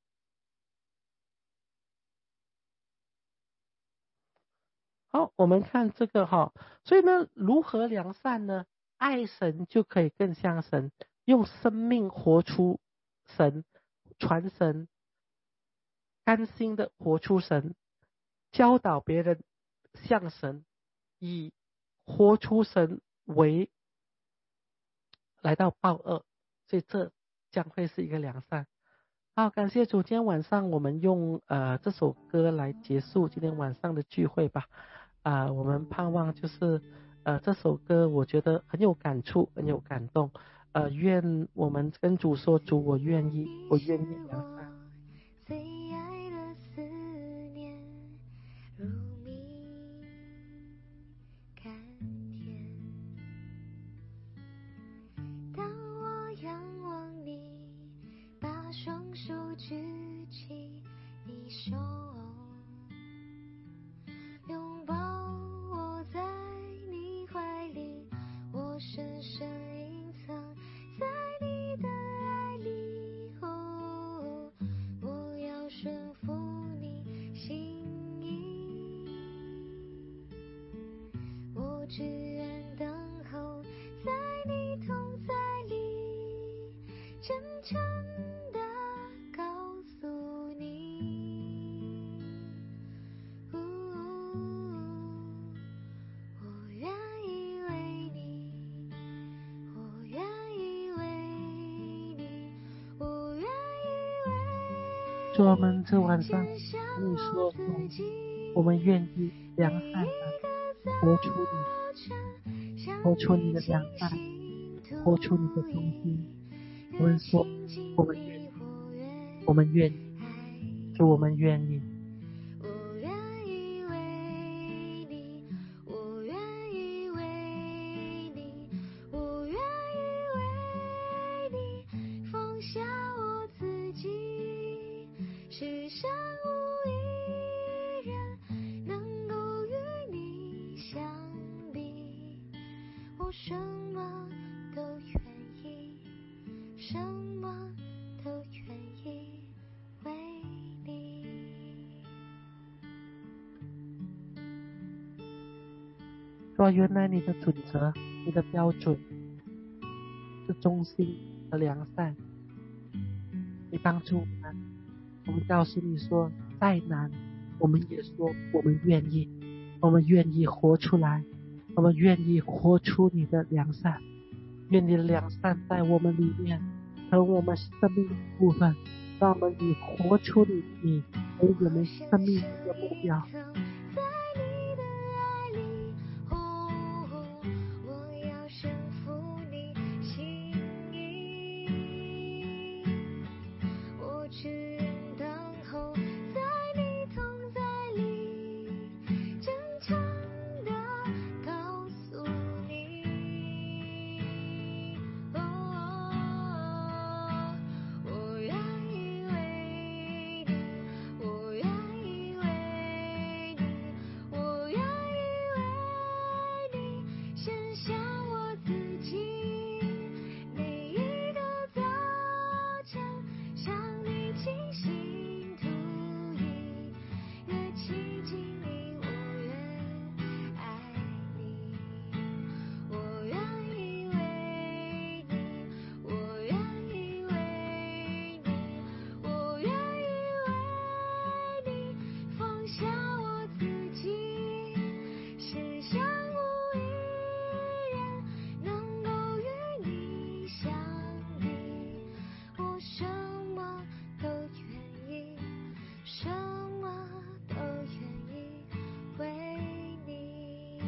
好，我们看这个哈，所以呢，如何良善呢？爱神就可以更像神，用生命活出神，传神，甘心的活出神，教导别人像神，以活出神为来到报恶，所以这将会是一个良善。好，感谢主，今天晚上我们用呃这首歌来结束今天晚上的聚会吧。啊、我们盼望就是呃这首歌我觉得很有感触，很有感动。呃，愿我们跟主说，主我愿意，我愿意良善。 最爱的思念，如明看天。当我仰望你，把双手举起，你手拥抱我在你怀里，我深深隐藏在你的爱里。哦，我要顺服你心意，我只愿等候在你主，我们这晚上跟你说说，我们愿意良善的活出你，活出你的良善，活出你的忠心。我们说，我们愿意，我们愿意，主，我们愿意。 我愿意为你，我愿意为你，我愿意为你放下我自己。世上无一人能够与你相比，我什么都愿意，什么都愿意为你。 说原来你的准则，你的标准是忠心和良善。你帮助我们，我们告诉你说，再难，我们也说我们愿意，我们愿意活出来，我们愿意活出你的良善，愿你的良善在我们里面，成为我们生命的部分，让我们以活出你你为我们生命的目标。 在你的爱里，哦，我要顺服你心意，我只愿等候在你同在里，真诚地告诉你，哦，我愿意为你，我愿意为你，我愿意为你献上我自己。每一个早晨向你倾心吐意，越亲近你我越爱你，我愿意为你，我愿意为你，我愿意为你放下我自己。世上无一人能够与你相比，我什么都愿意，什么都愿意为你。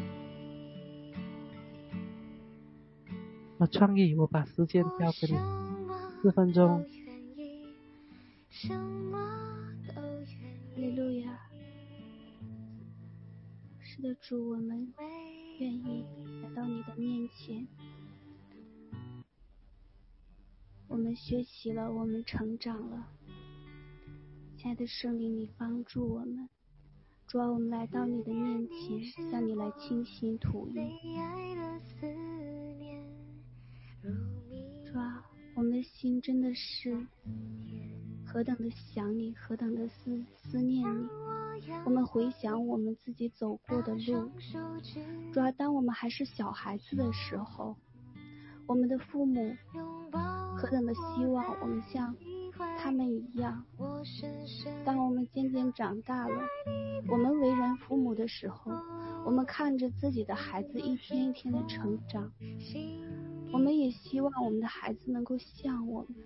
我创意，我把时间交给你，四分钟。 什么都哈愿意利路亚。是的，主，我们愿意来到你的面前。我们学习了，我们成长了。亲爱的圣灵，你帮助我们。主啊，我们来到你的面前，向你来倾心吐意。主啊，我们的心真的是何等的想你，何等的思思念你。我们回想我们自己走过的路，主啊，当我们还是小孩子的时候，我们的父母何等的希望我们像他们一样。当我们渐渐长大了，我们为人父母的时候，我们看着自己的孩子一天一天的成长，我们也希望我们的孩子能够像我们。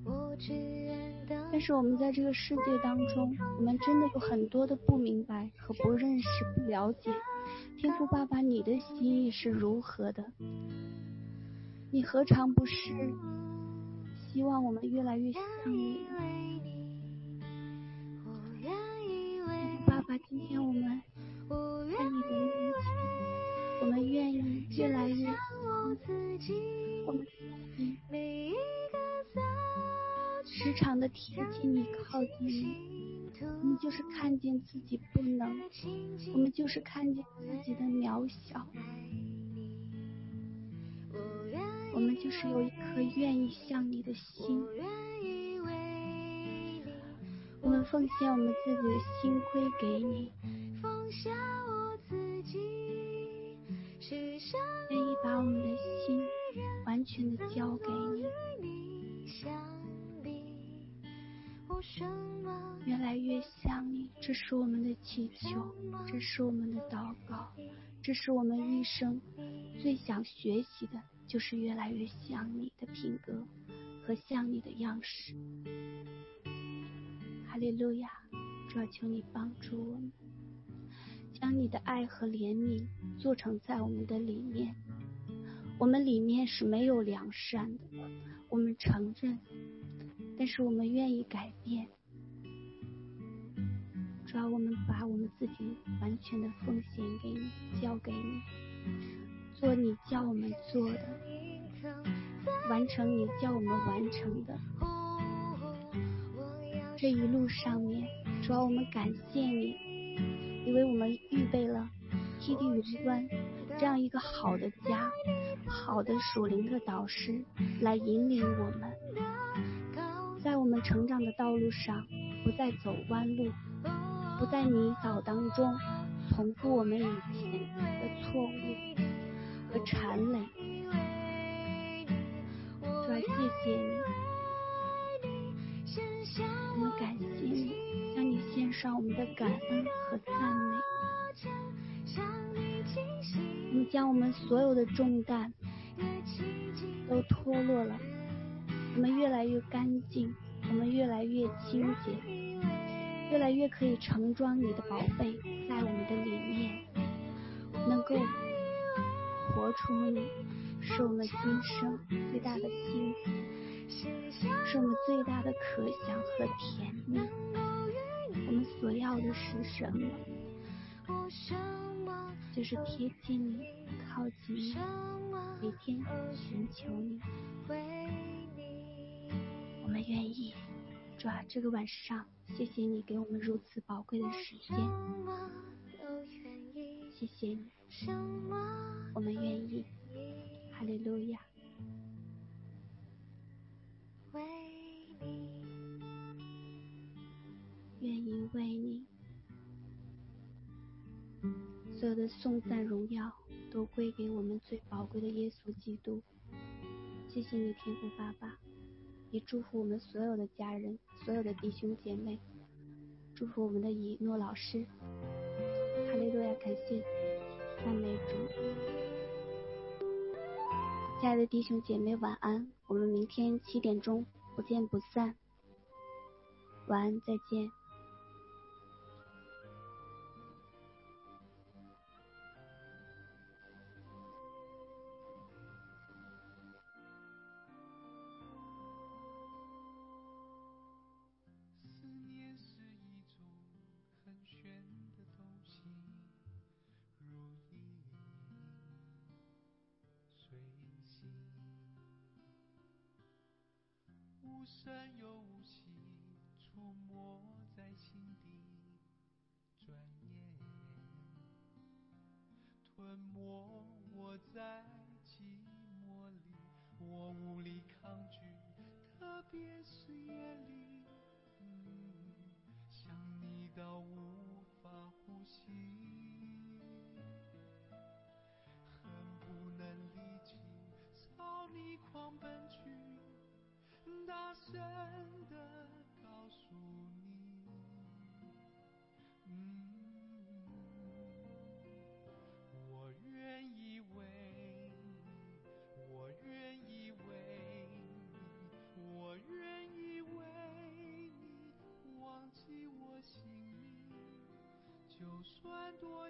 但是我们在这个世界当中，我们真的有很多的不明白和不认识、不了解。天父爸爸，你的心意是如何的？你何尝不是希望我们越来越像你呢？天父爸爸，今天我们在你的面前，我们愿意越来越像你，我们愿意时常的贴近你，靠近你。我们就是看见自己不能，我们就是看见自己的渺小，我们就是有一颗愿意像你的心。我们奉献我们自己的心归给你，愿意把我们的心完全的交给你，越来越像你。这是我们的祈求，这是我们的祷告，这是我们一生最想学习的，就是越来越像你的品格和像你的样式。哈哈利路亚！主啊，求你帮助我们，将你的爱和怜悯做成在我们的里面。我们里面是没有良善的，我们承认，但是我们愿意改变。主啊，我们把我们自己完全的奉献给你，交给你，做你叫我们做的，完成你叫我们完成的。这一路上面，主啊，我们感谢你，因为我们预备了T D 云端这样一个好的家，好的属灵的导师来引领我们，在我们成长的道路上不再走弯路，不在泥沼当中重复我们以前的错误和缠累。主啊，谢谢你，我们感谢你，向你献上我们的感恩和赞美。我们将我们所有的重担都脱落了，我们越来越干净，我们越来越清洁，越来越可以盛装你的宝贝在我们的里面，能够活出你，是我们今生最大的幸福，是我们最大的可想和甜蜜。我们所要的是什么？就是贴近你，靠近你，每天寻求你。我们愿意，主啊，这个晚上谢谢你给我们如此宝贵的时间，谢谢你，我们愿意。哈利路亚。愿意为你，所有的颂赞荣耀都归给我们最宝贵的耶稣基督。谢谢你，天父爸爸，也祝福我们所有的家人，所有的弟兄姐妹，祝福我们的以诺老师。哈利路亚，感谢赞美主。亲爱的弟兄姐妹晚安，我们明天七点钟不见不散。晚安，再见。 无声又无息，出没在心底，转眼吞没我在寂寞里，我无力抗拒，特别是夜里，嗯，想你到无法呼吸，恨不能立即朝你狂奔去，大声地告诉你，嗯，我愿意为你，我愿意为你，我愿意为你忘记我姓名，就算多